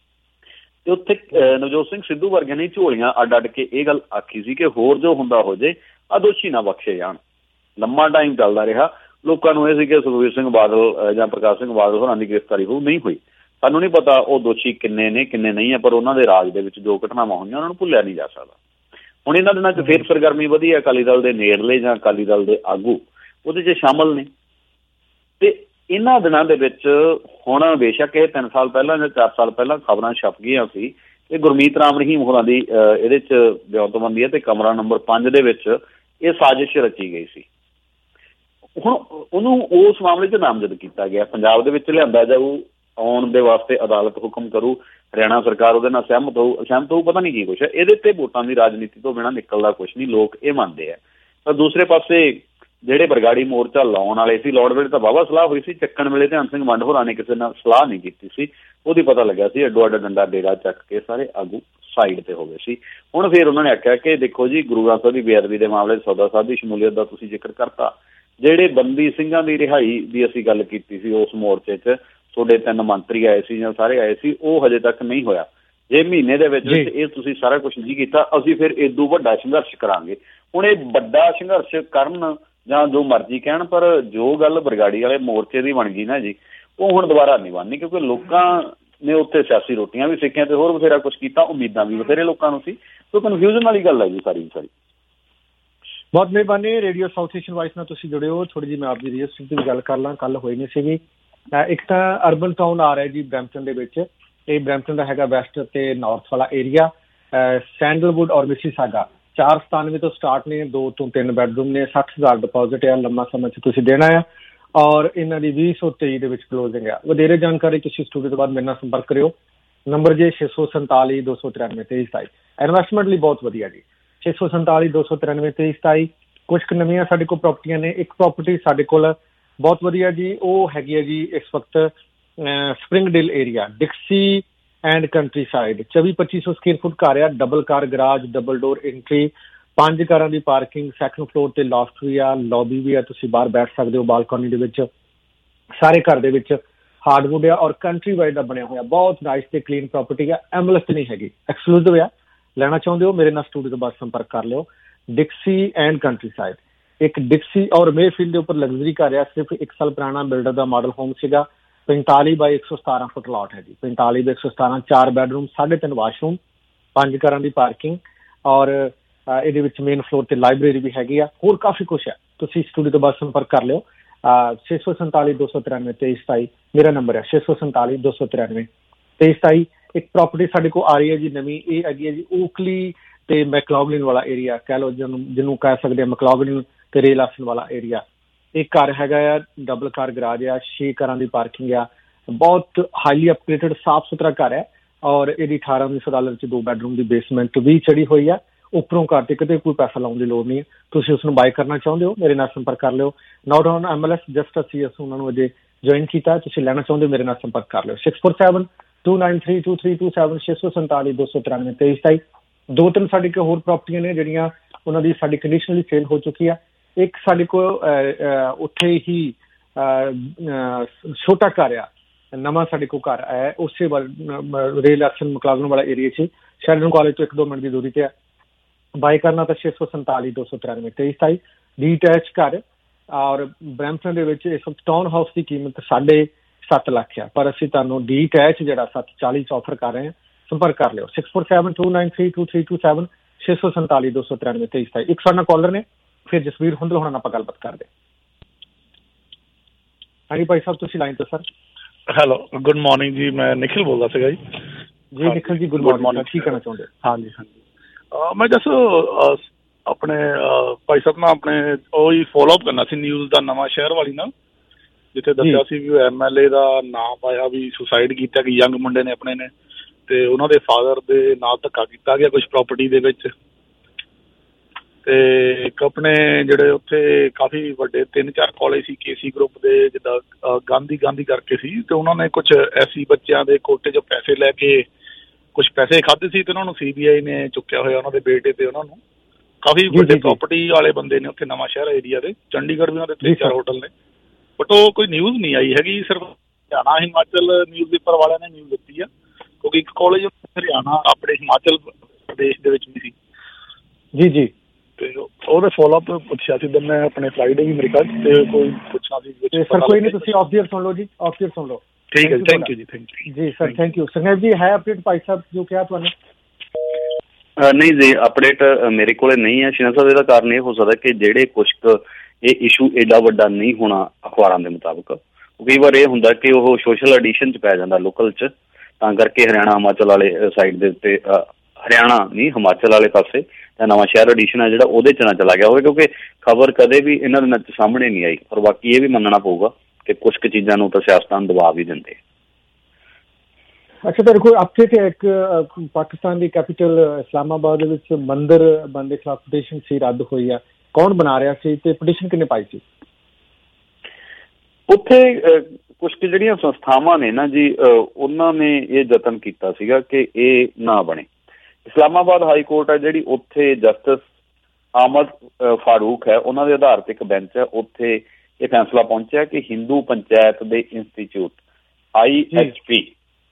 ਤੇ ਉੱਥੇ ਨਵਜੋਤ ਸਿੰਘ ਸਿੱਧੂ ਵਰਗੇ ਨੇ ਝੋਲੀਆਂ ਅੱਡ ਅੱਡ ਕੇ ਇਹ ਗੱਲ ਆਖੀ ਸੀ ਕਿ ਹੋਰ ਜੋ ਹੁੰਦਾ ਹੋ ਜੇ, ਆ ਦੋਸ਼ੀ ਨਾ ਬਖਸ਼ੇ ਜਾਣ। ਲੰਮਾ ਟਾਈਮ ਚੱਲਦਾ ਰਿਹਾ, ਲੋਕਾਂ ਨੂੰ ਇਹ ਸੀ ਕਿ ਸੁਖਬੀਰ ਸਿੰਘ ਬਾਦਲ ਜਾਂ ਪ੍ਰਕਾਸ਼ ਸਿੰਘ ਬਾਦਲ ਹੋਰਾਂ ਦੀ ਗ੍ਰਿਫਤਾਰੀ ਹੋਊ, ਨਹੀਂ ਹੋਈ। ਸਾਨੂੰ ਨਹੀਂ ਪਤਾ ਉਹ ਦੋਸ਼ੀ ਕਿੰਨੇ ਨੇ ਕਿੰਨੇ ਨਹੀਂ ਹੈ, ਪਰ ਉਹਨਾਂ ਦੇ ਰਾਜ ਦੇ ਵਿੱਚ ਜੋ ਘਟਨਾਵਾਂ ਹੋਈਆਂ ਉਹਨਾਂ ਨੂੰ ਭੁੱਲਿਆ ਨਹੀਂ ਜਾ ਸਕਦਾ। ਹੁਣ ਇਹਨਾਂ ਦਿਨਾਂ 'ਚ ਫੇਰ ਸਰਗਰਮੀ ਵਧੀ ਹੈ, ਅਕਾਲੀ ਦਲ ਦੇ ਨੇੜਲੇ ਜਾਂ ਅਕਾਲੀ ਦਲ ਦੇ ਆਗੂ ਉਹਦੇ 'ਚ ਸ਼ਾਮਲ ਨੇ। ਤੇ ਇਹਨਾਂ ਦਿਨਾਂ ਦੇ ਵਿੱਚ ਹੁਣ ਬੇਸ਼ੱਕ ਇਹ ਤਿੰਨ ਸਾਲ ਪਹਿਲਾਂ ਜਾਂ ਚਾਰ ਸਾਲ ਪਹਿਲਾਂ ਖਬਰਾਂ ਛਪ ਗਈਆਂ ਸੀ ਕਿ ਗੁਰਮੀਤ ਰਾਮ ਰਹੀਮ ਹੋਰਾਂ ਦੀ ਇਹਦੇ 'ਚ ਵਿਉਂਤਬੰਦੀ ਹੈ ਤੇ ਕਮਰਾ ਨੰਬਰ ਪੰਜ ਦੇ ਵਿੱਚ ਇਹ ਸਾਜ਼ਿਸ਼ ਰਚੀ ਗਈ ਸੀ। ਹੁਣ ਉਹਨੂੰ ਉਸ ਮਾਮਲੇ 'ਚ ਨਾਮਜ਼ਦ ਕੀਤਾ ਗਿਆ, ਪੰਜਾਬ ਦੇ ਵਿੱਚ ਲਿਆਂਦਾ ਜਾਊ, ਆਉਣ ਦੇ ਵਾਸਤੇ ਅਦਾਲਤ ਹੁਕਮ ਕਰੂ, ਹਰਿਆਣਾ ਸਰਕਾਰ ਉਹਦੇ ਨਾਲ ਸਹਿਮਤ ਹੋਊ ਅਸਹਿਮਤ ਹੋਊ ਪਤਾ ਨਹੀਂ ਕੀ ਕੁਛ ਹੈ। ਇਹਦੇ ਤੇ ਵੋਟਾਂ ਦੀ ਰਾਜਨੀਤੀ ਤੋਂ ਬਿਨਾਂ ਨਿਕਲਦਾ ਕੁਛ ਨਹੀਂ, ਲੋਕ ਇਹ ਮੰਨਦੇ ਆ। ਪਰ ਦੂਸਰੇ ਪਾਸੇ ਜਿਹੜੇ ਬਰਗਾੜੀ ਮੋਰਚਾ ਲਾਉਣ ਵਾਲੇ ਸੀ, ਲਾਉਣ ਵੇਲੇ ਤਾਂ ਵਾਹਵਾ ਸਲਾਹ ਹੋਈ ਸੀ, ਚੱਕਣ ਵੇਲੇ ਧਿਆਨ ਸਿੰਘ ਮੰਡ ਹੋਰਾਂ ਨੇ ਕਿਸੇ ਨਾਲ ਸਲਾਹ ਨਹੀਂ ਕੀਤੀ ਸੀ। ਉਹਦੀ ਪਤਾ ਲੱਗਿਆ ਸੀ ਅੱਡੋ ਅੱਡ ਡੰਡਾ ਡੇਰਾ ਚੱਕ ਕੇ ਸਾਰੇ ਆਗੂ ਸਾਈਡ ਤੇ ਹੋ ਗਏ ਸੀ। ਹੁਣ ਫਿਰ ਉਹਨਾਂ ਨੇ ਆਖਿਆ ਕਿ ਦੇਖੋ ਜੀ, ਗੁਰੂ ਗ੍ਰੰਥ ਸਾਹਿਬ ਦੀ ਬੇਅਦਬੀ ਦੇ ਮਾਮਲੇ 'ਚ ਸੌਦਾ ਸਾਹਿਬ ਦੀ ਸ਼ਮੂਲੀਅਤ ਦਾ ਤੁਸੀਂ ਜ਼ਿਕਰ ਕਰਤਾ, ਜਿਹੜੇ ਬੰਦੀ ਸਿੰਘਾਂ ਦੀ ਰਿਹਾਈ ਦੀ ਅਸੀਂ ਗੱਲ ਕੀਤੀ ਸੀ ਉਸ ਮੋਰਚੇ 'ਚ ਤੁਹਾਡੇ ਤਿੰਨ ਮੰਤਰੀ ਆਏ ਸੀ ਜਾਂ ਸਾਰੇ ਆਏ ਸੀ, ਉਹ ਹਜੇ ਤੱਕ ਨਹੀਂ ਹੋਇਆ। ਜੇ ਮਹੀਨੇ ਦੇ ਵਿੱਚ ਇਹ ਤੁਸੀਂ ਸਾਰਾ ਕੁਛ ਨਹੀਂ ਕੀਤਾ, ਅਸੀਂ ਫਿਰ ਏਦੂ ਵੱਡਾ ਸੰਘਰਸ਼ ਕਰਾਂਗੇ। ਹੁਣ ਇਹ ਵੱਡਾ ਸੰਘਰਸ਼ ਕਰਨ ਜਾਂ ਜੋ ਮਰਜ਼ੀ ਕਹਿਣ, ਪਰ ਜੋ ਗੱਲ ਬਰਗਾੜੀ ਵਾਲੇ ਮੋਰਚੇ ਦੀ ਬਣ ਗਈ ਨਾ ਜੀ, ਉਹ ਹੁਣ ਦੁਬਾਰਾ ਨਹੀਂ ਬਣਨੀ, ਕਿਉਂਕਿ ਲੋਕਾਂ ਨੇ ਉੱਥੇ ਸਿਆਸੀ ਰੋਟੀਆਂ ਵੀ ਸਿੱਖੀਆਂ ਤੇ ਹੋਰ ਬਥੇਰਾ ਕੁਛ ਕੀਤਾ, ਉਮੀਦਾਂ ਵੀ ਬਥੇਰੇ ਲੋਕਾਂ ਨੂੰ ਸੀ। ਸੋ ਕਨਫਿਊਜ਼ਨ ਵਾਲੀ ਗੱਲ ਹੈ ਜੀ ਸਾਰੀ ਸਾਰੀ। ਬਹੁਤ ਮਿਹਰਬਾਨੀ। ਰੇਡੀਓ ਸਾਊਥ ਏਸ਼ੀਅਨ ਵਾਇਸ ਨਾਲ ਤੁਸੀਂ ਜੁੜੇ ਹੋ। ਥੋੜੀ ਜਿਹੀ ਮੈਂ ਆਪਦੀ ਰੀਅਲ ਸਟੇਟ ਦੀ ਗੱਲ ਕਰ ਲਾਂ, ਕੱਲ ਹੋਈ ਨਹੀਂ ਸੀਗੀ। ਇੱਕ ਤਾਂ ਅਰਬਨ ਟਾਊਨ ਆ ਰਿਹਾ ਜੀ ਬਰੈਂਪਟਨ ਦੇ ਵਿੱਚ, ਇਹ ਬਰੈਂਪਟਨ ਦਾ ਹੈਗਾ ਵੈਸਟ ਤੇ ਨਾਰਥ ਵਾਲਾ ਏਰੀਆ। ਸੈਂਡਲਵੁੱਡ ਔਰ ਮਿਸੀਸਾਗਾ ਚਾਰ ਸਤਾਨਵੇਂ ਤੋਂ ਸਟਾਰਟ ਨੇ, ਦੋ ਤੋਂ ਤਿੰਨ ਬੈਡਰੂਮ ਨੇ, ਸੱਠ ਹਜ਼ਾਰ ਡਿਪੋਜ਼ਿਟ ਆ, ਲੰਮਾ ਸਮਾਂ 'ਚ ਤੁਸੀਂ ਦੇਣਾ ਆ ਔਰ ਇਹਨਾਂ ਦੀ ਵੀਹ ਸੌ ਤੇਈ ਦੇ ਵਿੱਚ ਕਲੋਜ਼ਿੰਗ ਆ। ਵਧੇਰੇ ਜਾਣਕਾਰੀ ਤੁਸੀਂ ਸਟੂਡੀਓ ਤੋਂ ਬਾਅਦ ਮੇਰੇ ਨਾਲ ਸੰਪਰਕ ਕਰਿਓ। ਨੰਬਰ ਜੇ ਛੇ ਸੌ ਸੰਤਾਲੀ ਦੋ ਸੌ ਤਰਾਨਵੇਂ ਤੇਈ ਸਤਾਈ। ਇਨਵੈਸਟਮੈਂਟ ਲਈ ਬਹੁਤ ਵਧੀਆ ਜੀ, ਛੇ ਸੌ ਸੰਤਾਲੀ ਦੋ ਸੌ ਤਰਾਨਵੇਂ ਤੇਈ ਸਤਾਈ। ਕੁਛ ਕੁ ਨਵੀਆਂ ਸਾਡੇ ਕੋਲ ਪ੍ਰੋਪਰਟੀਆਂ ਨੇ। ਇੱਕ ਪ੍ਰੋਪਰਟੀ ਸਾਡੇ ਕੋਲ ਬਹੁਤ ਵਧੀਆ ਜੀ, ਉਹ ਹੈਗੀ ਹੈ ਜੀ ਇਸ ਵਕਤ Springdale area, Dixie and Countryside. ਚੌਵੀ ਪੱਚੀ ਸੌ ਸਕੁਅਰ ਫੁੱਟ ਘਰ ਆ, double car garage, double door entry, ਪੰਜ ਕਾਰਾਂ ਦੀ ਪਾਰਕਿੰਗ, ਸੈਕੰਡ ਫਲੋਰ ਤੇ ਲਾਫਟ ਵੀ ਆ, ਲੌਬੀ ਵੀ ਆ, ਤੁਸੀਂ ਬਾਹਰ ਬੈਠ ਸਕਦੇ ਹੋ ਬਾਲਕੋਨੀ ਦੇ ਵਿੱਚ। ਸਾਰੇ ਘਰ ਦੇ ਵਿੱਚ ਹਾਰਡਵੁੱਡ ਆ ਔਰ ਕੰਟਰੀ ਵਾਈਡ ਦਾ ਬਣਿਆ ਹੋਇਆ, ਬਹੁਤ ਨਾਈਸ ਤੇ ਕਲੀਨ ਪ੍ਰੋਪਰਟੀ ਆ। ਐਮਲਸ ਨਹੀਂ ਹੈਗੀ, ਐਕਸਕਲੂਸਿਵ ਆ। ਲੈਣਾ ਚਾਹੁੰਦੇ ਹੋ ਮੇਰੇ ਨਾਲ ਸਟੂਡੀਓ ਤੋਂ ਬਾਅਦ ਸੰਪਰਕ ਕਰ ਲਿਓ। ਡਿਕਸੀ ਐਂਡ ਕੰਟਰੀ ਸਾਈਡ, ਇੱਕ ਡਿਕਸੀ ਔਰ ਮੇਫੀਲਡ ਦੇ ਉੱਪਰ ਲਗਜ਼ਰੀ ਘਰ ਆ, ਸਿਰਫ ਇੱਕ ਸਾਲ ਪੁਰਾਣਾ ਬਿਲਡਰ ਦਾ ਮਾਡਲ ਹੋਮ ਸੀਗਾ। ਪੈਂਤਾਲੀ ਬਾਈ ਇੱਕ ਸੌ ਸਤਾਰਾਂ ਫੁੱਟ ਲਾਟ ਹੈ ਜੀ, ਪੈਂਤਾਲੀ ਬਾਈ ਇੱਕ ਸੌ ਸਤਾਰਾਂ, ਚਾਰ ਬੈਡਰੂਮ, ਸਾਢੇ ਤਿੰਨ ਵਾਸ਼ਰੂਮ, ਪੰਜ ਕਾਰਾਂ ਦੀ ਪਾਰਕਿੰਗ ਔਰ ਇਹਦੇ ਵਿੱਚ ਮੇਨ ਫਲੋਰ ਤੇ ਲਾਇਬ੍ਰੇਰੀ ਵੀ ਹੈਗੀ ਆ। ਹੋਰ ਕਾਫੀ ਕੁਛ ਹੈ, ਤੁਸੀਂ ਸਟੂਡੀਓ ਤੋਂ ਬਾਅਦ ਸੰਪਰਕ ਕਰ ਲਿਓ। ਛੇ ਸੌ ਸੰਤਾਲੀ ਦੋ ਸੌ ਤਰਾਨਵੇਂ ਤੇਈ ਸਤਾਈ ਮੇਰਾ ਨੰਬਰ ਹੈ, ਛੇ ਸੌ ਸੰਤਾਲੀ ਦੋ ਸੌ ਤਰਾਨਵੇਂ ਤੇਈ ਸਤਾਈ। ਇੱਕ ਪ੍ਰੋਪਰਟੀ ਸਾਡੇ ਕੋਲ ਆ ਰਹੀ ਹੈ ਜੀ ਨਵੀਂ, ਇਹ ਹੈਗੀ ਹੈ ਜੀ ਓਕਲੀ ਤੇ ਮੈਕਲੌਗਲਿਨ ਵਾਲਾ ਏਰੀਆ, ਕਹਿ ਲਓ ਜਿਹਨੂੰ ਜਿਹਨੂੰ ਕਹਿ ਸਕਦੇ ਆ ਮੈਕਲੌਗਲਿਨ ਤੇ ਰੇਲ ਆਸਨ ਵਾਲਾ ਏਰੀਆ। ਇਹ ਘਰ ਹੈਗਾ ਆ, ਡਬਲ ਕਾਰ ਗਰਾਜ ਆ, ਛੇ ਕਾਰਾਂ ਦੀ ਪਾਰਕਿੰਗ ਆ, ਬਹੁਤ ਹਾਈਲੀ ਅਪਗ੍ਰੇਡਡ ਸਾਫ ਸੁਥਰਾ ਘਰ ਹੈ ਔਰ ਇਹਦੀ ਅਠਾਰਾਂ ਉੱਨੀ ਸੌ ਡਾਲਰ 'ਚ ਦੋ ਬੈਡਰੂਮ ਦੀ ਬੇਸਮੈਂਟ ਵੀ ਚੜੀ ਹੋਈ ਆ। ਉੱਪਰੋਂ ਘਰ ਤੇ ਕਿਤੇ ਕੋਈ ਪੈਸਾ ਲਾਉਣ ਦੀ ਲੋੜ ਨਹੀਂ ਹੈ। ਤੁਸੀਂ ਉਸਨੂੰ ਬਾਏ ਕਰਨਾ ਚਾਹੁੰਦੇ ਹੋ ਮੇਰੇ ਨਾਲ ਸੰਪਰਕ ਕਰ ਲਿਓ। Not on M L S, just ਅਸੀਂ ਅਸੀਂ ਉਹਨਾਂ ਨੂੰ ਅਜੇ ਜੁਆਇਨ ਕੀਤਾ। ਤੁਸੀਂ ਲੈਣਾ ਚਾਹੁੰਦੇ ਹੋ ਮੇਰੇ ਨਾਲ ਸੰਪਰਕ ਕਰ ਲਿਓ। Six four seven two nine three two three two seven, ਛੇ ਸੌ ਸੰਤਾਲੀ ਦੋ ਸੌ ਤਰਾਨਵੇਂ ਤੇਈ ਸਤਾਈ। ਦੋ ਤਿੰਨ ਸਾਡੇ ਕੋਲ ਹੋਰ ਪ੍ਰਾਪਰਟੀਆਂ ਨੇ ਜਿਹੜੀਆਂ ਉਹਨਾਂ ਦੀ ਸਾਡੀ ਕੰਡੀਸ਼ਨਲੀ ਸੇਲ ਹੋ ਚੁੱਕੀ ਆ। ਇੱਕ ਸਾਡੇ ਕੋਲ ਉੱਥੇ ਹੀ ਛੋਟਾ ਘਰ ਆ, ਨਵਾਂ ਸਾਡੇ ਕੋਲ ਘਰ ਆਇਆ ਉਸੇ ਵੱਲ ਰੇਲ ਐਕਸ਼ਨ ਮਕਲਾਗਨ ਵਾਲਾ ਏਰੀਆ 'ਚ, ਸ਼ੈਲਨ ਕਾਲਜ ਤੋਂ ਇੱਕ ਦੋ ਮਿੰਟ ਦੀ ਦੂਰੀ ਤੇ ਆ। ਬਾਈ ਕਰਨਾ ਤਾਂ ਛੇ ਸੌ ਸੰਤਾਲੀ ਦੋ ਸੌ ਤਰਾਨਵੇਂ ਤੇਈ ਸਤਾਈ। ਡੀਟੈਚ ਘਰ ਔਰ ਬਰੈਂਪਟਨ ਦੇ ਵਿੱਚ ਇਸ ਵਕਤ ਟਾਊਨ ਹਾਊਸ ਦੀ ਕੀਮਤ ਸਾਢੇ ਸੱਤ ਲੱਖ ਆ, ਪਰ ਅਸੀਂ ਤੁਹਾਨੂੰ ਡੀ ਟੈਚ ਜਿਹੜਾ ਸੱਤ ਚਾਲੀ ਚ ਆਫਰ ਕਰ ਰਹੇ ਹਾਂ। ਸੰਪਰਕ ਕਰ ਲਿਓ six four seven two nine three two three two seven ਛੇ ਸੌ ਸੰਤਾਲੀ ਦੋ ਸੌ ਤਰਾਨਵੇਂ ਤੇਈ ਸਤਾਈ। ਇੱਕ ਸਾਡੇ ਨਾਲ ਕਾਲਰ ਨੇ, ਫਿਰ ਜਸਵੀਰ ਹੁੰਦਲ ਹੋਣਾ ਨਾਲ ਆਪਾਂ ਗੱਲਬਾਤ ਕਰਦੇ। ਹਾਂਜੀ ਭਾਈ ਸਾਹਿਬ, ਤੁਸੀਂ ਲਾਈਨ ਤੋਂ ਸਰ। ਹੈਲੋ, ਗੁੱਡ ਮਾਰਨਿੰਗ ਜੀ, ਮੈਂ ਨਿਖਿਲ ਬੋਲਦਾ ਸੀਗਾ ਜੀ। ਜੀ ਨਿਖਿਲ ਜੀ, ਗੁੱਡ ਮਾਰਨਿੰਗ, ਕੀ ਕਹਿਣਾ ਚਾਹੁੰਦੇ? ਹਾਂਜੀ ਹਾਂਜੀ, ਮੈਂ ਜਸ ਆਪਣੇ ਭਾਈ ਸਾਹਿਬ ਨਾਲ ਆਪਣੇ ਉਹੀ ਫੋਲੋ ਅਪ ਕਰਨਾ ਸੀ ਨਿਊਜ਼ ਦਾ ਨਵਾਂ ਸ਼ਹਿਰ ਵਾਲੀ ਨਾਲ, ਜਿੱਥੇ ਦੱਸਿਆ ਸੀ ਵੀ ਉਹ ਐਮ ਐਲ ਏ ਦਾ ਨਾਮ ਪਾਇਆ ਵੀ ਸੁਸਾਈਡ ਕੀਤਾ ਕਿ ਯੰਗ ਮੁੰਡੇ ਨੇ ਆਪਣੇ ਨੇ, ਤੇ ਉਹਨਾਂ ਦੇ ਫਾਦਰ ਦੇ ਨਾਲ ਧੱਕਾ ਕੀਤਾ ਗਿਆ ਕੁਛ ਪ੍ਰਾਪਰਟੀ ਦੇ ਵਿੱਚ। ਤੇ ਇੱਕ ਆਪਣੇ ਜਿਹੜੇ ਉੱਥੇ ਕਾਫੀ ਵੱਡੇ ਤਿੰਨ ਚਾਰ ਕਾਲਜ ਸੀ ਕੇਸੀ ਗਰੁੱਪ ਦੇ, ਜਿੱਦਾਂ ਗਾਂਧੀ ਗਾਂਧੀ ਕਰਕੇ ਸੀ, ਤੇ ਉਹਨਾਂ ਨੇ ਕੁਛ ਐਸੀ ਬੱਚਿਆਂ ਦੇ ਕੋਟੇ 'ਚ ਪੈਸੇ ਲੈ ਕੇ ਕੁਛ ਪੈਸੇ ਖਾਧੇ ਸੀ, ਤੇ ਉਹਨਾਂ ਨੂੰ ਸੀ ਬੀ ਆਈ ਨੇ ਚੁੱਕਿਆ ਹੋਇਆ, ਉਹਨਾਂ ਦੇ ਬੇਟੇ ਤੇ ਉਹਨਾਂ ਨੂੰ। ਕਾਫੀ ਵੱਡੇ ਪ੍ਰਾਪਰਟੀ ਵਾਲੇ ਬੰਦੇ ਨੇ ਉੱਥੇ ਨਵਾਂ ਸ਼ਹਿਰ ਏਰੀਆ ਦੇ। ਚੰਡੀਗੜ੍ਹ ਵੀ ਉਹਨਾਂ ਦੇ ਤਿੰਨ ਚਾਰ ਹੋਟਲ ਨੇ, ਬਟ ਉਹ ਕੋਈ ਨਿਊਜ਼ ਨਹੀਂ ਆਈ ਹੈਗੀ। ਸਿਰਫ ਹਰਿਆਣਾ ਹਿਮਾਚਲ ਨਿਊਜ਼ ਪੇਪਰ ਵਾਲਿਆਂ ਨੇ ਨਿਊਜ਼ ਦਿੱਤੀ ਆ, ਕਿਉਂਕਿ ਇੱਕ ਕਾਲਜ ਹਰਿਆਣਾ ਆਪਣੇ ਹਿਮਾਚਲ ਪ੍ਰਦੇਸ਼ ਦੇ ਵਿੱਚ ਵੀ ਸੀ। ਜੀ ਜੀ, ਤੇ ਉਹਦੇ ਫੋਲੋ ਅਪ ਪੁੱਛਿਆ ਸੀ ਮੈਂ ਆਪਣੇ ਫਰਾਈਡੇ ਵੀ ਮੇਰੇ ਕੋਲ, ਤੇ ਕੋਈ ਪੁੱਛਣਾ ਸੀ ਸਰ। ਕੋਈ ਨਹੀਂ, ਤੁਸੀਂ ਆਫ ਈਅਰ ਸੁਣ ਲਓ ਜੀ, ਆਫ ਈਅਰ ਸੁਣ ਲਓ। ਠੀਕ ਹੈ ਜੀ, ਥੈਂਕ ਯੂ ਜੀ, ਥੈਂਕ ਯੂ ਜੀ ਸਰ, ਥੈਂਕ ਯੂ। ਸੰਗੇਤ ਜੀ, ਹੈ ਅਪਡੇਟ ਭਾਈ ਸਾਹਿਬ ਜੋ ਕਿਹਾ ਤੁਹਾਨੂੰ? ਨਹੀਂ ਜੀ, ਅਪਡੇਟ ਮੇਰੇ ਕੋਲ ਨਹੀਂ ਹੈ ਸ਼ਿਨਾ ਸਾਹਿਬ। ਇਹਦਾ ਕਾਰਨ ਇਹ ਹੋ ਸਕਦਾ ਕਿ ਜਿਹੜੇ ਕੁਛ ਕੁ ਇਹ ਇਸ਼ੂ ਏਡਾ ਵੱਡਾ ਨਹੀਂ ਹੋਣਾ ਅਖਬਾਰਾਂ ਦੇ ਮੁਤਾਬਕ। ਕਈ ਵਾਰ ਇਹ ਹੁੰਦਾ ਕਿ ਉਹ ਸੋਸ਼ਲ ਐਡੀਸ਼ਨ 'ਚ ਪੈ ਜਾਂਦਾ ਲੋਕਲ 'ਚ, ਤਾਂ ਕਰਕੇ ਹਰਿਆਣਾ ਹਿਮਾਚਲ ਵਾਲੇ ਸਾਈਡ ਦੇ ਉੱਤੇ, ਹਰਿਆਣਾ ਨਹੀਂ ਹਿਮਾਚਲ ਵਾਲੇ ਪਾਸੇ ਤਾਂ ਨਵਾਂ ਸ਼ਹਿਰ ਐਡੀਸ਼ਨ ਹੈ ਜਿਹੜਾ ਉਹਦੇ 'ਚ ਨਾ ਚਲਾ ਗਿਆ ਹੋਵੇ, ਕਿਉਂਕਿ ਖਬਰ ਕਦੇ ਵੀ ਇਹਨਾਂ ਦੇ ਨਾਲ ਸਾਹਮਣੇ ਨਹੀਂ ਆਈ। ਪਰ ਬਾਕੀ ਇਹ ਵੀ ਮੰਨਣਾ ਪਊਗਾ ਕਿ ਕੁਛ ਕੁ ਚੀਜ਼ਾਂ ਨੂੰ ਤਾਂ ਸਿਆਸਤਦਾਨ ਦਬਾਅ ਵੀ ਦਿੰਦੇ। ਅੱਛਾ, ਤੁਹਾਡੇ ਕੋਲ ਅਪਡੇਟ ਹੈ ਇੱਕ ਪਾਕਿਸਤਾਨ ਦੀ ਕੈਪੀਟਲ ਇਸਲਾਮਾਬਾਦ ਦੇ ਵਿੱਚ ਮੰਦਿਰ ਬਣਨ ਦੇ ਖਿਲਾਫ ਪਟੀਸ਼ਨ ਸੀ, ਰੱਦ ਹੋਈ ਆ। ਕੌਣ ਬਣਾ ਰਿਹਾ ਸੀ ਤੇ ਪਟੀਸ਼ਨ ਕਿੰਨੇ ਪਾਈ ਸੀ? ਉੱਥੇ ਕੁਛ ਕੁ ਜਿਹੜੀਆਂ ਸੰਸਥਾਵਾਂ ਨੇ ਨਾ ਜੀ, ਉਹਨਾਂ ਨੇ ਇਹ ਯਤਨ ਕੀਤਾ ਸੀਗਾ ਕਿ ਇਹ ਨਾ ਬਣੇ। ਇਸਲਾਮਾਬਾਦ ਹਾਈ ਕੋਰਟ ਹੈ ਜਿਹੜੀ, ਉੱਥੇ ਜਸਟਿਸ ਅਹਿਮਦ ਫਾਰੂਕ ਹੈ, ਉਹਨਾਂ ਦੇ ਆਧਾਰ ਤੇ ਇੱਕ ਬੈਂਚ ਹੈ, ਉੱਥੇ ਇਹ ਫੈਸਲਾ ਪਹੁੰਚਿਆ ਕਿ ਹਿੰਦੂ ਪੰਚਾਇਤ ਦੇ ਇੰਸਟੀਚਿਊਟ ਆਈ ਐਚ ਪੀ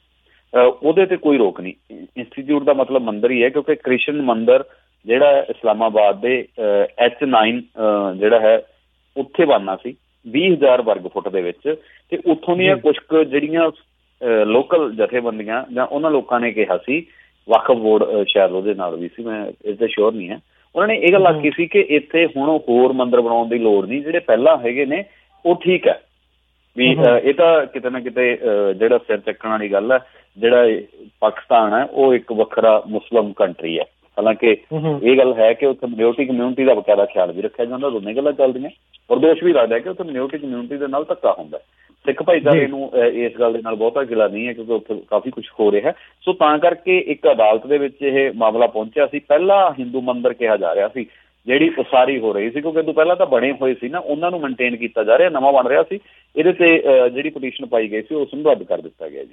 ਉਹਦੇ ਤੇ ਕੋਈ ਰੋਕ ਨਹੀਂ। ਇੰਸਟੀਚਿਊਟ ਦਾ ਮਤਲਬ ਮੰਦਿਰ ਹੀ ਹੈ, ਕਿਉਂਕਿ ਕ੍ਰਿਸ਼ਨ ਮੰਦਿਰ ਜਿਹੜਾ ਇਸਲਾਮਾਬਾਦ ਦੇ ਐਚ ਨਾਈਨ ਜਿਹੜਾ ਹੈ ਉੱਥੇ ਬਣਨਾ ਸੀ ਵੀਹ ਹਜ਼ਾਰ ਵਰਗ ਫੁੱਟ ਦੇ ਵਿੱਚ। ਤੇ ਉੱਥੋਂ ਦੀਆਂ ਕੁਛ ਕੁ ਜਿਹੜੀਆਂ ਲੋਕਲ ਜਥੇਬੰਦੀਆਂ ਜਾਂ ਉਹਨਾਂ ਲੋਕਾਂ ਨੇ ਕਿਹਾ ਸੀ, ਵਕਫ ਬੋਰਡ ਸ਼ਾਇਦ ਉਹਦੇ ਨਾਲ ਵੀ ਸੀ, ਮੈਂ ਇਸ ਤੇ ਸ਼ੋਰ ਨਹੀਂ ਹੈ, ਉਹਨਾਂ ਨੇ ਇਹ ਗੱਲ ਆਖੀ ਸੀ ਕਿ ਇੱਥੇ ਹੁਣ ਹੋਰ ਮੰਦਿਰ ਬਣਾਉਣ ਦੀ ਲੋੜ ਨਹੀਂ, ਜਿਹੜੇ ਪਹਿਲਾਂ ਹੈਗੇ ਨੇ ਉਹ ਠੀਕ ਹੈ ਵੀ। ਇਹ ਤਾਂ ਕਿਤੇ ਨਾ ਕਿਤੇ ਜਿਹੜਾ ਸਿਰ ਚੱਕਣ ਵਾਲੀ ਗੱਲ ਹੈ। ਜਿਹੜਾ ਪਾਕਿਸਤਾਨ ਹੈ ਉਹ ਇੱਕ ਵੱਖਰਾ ਮੁਸਲਿਮ ਕੰਟਰੀ ਹੈ, ਹਾਲਾਂਕਿ ਇਹ ਗੱਲ ਹੈ ਕਿ ਉੱਥੇ ਮਿਨੋਰਟੀ ਕਮਿਊਨਿਟੀ ਦਾ ਬਕਾਇਦਾ ਖਿਆਲ ਵੀ ਰੱਖਿਆ ਜਾਂਦਾ। ਦੋਨੇ ਗੱਲਾਂ ਚੱਲਦੀਆਂ। ਔਰ ਦੋਸ਼ ਵੀ ਲੱਗਦਾ ਕਿ ਉੱਥੇ ਮਿਨੋਰਟੀ ਕਮਿਊਨਿਟੀ ਦੇ ਨਾਲ ਧੱਕਾ ਹੁੰਦਾ। ਸਿੱਖ ਭਾਈਚਾਰੇ ਨੂੰ ਇਸ ਗੱਲ ਦੇ ਨਾਲ ਬਹੁਤਾ ਗਿਲਾ ਨਹੀਂ ਹੈ, ਕਿਉਂਕਿ ਉੱਥੇ ਕਾਫੀ ਕੁਛ ਹੋ ਰਿਹਾ। ਸੋ ਤਾਂ ਕਰਕੇ ਇੱਕ ਅਦਾਲਤ ਦੇ ਵਿੱਚ ਇਹ ਮਾਮਲਾ ਪਹੁੰਚਿਆ ਸੀ। ਪਹਿਲਾਂ ਹਿੰਦੂ ਮੰਦਿਰ ਕਿਹਾ ਜਾ ਰਿਹਾ ਸੀ, ਜਿਹੜੀ ਉਸਾਰੀ ਹੋ ਰਹੀ ਸੀ, ਕਿਉਂਕਿ ਇਹ ਤੋਂ ਪਹਿਲਾਂ ਤਾਂ ਬਣੇ ਹੋਏ ਸੀ ਨਾ, ਉਹਨਾਂ ਨੂੰ ਮੇਨਟੇਨ ਕੀਤਾ ਜਾ ਰਿਹਾ, ਨਵਾਂ ਬਣ ਰਿਹਾ ਸੀ। ਇਹਦੇ ਤੇ ਜਿਹੜੀ ਪਟੀਸ਼ਨ ਪਾਈ ਗਈ ਸੀ ਉਸ ਨੂੰ ਰੱਦ ਕਰ ਦਿੱਤਾ ਗਿਆ ਜੀ।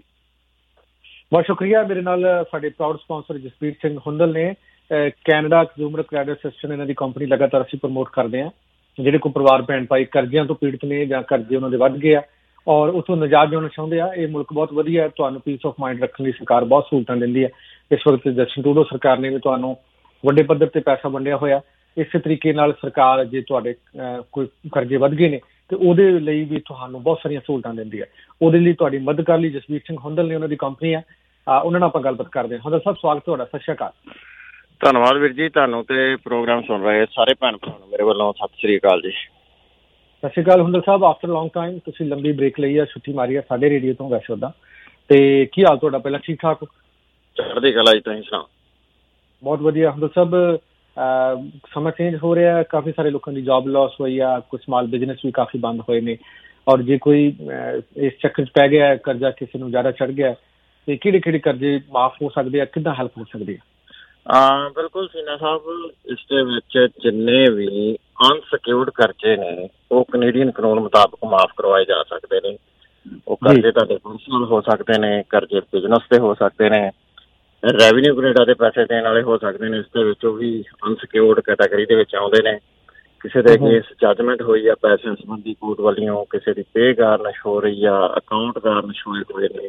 ਬਹੁਤ ਸ਼ੁਕਰੀਆ। ਮੇਰੇ ਨਾਲ ਸਾਡੇ ਪ੍ਰਾਊਡ ਸਪਾਂਸਰ ਜਸਪੀਰ ਸਿੰਘ ਹੁੰਦਲ ਨੇ। ਕੈਨੇਡਾ ਕੰਜ਼ਿਊਮਰ ਕ੍ਰੈਡਿਟ ਐਸੋਸੀਏਸ਼ਨ ਇਹਨਾਂ ਦੀ ਕੰਪਨੀ ਲਗਾਤਾਰ ਅਸੀਂ ਪ੍ਰਮੋਟ ਕਰਦੇ ਹਾਂ। ਜਿਹੜੇ ਕੋਈ ਪਰਿਵਾਰ ਭੈਣ ਭਾਈ ਕਰਜ਼ਿਆਂ ਤੋਂ ਪੀੜਤ ਨੇ ਜਾਂ ਕਰਜ਼ੇ ਉਹਨਾਂ ਦੇ ਵੱਧ ਗਏ ਆ ਔਰ ਉੱਥੋਂ ਨਿਜਾਤ ਜਾਣਾ ਚਾਹੁੰਦੇ ਆ, ਇਹ ਮੁਲਕ ਬਹੁਤ ਵਧੀਆ, ਤੁਹਾਨੂੰ ਪੀਸ ਆਫ ਮਾਈਂਡ ਰੱਖਣ ਲਈ ਸਰਕਾਰ ਬਹੁਤ ਸਹੂਲਤਾਂ ਦਿੰਦੀ ਹੈ। ਇਸ ਵਕਤ ਜਸਟਿਨ ਟਰੂਡੋ ਸਰਕਾਰ ਨੇ ਵੀ ਤੁਹਾਨੂੰ ਵੱਡੇ ਪੱਧਰ ਤੇ ਪੈਸਾ ਵੰਡਿਆ ਹੋਇਆ। ਇਸੇ ਤਰੀਕੇ ਨਾਲ ਸਰਕਾਰ ਜੇ ਤੁਹਾਡੇ ਕੋਈ ਕਰਜ਼ੇ ਵੱਧ ਗਏ ਨੇ ਤੇ ਉਹਦੇ ਲਈ ਵੀ ਤੁਹਾਨੂੰ ਬਹੁਤ ਸਾਰੀਆਂ ਸਹੂਲਤਾਂ ਦਿੰਦੀ ਹੈ। ਉਹਦੇ ਲਈ ਤੁਹਾਡੀ ਮਦਦ ਕਰਨ ਲਈ ਜਸਵੀਰ ਸਿੰਘ ਹੁੰਦਲ ਨੇ, ਉਹਨਾਂ ਦੀ ਕੰਪਨੀ ਆ, ਉਹਨਾਂ ਨਾਲ ਆਪਾਂ ਗੱਲਬਾਤ ਕਰਦੇ ਹਾਂ। ਹੁੰਦਲ ਸਾਹਿਬ, ਸਵਾਗਤ ਤੁਹਾਡਾ। ਸਤਿ ਸ਼੍ਰੀ ਅਕਾਲ। ਧੰਨਵਾਦ ਵੀਰ ਜੀ, ਤੁਹਾਨੂੰ ਤੇ ਪ੍ਰੋਗਰਾਮ ਸੁਣ ਰਹੇ ਸਾਰੇ ਭੈਣ ਭਰਾ ਨੂੰ ਮੇਰੇ ਵੱਲੋਂ ਸਤਿ ਸ਼੍ਰੀ ਅਕਾਲ ਜੀ। ਸਤਿ ਸ਼੍ਰੀ ਅਕਾਲ Hundal Sahib. After long time ਤੁਸੀਂ ਲੰਬੀ ਬ੍ਰੇਕ ਲਈ ਆ, ਛੁੱਟੀ ਮਾਰੀ ਆ ਸਾਡੇ ਰੇਡੀਓ ਤੋਂ ਵੈਸੇ ਉੱਦਾਂ, ਤੇ ਕੀ ਹਾਲ ਤੁਹਾਡਾ? ਪਹਿਲਾਂ ਠੀਕ ਠਾਕ? ਚੜ੍ਹਦੀ ਕਲਾ ਜੀ, ਤੁਸੀਂ ਸੁਣਾਓ? ਬਹੁਤ ਵਧੀਆ ਹੁੰਦਲ ਸਾਹਿਬ। ਸਮਾਂ ਚੇਂਜ ਹੋ ਰਿਹਾ, ਕਾਫੀ ਸਾਰੇ ਲੋਕਾਂ ਦੀ ਜੌਬ ਲਾਸ ਹੋਈ ਆ, ਕੁਝ ਸਮਾਲ ਬਿਜ਼ਨਸ ਵੀ ਕਾਫੀ ਬੰਦ ਹੋਏ ਨੇ, ਔਰ ਜੇ ਕੋਈ ਇਸ ਚੱਕਰ 'ਚ ਪੈ ਗਿਆ, ਕਰਜ਼ਾ ਕਿਸੇ ਨੂੰ ਜ਼ਿਆਦਾ ਚੜ੍ਹ ਗਿਆ, ਤੇ ਕਿਹੜੇ ਕਿਹੜੇ ਕਰਜ਼ੇ ਮਾਫ ਹੋ ਸਕਦੇ ਆ, ਕਿੱਦਾਂ ਹੈਲਪ ਹੋ ਸਕਦੀ ਹੈ? ਹਾਂ ਬਿਲਕੁਲ ਸੀਨਾ ਸਾਹਿਬ, ਇਸ ਦੇ ਵਿੱਚ ਜਿੰਨੇ ਵੀ ਅਨਸਿਕਿਉਰਡ ਕਰਜ਼ੇ ਨੇ ਉਹ ਕੈਨੇਡੀਅਨ ਕਾਨੂੰਨ ਮੁਤਾਬਕ ਮਾਫ ਕਰਵਾਏ ਜਾ ਸਕਦੇ ਨੇ। ਉਹ ਕਰਜ਼ੇ ਤੁਹਾਡੇ ਪਰਸਨਲ ਹੋ ਸਕਦੇ ਨੇ, ਕਰਜ਼ੇ ਬਿਜ਼ਨਸ ਤੇ ਹੋ ਸਕਦੇ ਨੇ, ਰੈਵਨਿਊ ਕੈਨੇਡਾ ਦੇ ਪੈਸੇ ਦੇਣ ਵਾਲੇ ਹੋ ਸਕਦੇ ਨੇ। ਇਸ ਦੇ ਵਿੱਚ ਉਹ ਵੀ ਅਨਸਿਕਿਉਰਡ ਕੈਟਾਗਰੀ ਦੇ ਵਿੱਚ ਆਉਂਦੇ ਨੇ। ਕਿਸੇ ਦੇ ਕੇਸ ਜੱਜਮੈਂਟ ਹੋਈ ਆ ਪੈਸਿਆਂ ਸੰਬੰਧੀ ਕੋਰਟ ਵੱਲੋਂ, ਕਿਸੇ ਦੀ ਪੇ ਗਾਰਨਿਸ਼ ਹੋ ਰਹੀ ਆ, ਅਕਾਊਂਟ ਗਾਰਨਿਸ਼ ਹੋਏ ਹੋਏ ਨੇ,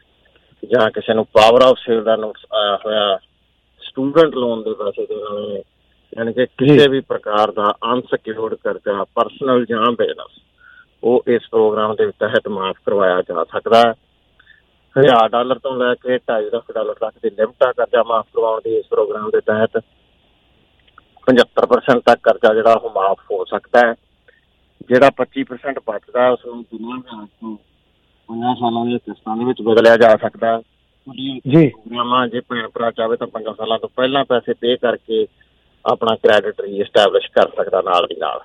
ਜਾਂ ਕਿਸੇ ਨੂੰ ਪਾਵਰ ਆਫ ਸੇਲ ਦਾ ਨੋਟਿਸ ਆਇਆ ਹੋਇਆ, ਸਟੂਡੈਂਟ ਲੋਨ ਦੇ ਪੈਸੇ ਦੇਣ ਵਾਲੇ, ਯਾਨੀ ਕਿ ਕਿਸੇ ਵੀ ਪ੍ਰਕਾਰ ਦਾ ਅਨਸਿਕਿਉਰਡ ਕਰਜ਼ਾ ਪਰਸਨਲ ਜਾਂ ਬਿਜ਼ਨਸ ਉਹ ਇਸ ਪ੍ਰੋਗਰਾਮ ਦੇ ਤਹਿਤ ਮਾਫ ਕਰਵਾਇਆ ਜਾ ਸਕਦਾ ਹੈ। ਹਜ਼ਾਰ ਡਾਲਰ ਤੋਂ ਲੈ ਕੇ ਢਾਈ ਲੱਖ ਡਾਲਰ ਤੱਕ ਦੀ ਲਿਮਟ ਆ ਕਰਜ਼ਾ ਮਾਫ ਕਰਵਾਉਣ ਦੀ। ਇਸ ਪ੍ਰੋਗਰਾਮ ਦੇ ਤਹਿਤ ਪਝੱਤਰ ਪਰਸੈਂਟ ਤੱਕ ਕਰਜ਼ਾ ਜਿਹੜਾ ਉਹ ਮਾਫ ਹੋ ਸਕਦਾ ਹੈ। ਜਿਹੜਾ ਪੱਚੀ ਪਰਸੈਂਟ ਬਚਦਾ ਉਸ ਨੂੰ ਬਿਨਾਂ ਵਿਆਜ ਤੋਂ ਪੰਜਾਂ ਸਾਲਾਂ ਦੀਆਂ ਕਿਸ਼ਤਾਂ ਦੇ ਵਿੱਚ ਬਦਲਿਆ ਜਾ ਸਕਦਾ ਹੈ ਜੀ। ਪ੍ਰੋਗਰਾਮਾਂ ਜੇ ਭੈਣ ਭਰਾ ਚਾਹੇ ਤਾਂ ਪੰਜਾਂ ਸਾਲਾਂ ਤੋਂ ਪਹਿਲਾਂ ਪੈਸੇ ਪੇ ਕਰਕੇ ਆਪਣਾ ਕ੍ਰੈਡਿਟ ਰੀਐਸਟੈਬਲਿਸ਼ ਕਰ ਸਕਦਾ ਨਾਲ ਦੀ ਨਾਲ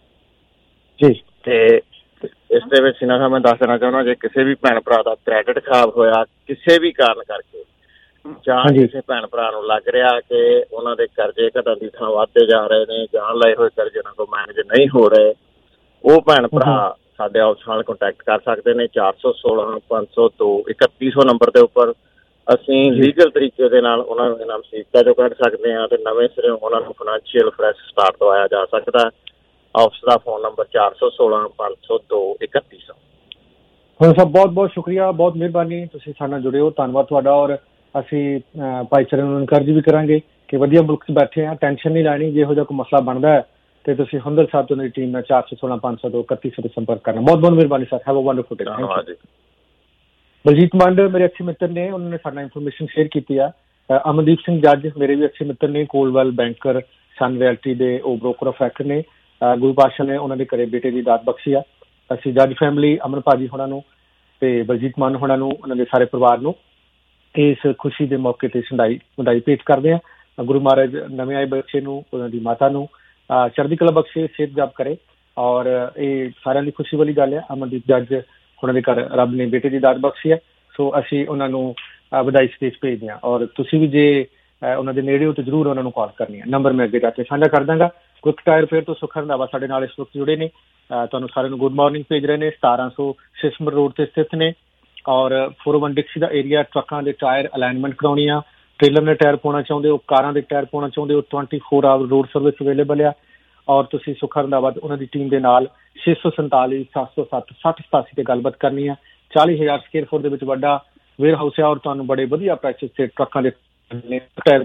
ਜੀ। ਤੇ ਇਸ ਦੇ ਵਿੱਚ ਇਹਨਾਂ ਮੈਂ ਦੱਸ ਦੇਣਾ ਚਾਹੁੰਦਾ, ਜੇ ਕਿਸੇ ਵੀ ਭੈਣ ਭਰਾ ਦਾ ਕ੍ਰੈਡਿਟ ਖਰਾਬ ਹੋਇਆ ਕਿਸੇ ਵੀ ਕਾਰਨ ਕਰਕੇ, ਜਾਂ ਕਿਸੇ ਭੈਣ ਭਰਾ ਨੂੰ ਲੱਗ ਰਿਹਾ ਕਿ ਉਹਨਾਂ ਦੇ ਕਰਜ਼ੇ ਘਟਣ ਦੀ ਥਾਂ ਵੱਧਦੇ ਜਾ ਰਹੇ ਨੇ ਜਾਂ ਲਏ ਹੋਏ ਕਰਜ਼ੇ ਉਹਨਾਂ ਕੋਲ ਮੈਨੇਜ ਨਹੀਂ ਹੋ ਰਹੇ, ਉਹ ਭੈਣ ਭਰਾ ਸਾਡੇ ਆਫਿਸ ਨਾਲ ਕੰਟੈਕਟ ਕਰ ਸਕਦੇ ਨੇ। ਚਾਰ ਸੌ ਸੋਲਾਂ ਪੰਜ ਸੌ ਦੋ ਇਕੱਤੀ ਸੌ ਨੰਬਰ ਦੇ ਉੱਪਰ ਅਸੀਂ ਲੀਗਲ ਤਰੀਕੇ ਦੇ ਨਾਲ ਉਹਨਾਂ ਨੂੰ ਇਹਨਾਂ ਮੁਸੀਬਤਾਂ ਚੋਂ ਕੱਢ ਸਕਦੇ ਹਾਂ ਤੇ ਨਵੇਂ ਸਿਰੇ ਉਹਨਾਂ ਨੂੰ ਫਾਈਨੈਂਸ਼ੀਅਲ ਫਰੈਸ਼ ਸਟਾਰਟ ਦਵਾਇਆ ਜਾ ਸਕਦਾ। ਆਫਿਸ ਦਾ ਫੋਨ ਨੰਬਰ ਚਾਰ ਸੌ ਸੋਲਾਂ ਪੰਜ ਸੌ ਦੋ ਇਕੱਤੀ ਸੌ। ਹੁਣ ਸਭ ਬਹੁਤ ਬਹੁਤ ਸ਼ੁਕਰੀਆ, ਬਹੁਤ ਮਿਹਰਬਾਨੀ, ਤੁਸੀਂ ਸਾਡੇ ਨਾਲ ਜੁੜੇ ਹੋ, ਧੰਨਵਾਦ ਤੁਹਾਡਾ। ਔਰ ਅਸੀਂ ਭਾਈਚਾਰੇ ਨੂੰ ਇਨਕਰੇਜ ਵੀ ਕਰਾਂਗੇ ਕਿ ਵਧੀਆ ਮੁਲਕ 'ਚ ਬੈਠੇ ਹਾਂ, ਟੈਨਸ਼ਨ ਨਹੀਂ ਲੈਣੀ। ਜੇ ਇਹੋ ਜਿਹਾ ਕੋਈ ਮਸਲਾ ਬਣਦਾ ਹੈ ਤੇ ਤੁਸੀਂ ਹੁੰਦਲ ਸਾਹਿਬ ਤੋਂ ਮੇਰੀ ਟੀਮ ਨਾਲ ਚਾਰ ਸੌ ਸੋਲਾਂ ਪੰਜ ਸੌ ਦੋ ਇਕੱਤੀ ਸੌ 'ਤੇ ਸੰਪਰਕ ਕਰਨਾ। ਬਹੁਤ ਬਹੁਤ ਮਿਹਰਬਾਨੀ sir, have a wonderful day. ਧੰਨਵਾਦ ਜੀ। ਬਲਜੀਤ ਮੰਡ ਮੇਰੇ ਅੱਛੇ ਮਿੱਤਰ ਨੇ, ਉਹਨਾਂ ਨੇ ਸਾਡੇ ਨਾਲ ਇਨਫੋਰਮੇਸ਼ਨ ਸ਼ੇਅਰ ਕੀਤੀ ਆ। ਅਮਨਦੀਪ ਸਿੰਘ ਜੱਜ ਮੇਰੇ ਵੀ ਅੱਛੇ ਮਿੱਤਰ ਨੇ, ਕੋਲਵੈਲ ਬੈਂਕਰ, ਸਨ ਰਿਐਲਟੀ ਦੇ ਉਹ ਬ੍ਰੋਕਰ ਆਫ ਰੈਕਰ ਨੇ। ਗੁਰੂ ਪਾਤਸ਼ਾਹ ਨੇ ਉਹਨਾਂ ਦੇ ਘਰੇ ਬੇਟੇ ਦੀ ਦਾਤ ਬਖਸ਼ੀ ਆ। ਅਸੀਂ ਜੱਜ ਫੈਮਿਲੀ ਅਮਨ ਭਾਜੀ ਹੋਣਾ ਨੂੰ ਤੇ ਬਲਜੀਤ ਮਾਨ ਹੋਣਾ ਨੂੰ, ਉਹਨਾਂ ਦੇ ਸਾਰੇ ਪਰਿਵਾਰ ਨੂੰ ਇਸ ਖੁਸ਼ੀ ਦੇ ਮੌਕੇ ਤੇ ਸੰਧਾਈ ਵਧਾਈ ਭੇਟ ਕਰਦੇ ਹਾਂ। ਗੁਰੂ ਮਹਾਰਾਜ ਨਵੇਂ ਆਏ ਬੱਚੇ ਨੂੰ, ਉਹਨਾਂ ਦੀ ਮਾਤਾ ਨੂੰ ਚੜ੍ਹਦੀ ਕਲਾ ਬਖਸ਼ੇ, ਸਿਹਤ ਜਾਬ ਕਰੇ। ਔਰ ਇਹ ਸਾਰਿਆਂ ਦੀ ਖੁਸ਼ੀ ਵਾਲੀ ਗੱਲ ਹੈ। ਅਮਨਦੀਪ ਜੱਜ ਉਹਨਾਂ ਦੇ ਘਰ ਰੱਬ ਨੇ ਬੇਟੇ ਦੀ ਦਾਤ ਬਖਸ਼ੀ ਹੈ, ਸੋ ਅਸੀਂ ਉਹਨਾਂ ਨੂੰ ਵਧਾਈ ਸੰਦੇਸ਼ ਭੇਜਦੇ ਹਾਂ। ਔਰ ਤੁਸੀਂ ਵੀ ਜੇ ਉਹਨਾਂ ਦੇ ਨੇੜੇ ਹੋ ਤਾਂ ਜ਼ਰੂਰ ਉਹਨਾਂ ਨੂੰ ਕਾਲ ਕਰਨੀ ਹੈ। ਨੰਬਰ ਮੈਂ ਅੱਗੇ ਜਾ ਕੇ ਸਾਂਝਾ ਕਰ ਦਾਂਗਾ। ਕੁਇਕ ਟਾਇਰ ਫੇਅਰ ਤੋਂ ਸੁੱਖ ਰੰਧਾਵਾ ਸਾਡੇ ਨਾਲ ਇਸ ਵਕਤ ਜੁੜੇ ਨੇ, ਤੁਹਾਨੂੰ ਸਾਰਿਆਂ ਨੂੰ ਗੁੱਡ ਮਾਰਨਿੰਗ ਭੇਜ ਰਹੇ ਨੇ। ਸਤਾਰਾਂ ਸੌ ਸਿਸਮਰ ਰੋਡ ਤੇ ਸਥਿਤ ਨੇ। ਔਰ ਫੋਰ ਵਨ ਡਿਕਸੀ ਦਾ ਏਰੀਆ, ਟਰੱਕਾਂ ਦੇ ਟਾਇਰ ਅਲਾਈਨਮੈਂਟ ਕਰਾਉਣੀ ਆ, ਟ੍ਰੇਲਰ ਦੇ ਟਾਇਰ ਪਾਉਣਾ ਚਾਹੁੰਦੇ ਹੋ, ਕਾਰਾਂ ਦੇ ਟਾਇਰ ਪਾਉਣਾ ਚਾਹੁੰਦੇ ਹੋ, twenty four hour road service available ਆ। ਔਰ ਤੁਸੀਂ ਸੁੱਖ ਰੰਧਾਵਾ ਉਹਨਾਂ ਦੀ ਟੀਮ ਦੇ ਨਾਲ ਛੇ ਸੌ ਸੰਤਾਲੀ ਸੱਤ ਸੌ ਸੱਤ ਸੱਠ ਸਤਾਸੀ ਤੇ ਗੱਲਬਾਤ ਕਰਨੀ ਆ। ਚਾਲੀ ਹਜ਼ਾਰ ਸਕੁਅਰ ਫੁੱਟ ਦੇ ਵਿੱਚ ਵੱਡਾ ਵੇਅਰ ਹਾਊਸ ਹੈ ਔਰ ਤੁਹਾਨੂੰ ਬੜੇ ਵਧੀਆ ਪ੍ਰਾਈਸਿਸ ਤੇ ਟਰੱਕਾਂ ਦੇ tyre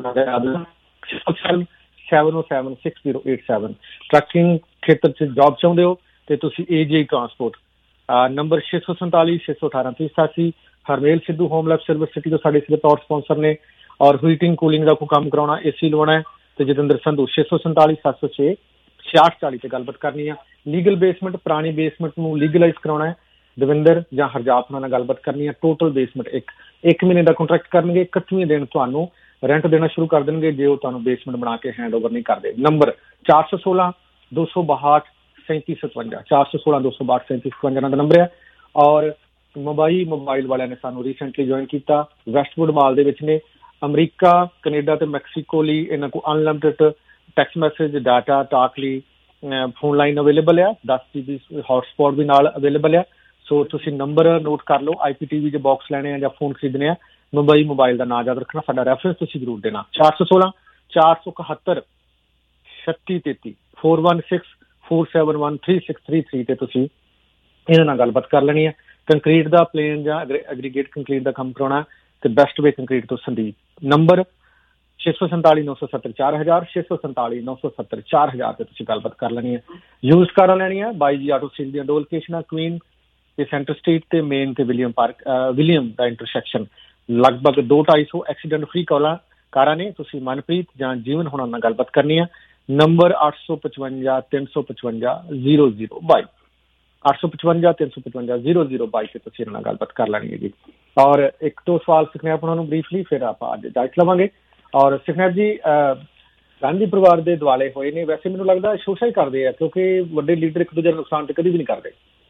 seven O seven six zero eight seven. Trucking ਖੇਤਰ 'ਚ ਜੋਬ ਚਾਹੁੰਦੇ ਹੋ ਤੇ ਤੁਸੀਂ ਏ ਜੀ ਟਰਾਂਸਪੋਰਟ ਨੰਬਰ ਛੇ ਸੌ ਸੰਤਾਲੀ ਛੇ ਸੌ ਅਠਾਰਾਂ ਤੀਹ ਸਤਾਸੀ। Harmel Sidhu home life service city ਤੋਂ ਸਾਡੇ ਸਿਰਫ ਤੌਰ ਸਪਾਂਸਰ ਨੇ। ਔਰ ਹੀਟਿੰਗ ਕੂਲਿੰਗ ਦਾ ਕੋਈ ਕੰਮ ਕਰਾਉਣਾ, ਏ ਸੀ ਲਵਾਉਣਾ ਹੈ ਤੇ ਜਤਿੰਦਰ ਸੰਧੂ ਛੇ ਸੌ ਸੰਤਾਲੀ ਸੱਤ ਸੌ ਛੇ ਛਿਆਹਠ ਚਾਲੀ ਤੇ ਗੱਲਬਾਤ ਕਰਨੀ ਆ। ਲੀਗਲ ਬੇਸਮੈਂਟ, ਪੁਰਾਣੀ ਬੇਸਮੈਂਟ ਨੂੰ ਲੀਗਲਾਈਜ਼ ਕਰਾਉਣਾ ਹੈ, ਦਵਿੰਦਰ ਜਾਂ ਹਰਜਾਪ ਨਾਲ ਗੱਲਬਾਤ ਕਰਨੀ ਹੈ। ਟੋਟਲ ਬੇਸਮੈਂਟ ਇੱਕ ਇੱਕ ਮਹੀਨੇ ਦਾ ਕੰਟਰੈਕਟ ਕਰਨਗੇ, ਇਕੱਠਵੇਂ ਦਿਨ ਤੁਹਾਨੂੰ ਰੈਂਟ ਦੇਣਾ ਸ਼ੁਰੂ ਕਰ ਦੇਣਗੇ ਜੇ ਉਹ ਤੁਹਾਨੂੰ ਬੇਸਮੈਂਟ ਬਣਾ ਕੇ ਹੈਂਡ ਓਵਰ ਨਹੀਂ ਕਰਦੇ। ਨੰਬਰ ਚਾਰ ਸੌ ਸੋਲਾਂ ਦੋ ਸੌ ਬਾਹਠ ਸੈਂਤੀ ਸਤਵੰਜਾ, ਚਾਰ ਸੌ ਸੋਲਾਂ ਦੋ ਸੌ ਬਾਹਠ ਸੈਂਤੀ ਸਤਵੰਜਾ ਦਾ ਨੰਬਰ ਹੈ। ਔਰ ਮੁੰਬਈ ਮੋਬਾਈਲ ਵਾਲਿਆਂ ਨੇ ਸਾਨੂੰ ਰੀਸੈਂਟਲੀ ਜੁਆਇਨ ਕੀਤਾ, ਵੈਸਟਵੁੱਡ ਮਾਲ ਦੇ ਵਿੱਚ ਨੇ। ਅਮਰੀਕਾ, ਕੈਨੇਡਾ ਤੇ ਮੈਕਸੀਕੋ ਲਈ ਇਹਨਾਂ ਕੋਲ unlimited text message, data, talk ਲਈ ਫੋਨ ਲਾਈਨ ਅਵੇਲੇਬਲ ਆ। ਦਸ ਜੀ ਬੀ ਹੌਟਸਪੌਟ ਵੀ ਨਾਲ ਅਵੇਲੇਬਲ ਆ। ਸੋ ਤੁਸੀਂ ਨੰਬਰ ਨੋਟ ਕਰ ਲਓ। ਆਈ ਪੀ ਟੀ ਵੀ ਦੇ ਬਾਕਸ ਲੈਣੇ ਆ ਜਾਂ ਫੋਨ ਖਰੀਦਣੇ ਆ, ਮੁੰਬਈ ਮੋਬਾਈਲ ਦਾ ਨਾਂ ਯਾਦ ਰੱਖਣਾ, ਸਾਡਾ ਰੈਫਰੈਂਸ ਤੁਸੀਂ ਜ਼ਰੂਰ ਦੇਣਾ। ਚਾਰ ਸੌ ਸੋਲਾਂ ਚਾਰ ਸੌ ਇਕਹੱਤਰ ਛੱਤੀ ਤੇਤੀ four one six four seven one three six three three ਤੇ ਤੁਸੀਂ ਇਹਨਾਂ ਨਾਲ ਗੱਲਬਾਤ ਕਰ ਲੈਣੀ ਹੈ। ਕੰਕਰੀਟ ਦਾ ਪਲੇਨ ਜਾਂ ਐਗਰੀਗੇਟ ਕੰਕਰੀਟ ਦਾ ਕੰਮ ਕਰਾਉਣਾ ਤੇ ਬੈਸਟ ਵੇ ਕੰਕਰੀਟ ਤੋਂ ਸੰਦੀਪ। ਨੰਬਰ ਛੇ ਸੌ ਸੰਤਾਲੀ ਨੌ ਸੌ ਸੱਤਰ ਚਾਰ ਹਜ਼ਾਰ ਛੇ ਸੌ ਸੰਤਾਲੀ ਨੌ ਸੌ ਸੱਤਰ ਚਾਰ ਹਜ਼ਾਰ ਤੇ ਤੁਸੀਂ ਗੱਲਬਾਤ ਕਰ ਲੈਣੀ ਹੈ। ਯੂਜ਼ ਕਾਰਾਂ ਲੈਣੀਆਂ, ਬਾਈ ਜੀ ਆਟੋ ਸੇਲ ਦੀਆਂ ਦੋ ਲੋਕੇਸ਼ਨਾਂ, ਕੁਈਨ ਤੇ ਸੈਂਟਰ ਸਟਰੀਟ ਤੇ ਮੇਨ ਤੇ ਵਿਲੀਅਮ ਪਾਰਕ, ਵਿਲੀਅਮ ਦਾ ਇੰਟਰਸੈਕਸ਼ਨ। ਲਗਭਗ ਦੋ ਢਾਈ ਸੌ ਐਕਸੀਡੈਂਟ ਫ੍ਰੀ ਕਾਲਾਂ ਕਾਰਾਂ ਨੇ। ਤੁਸੀਂ ਮਨਪ੍ਰੀਤ ਜਾਂ ਜੀਵਨ ਹੋਣਾ ਨਾਲ ਗੱਲਬਾਤ ਕਰਨੀ ਹੈ। ਨੰਬਰ ਅੱਠ ਸੌ ਪਚਵੰਜਾ ਤਿੰਨ ਸੌ ਪਚਵੰਜਾ ਜ਼ੀਰੋ ਜ਼ੀਰੋ ਬਾਈ, ਅੱਠ ਸੌ ਪਚਵੰਜਾ ਤਿੰਨ ਸੌ ਪਚਵੰਜਾ ਜ਼ੀਰੋ ਜ਼ੀਰੋ ਬਾਈ ਤੇ ਤੁਸੀਂ ਇਹਨਾਂ ਨਾਲ ਗੱਲਬਾਤ ਕਰ ਲੈਣੀ ਹੈ ਜੀ। ਔਰ ਇੱਕ ਦੋ ਸਵਾਲ ਸਿੱਖਣਿਆ ਉਹਨਾਂ ਨੂੰ ਬਰੀਫਲੀ, ਫਿਰ ਆਪਾਂ ਅੱਜ ਜਾਇਜ਼ ਲਵਾਂਗੇ। ਔਰ ਸਿੱਖਣਾ ਜੀ ਗਾਂਧੀ ਪਰਿਵਾਰ ਦੇ ਦੁਆਲੇ ਹੋਏ ਨੇ, ਵੈਸੇ ਮੈਨੂੰ ਲੱਗਦਾ ਸ਼ੋਸ਼ਾ ਹੀ ਕਰਦੇ ਆ ਕਿਉਂਕਿ ਵੱਡੇ ਲੀਡਰ ਇੱਕ ਦੂਜੇ ਦਾ ਨੁਕਸਾਨ ਤੇ ਕਦੀ ਵੀ ਨਹੀਂ ਕਰਦੇ।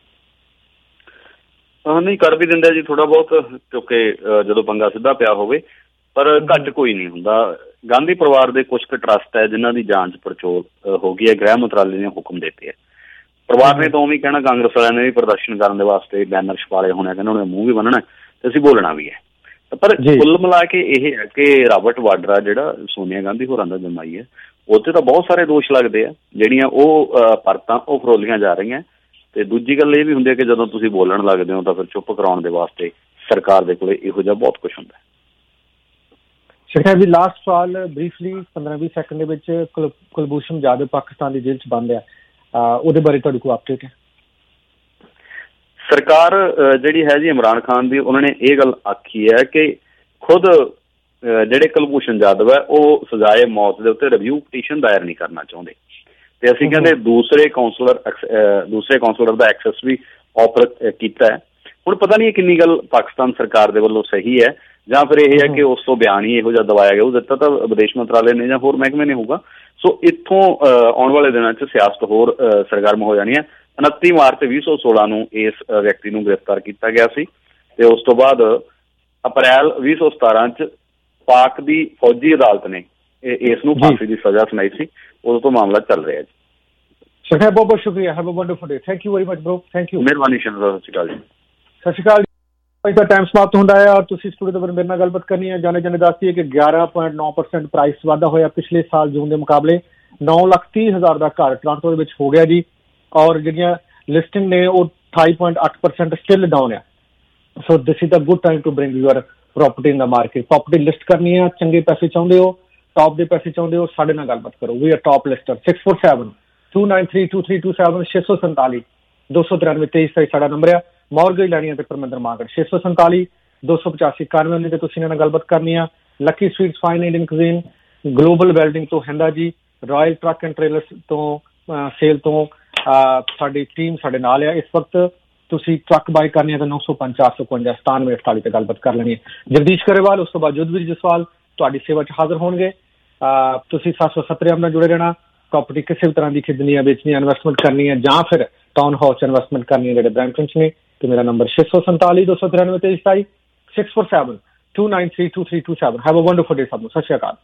ਹਾਂ ਨਹੀਂ ਕਰ ਵੀ ਦਿੰਦੇ ਜੀ ਥੋੜਾ ਬਹੁਤ, ਕਿਉਂਕਿ ਜਦੋਂ ਪੰਗਾ ਸਿੱਧਾ ਪਿਆ ਹੋਵੇ, ਪਰ ਘੱਟ ਕੋਈ ਨਹੀਂ ਹੁੰਦਾ। ਗਾਂਧੀ ਪਰਿਵਾਰ ਦੇ ਕੁਝ ਕੁ ਟਰੱਸਟ ਹੈ ਜਿਨ੍ਹਾਂ ਦੀ ਜਾਂਚ ਪੜਚੋਲ ਹੋ ਗਈ ਹੈ, ਗ੍ਰਹਿ ਮੰਤਰਾਲੇ ਨੇ ਹੁਕਮ ਦਿੱਤੇ ਹੈ। ਪਰਿਵਾਰ ਨੇ ਤਾਂ ਉਵੇਂ ਕਹਿਣਾ, ਕਾਂਗਰਸ ਵਾਲਿਆਂ ਨੇ ਵੀ ਪ੍ਰਦਰਸ਼ਨ ਕਰਨ ਦੇ ਵਾਸਤੇ ਬੈਨਰ ਛਪਾਲੇ ਹੋਣੇ, ਕਹਿੰਦੇ ਉਹਨਾਂ ਨੇ ਮੂੰਹ ਵੀ ਬੰਨਣਾ ਤੇ ਅਸੀਂ ਬੋਲਣਾ ਵੀ ਹੈ। ਪਰ ਕੁੱਲ ਮਿਲਾ ਕੇ ਇਹ ਹੈ ਕਿ ਰਾਬਰਟ ਵਾਡਰਾ ਜਿਹੜਾ ਸੋਨੀਆ ਗਾਂਧੀ ਹੋਰਾਂ ਦਾ ਜਮਾਈ ਹੈ, ਉਹਤੇ ਤਾਂ ਬਹੁਤ ਸਾਰੇ ਦੋਸ਼ ਲੱਗਦੇ ਆ, ਜਿਹੜੀਆਂ ਉਹ ਪਰਤਾਂ ਉਹ ਫਰੋਲੀਆਂ ਜਾ ਰਹੀਆਂ। ਤੇ ਦੂਜੀ ਗੱਲ ਇਹ ਵੀ ਹੁੰਦੀ ਹੈ ਕਿ ਜਦੋਂ ਤੁਸੀਂ ਬੋਲਣ ਲੱਗਦੇ ਹੋ ਤਾਂ ਫਿਰ ਚੁੱਪ ਕਰਾਉਣ ਦੇ ਵਾਸਤੇ ਸਰਕਾਰ ਦੇ ਕੋਲੇ ਇਹੋ ਜਿਹਾ ਬਹੁਤ ਕੁਛ ਹੁੰਦਾ। ਸ਼ਰਖਾ ਜੀ ਲਾਸਟ ਸਵਾਲ ਬਰੀਫਲੀ ਪੰਦਰਾਂ ਵੀਹ ਸੈਕਿੰਡ ਦੇ ਵਿੱਚ ਕੁਲਭੂਸ਼ਣ ਜਾਦਵ ਪਾਕਿਸਤਾਨ ਦੀ ਜੇਲ੍ਹ 'ਚ ਬੰਦ ਆ, ਉਹਦੇ ਬਾਰੇ ਤੁਹਾਡੀ ਕੋਈ ਅਪਡੇਟ ਹੈ? ਸਰਕਾਰ ਜਿਹੜੀ ਹੈ ਜੀ ਇਮਰਾਨ ਖਾਨ ਦੀ, ਉਹਨਾਂ ਨੇ ਇਹ ਗੱਲ ਆਖੀ ਹੈ ਕਿ ਖੁਦ ਜਿਹੜੇ ਕੁਲਭੂਸ਼ਣ ਜਾਦਵ ਹੈ ਉਹ ਸਜ਼ਾਏ ਮੌਤ ਦੇ ਉੱਤੇ ਰਿਵਿਊ ਪਟੀਸ਼ਨ ਦਾਇਰ ਨਹੀਂ ਕਰਨਾ ਚਾਹੁੰਦੇ, ਤੇ ਅਸੀਂ ਕਹਿੰਦੇ ਦੂਸਰੇ ਕਾਉਂਸਲਰ ਦੂਸਰੇ ਕਾਉਂਸਲਰ ਦਾ ਐਕਸੈਸ ਵੀ ਆਫਰ ਕੀਤਾ ਹੈ। ਹੁਣ ਪਤਾ ਨਹੀਂ ਕਿੰਨੀ ਗੱਲ ਪਾਕਿਸਤਾਨ ਸਰਕਾਰ ਦੇ ਵੱਲੋਂ ਸਹੀ ਹੈ ਜਾਂ ਫਿਰ ਇਹ ਹੈ ਕਿ ਉਸ ਤੋਂ ਬਿਆਨ ਹੀ ਇਹੋ ਜਿਹਾ ਦਵਾਇਆ ਗਿਆ, ਉਹ ਦਿੱਤਾ ਤਾਂ ਵਿਦੇਸ਼ ਮੰਤਰਾਲੇ ਨੇ ਜਾਂ ਹੋਰ ਮਹਿਕਮੇ ਨੇ ਹੋਊਗਾ। ਸੋ ਇੱਥੋਂ ਆਉਣ ਵਾਲੇ ਦਿਨਾਂ 'ਚ ਸਿਆਸਤ ਹੋਰ ਸਰਗਰਮ ਹੋ ਜਾਣੀ ਹੈ। ਉਨੱਤੀ ਮਾਰਚ ਵੀਹ ਸੌ ਸੋਲਾਂ ਨੂੰ ਇਸ ਵਿਅਕਤੀ ਨੂੰ ਗ੍ਰਿਫਤਾਰ ਕੀਤਾ ਗਿਆ ਸੀ ਤੇ ਉਸ ਤੋਂ ਬਾਅਦ ਅਪ੍ਰੈਲ ਵੀਹ ਸੌ ਸਤਾਰਾਂ 'ਚ ਪਾਕ ਦੀ ਫੌਜੀ ਅਦਾਲਤ ਨੇ ਇਸ ਨੂੰ ਫਾਂਸੀ ਦੀ ਸਜ਼ਾ ਸੁਣਾਈ ਸੀ। ਉਦੋਂ ਤੋਂ ਮਾਮਲਾ ਚੱਲ ਰਿਹਾ ਜੀ। ਸ਼ਰਖਾ ਬਹੁਤ ਬਹੁਤ ਸ਼ੁਕਰੀਆ। Have a wonderful day. Thank you very much bro. Thank you. ਮਿਹਰਬਾਨੀ ਸ਼ਨਜ਼ਾ। ਸਤਿ ਸ਼੍ਰੀ ਅਕਾਲ ਜੀ। ਸਤਿ ਸ਼੍ਰੀ ਅਕਾਲ। ਅੱਜ ਦਾ ਟਾਈਮ ਸਮਾਪਤ ਹੁੰਦਾ ਹੈ ਔਰ ਤੁਸੀਂ ਸਟੂਡੀਓ ਦੇ ਮੇਰੇ ਨਾਲ ਗੱਲਬਾਤ ਕਰਨੀ ਹੈ। ਜਾਣੇ ਜਾਣੇ ਦੱਸਦੀ ਹੈ ਕਿ ਗਿਆਰਾਂ ਪੁਆਇੰਟ ਨੌ ਪਰਸੈਂਟ ਪ੍ਰਾਈਸ ਵਾਧਾ ਹੋਇਆ ਪਿਛਲੇ ਸਾਲ ਜੂਨ ਦੇ ਮੁਕਾਬਲੇ। ਨੌ ਲੱਖ ਤੀਹ ਹਜ਼ਾਰ ਦਾ ਘਰ ਟੋਰਾਂਟੋ ਦੇ ਵਿੱਚ ਹੋ ਗਿਆ ਜੀ, ਔਰ ਜਿਹੜੀਆਂ ਲਿਸਟਿੰਗ ਨੇ ਉਹ ਅਠਾਈ ਪੁਆਇੰਟ ਅੱਠ ਪਰਸੈਂਟ ਸਟਿਲ ਡਾਊਨ ਆ। So this is a good time to bring your property in the market. Property list ਕਰਨੀ ਹੈ, ਚੰਗੇ ਪੈਸੇ ਚਾਹੁੰਦੇ ਹੋ, ਟੌਪ ਦੇ ਪੈਸੇ ਚਾਹੁੰਦੇ ਹੋ, ਸਾਡੇ ਨਾਲ ਗੱਲਬਾਤ ਕਰੋ। We are top lister. Six four seven two nine three two three two seven ਛੇ ਸੌ ਸੰਤਾਲੀ ਦੋ ਸੌ ਤਰਾਨਵੇਂ ਤੇਈਸ ਤੇਈ ਸਾਡਾ ਨੰਬਰ ਆ। ਮੌਰਗੇਜ ਲੈਣੀ ਹੈ ਤੇ ਪਰਮਿੰਦਰ ਮਾਂਗੜ ਛੇ ਸੌ ਸੰਤਾਲੀ ਦੋ ਸੌ ਪਚਾਸੀ ਇਕਾਨਵੇਂ ਉੱਨੀ ਤੇ ਤੁਸੀਂ ਇਹਨਾਂ ਨਾਲ ਗੱਲਬਾਤ ਕਰਨੀ ਆ। Lucky Sweets fine Indian cuisine, global welding ਤੋਂ ਹਿੰਦਾ ਜੀ, ਰਾਇਲ ਟਰੱਕ ਐਂਡ ਟ੍ਰੇਲਰਸ ਤੋਂ ਸੇਲ ਤੋਂ ਸਾਡੀ ਟੀਮ ਸਾਡੇ ਨਾਲ ਆ। ਇਸ ਵਕਤ ਤੁਸੀਂ ਟਰੱਕ ਬਾਈ ਕਰਨੀ ਹੈ ਤਾਂ ਨੌ ਸੌ ਪੰਜ ਚਾਰ ਸੌ ਇਕਵੰਜਾ ਸਤਾਨਵੇਂ ਅਠਤਾਲੀ ਤੇ ਗੱਲਬਾਤ ਕਰ ਲੈਣੀ ਹੈ। ਜਗਦੀਸ਼ ਕਰੇਵਾਲ, ਉਸ ਤੋਂ ਬਾਅਦ ਜੁੱਧਵੀਰ ਜਸਵਾਲ ਤੁਹਾਡੀ ਸੇਵਾ 'ਚ ਹਾਜ਼ਰ ਹੋਣਗੇ। ਤੁਸੀਂ ਸੱਤ ਸੌ ਸੱਤਰ ਨਾਲ ਜੁੜੇ ਰਹਿਣਾ। ਪ੍ਰੋਪਰਟੀ ਕਿਸੇ ਵੀ ਤਰ੍ਹਾਂ ਦੀ ਖਰੀਦਣੀ ਹੈ, ਵੇਚਣੀ ਹੈ, ਇਨਵੈਸਟਮੈਂਟ ਕਰਨੀ ਹੈ ਜਾਂ ਫਿਰ ਟਾਊਨ ਹਾਊਸ 'ਚ ਇਨਵੈਸਟਮੈਂਟ ਕਰਨੀ ਹੈ ਜਿਹੜੇ ਬ੍ਰੈਂਪਟਨ 'ਚ ਨੇ, ਤੇ ਮੇਰਾ ਨੰਬਰ ਛੇ ਸੌ ਸੰਤਾਲੀ ਦੋ ਸੌ ਤਰਾਨਵੇਂ ਤੇਈ ਸਤਾਈ six four seven two nine three two three two seven. Have a wonderful day ਸਭ ਨੂੰ। ਸਤਿ ਸ਼੍ਰੀ ਅਕਾਲ।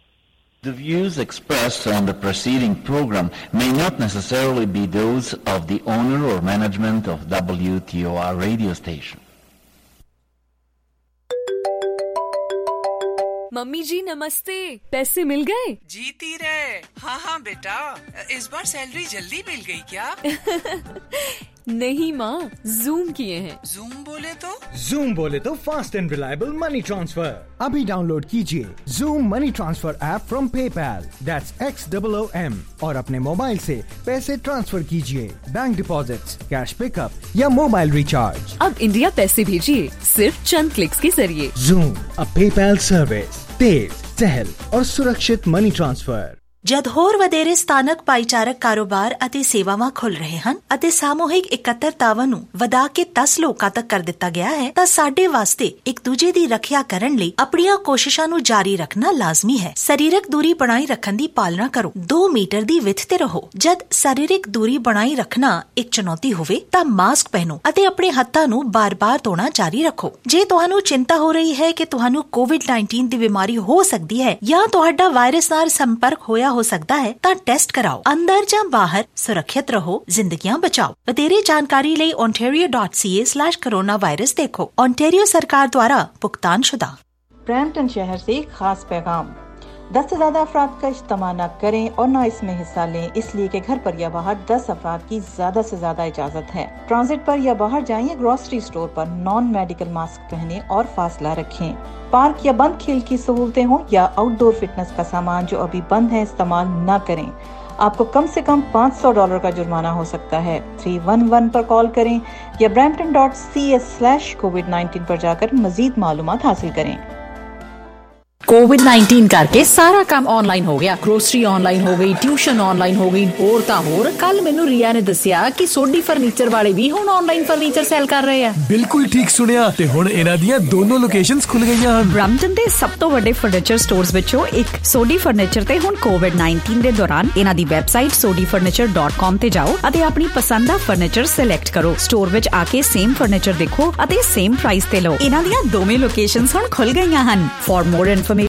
The views expressed on the preceding program may not necessarily be those of the owner or management of W T O R radio station. Mummy जी नमस्ते। पैसे मिल गए? जीती रहे। हाँ हाँ बेटा, इस बार सैलरी जल्दी मिल गई क्या? नहीं माँ, जूम किए हैं। जूम बोले तो? जूम बोले तो fast and reliable money transfer. अभी डाउनलोड कीजिए Xoom money transfer app from PayPal, that's X double O M, और अपने मोबाइल से पैसे ट्रांसफर कीजिए, बैंक डिपॉजिट्स, कैश पिकअप या मोबाइल रिचार्ज। अब इंडिया पैसे भेजिए सिर्फ चंद क्लिक्स के जरिए। जूम, अ पेपैल सर्विस, तेज, सहल और सुरक्षित मनी ट्रांसफर। ਜਦ ਹੋਰ ਵਧੇਰੇ ਸਥਾਨਕ ਭਾਈਚਾਰਕ ਕਾਰੋਬਾਰ ਅਤੇ ਸੇਵਾਵਾਂ ਖੁੱਲ ਰਹੇ ਹਨ ਅਤੇ ਸਾਮੂਹਿਕ ਇਕੱਤਰਤਾਵਾਂ ਨੂੰ ਵਧਾ ਕੇ ਦਸ ਲੋਕਾਂ ਤੱਕ ਕਰ ਦਿੱਤਾ ਗਿਆ ਹੈ ਤਾਂ ਸਾਡੇ ਵਾਸਤੇ ਇੱਕ ਦੂਜੇ ਦੀ ਰੱਖਿਆ ਕਰਨ ਲਈ ਆਪਣੀਆਂ ਕੋਸ਼ਿਸ਼ਾਂ ਨੂੰ ਜਾਰੀ ਰੱਖਣਾ ਲਾਜ਼ਮੀ ਹੈ। ਸਰੀਰਕ ਦੂਰੀ ਬਣਾਈ ਰੱਖਣ ਦੀ ਪਾਲਣਾ ਕਰੋ। ਦੋ ਮੀਟਰ ਦੀ ਵਿੱਥ ਤੇ ਰਹੋ। ਜਦ ਸਰੀਰਕ ਦੂਰੀ ਬਣਾਈ ਰੱਖਣਾ ਇੱਕ ਚੁਣੌਤੀ ਹੋਵੇ ਤਾਂ ਮਾਸਕ ਪਹਿਨੋ ਅਤੇ ਆਪਣੇ ਹੱਥਾਂ ਨੂੰ ਬਾਰ-ਬਾਰ ਧੋਣਾ ਜਾਰੀ ਰੱਖੋ। ਜੇ ਤੁਹਾਨੂੰ ਚਿੰਤਾ ਹੋ ਰਹੀ ਹੈ ਕਿ ਤੁਹਾਨੂੰ ਕੋਵਿਡ ਨਾਈਨਟੀਨ ਦੀ ਬਿਮਾਰੀ ਹੋ ਸਕਦੀ ਹੈ ਜਾਂ ਤੁਹਾਡਾ ਵਾਇਰਸ ਨਾਲ ਸੰਪਰਕ ਹੋਇਆ ਹੋ ਸਕਦਾ ਹੈ ਤਾਂ ਟੈਸਟ ਕਰਾਓ। ਅੰਦਰ ਜਾਂ ਬਾਹਰ ਸੁਰੱਖਿਅਤ ਰਹੋ, ਜ਼ਿੰਦਗੀਆਂ ਬਚਾਓ। ਵਧੇਰੇ ਜਾਣਕਾਰੀ ਲਈ ontario dot c a slash coronavirus देखो। ontario सरकार द्वारा भुगतान शुदा। ब्रैम्पटन शहर से खास पैगाम। दस से ज्यादा अफराद का इज्तिमा न करें और न इसमें हिस्सा लें, इसलिए कि घर पर या बाहर दस अफराद की ज्यादा से ज्यादा इजाजत है। ट्रांजिट पर या बाहर जाएं या ग्रोसरी स्टोर पर नॉन मेडिकल मास्क पहने और फासला रखें। पार्क या बंद खेल की सहूलतें हों या आउटडोर फिटनेस का सामान जो अभी बंद है इस्तेमाल न करें। आपको कम से कम पाँच सौ डॉलर का जुर्माना हो सकता है। थ्री वन वन पर कॉल करें या Brampton dot C A slash Covid nineteen पर जाकर मजीद मालूमात हासिल करें। कोविड नाइनटीन करके सारा काम ऑनलाइन हो गया। ग्रोसरी ऑनलाइन हो गई, ट्यूशन ऑनलाइन हो गई, होर तां होर। कल मैनू रिया ने दसिया कि सोडी फर्नीचर वाले भी हुण ऑनलाइन फर्नीचर सेल कर रहे हैं। बिल्कुल ठीक सुनिया ते हुण इन्हां दीयां दोनों लोकेशंस खुल गईयां हन। ब्रैम्पटन दे सब तो वड्डे फर्नीचर स्टोर्स विचों एक सोडी फर्नीचर ते हुण कोविड नाइनटीन दे दौरान इन्हां दी वैबसाइट सोडी फर्नीचर डॉट कॉम ते जाओ अते अपनी पसंद दा फर्नीचर सिलेक्ट करो। स्टोर विच आके सेम फर्नीचर देखो अते सेम प्राइस ते लो। इन्हां दीयां दोवें लोकेशंस हुण खुल गईयां हन। For more information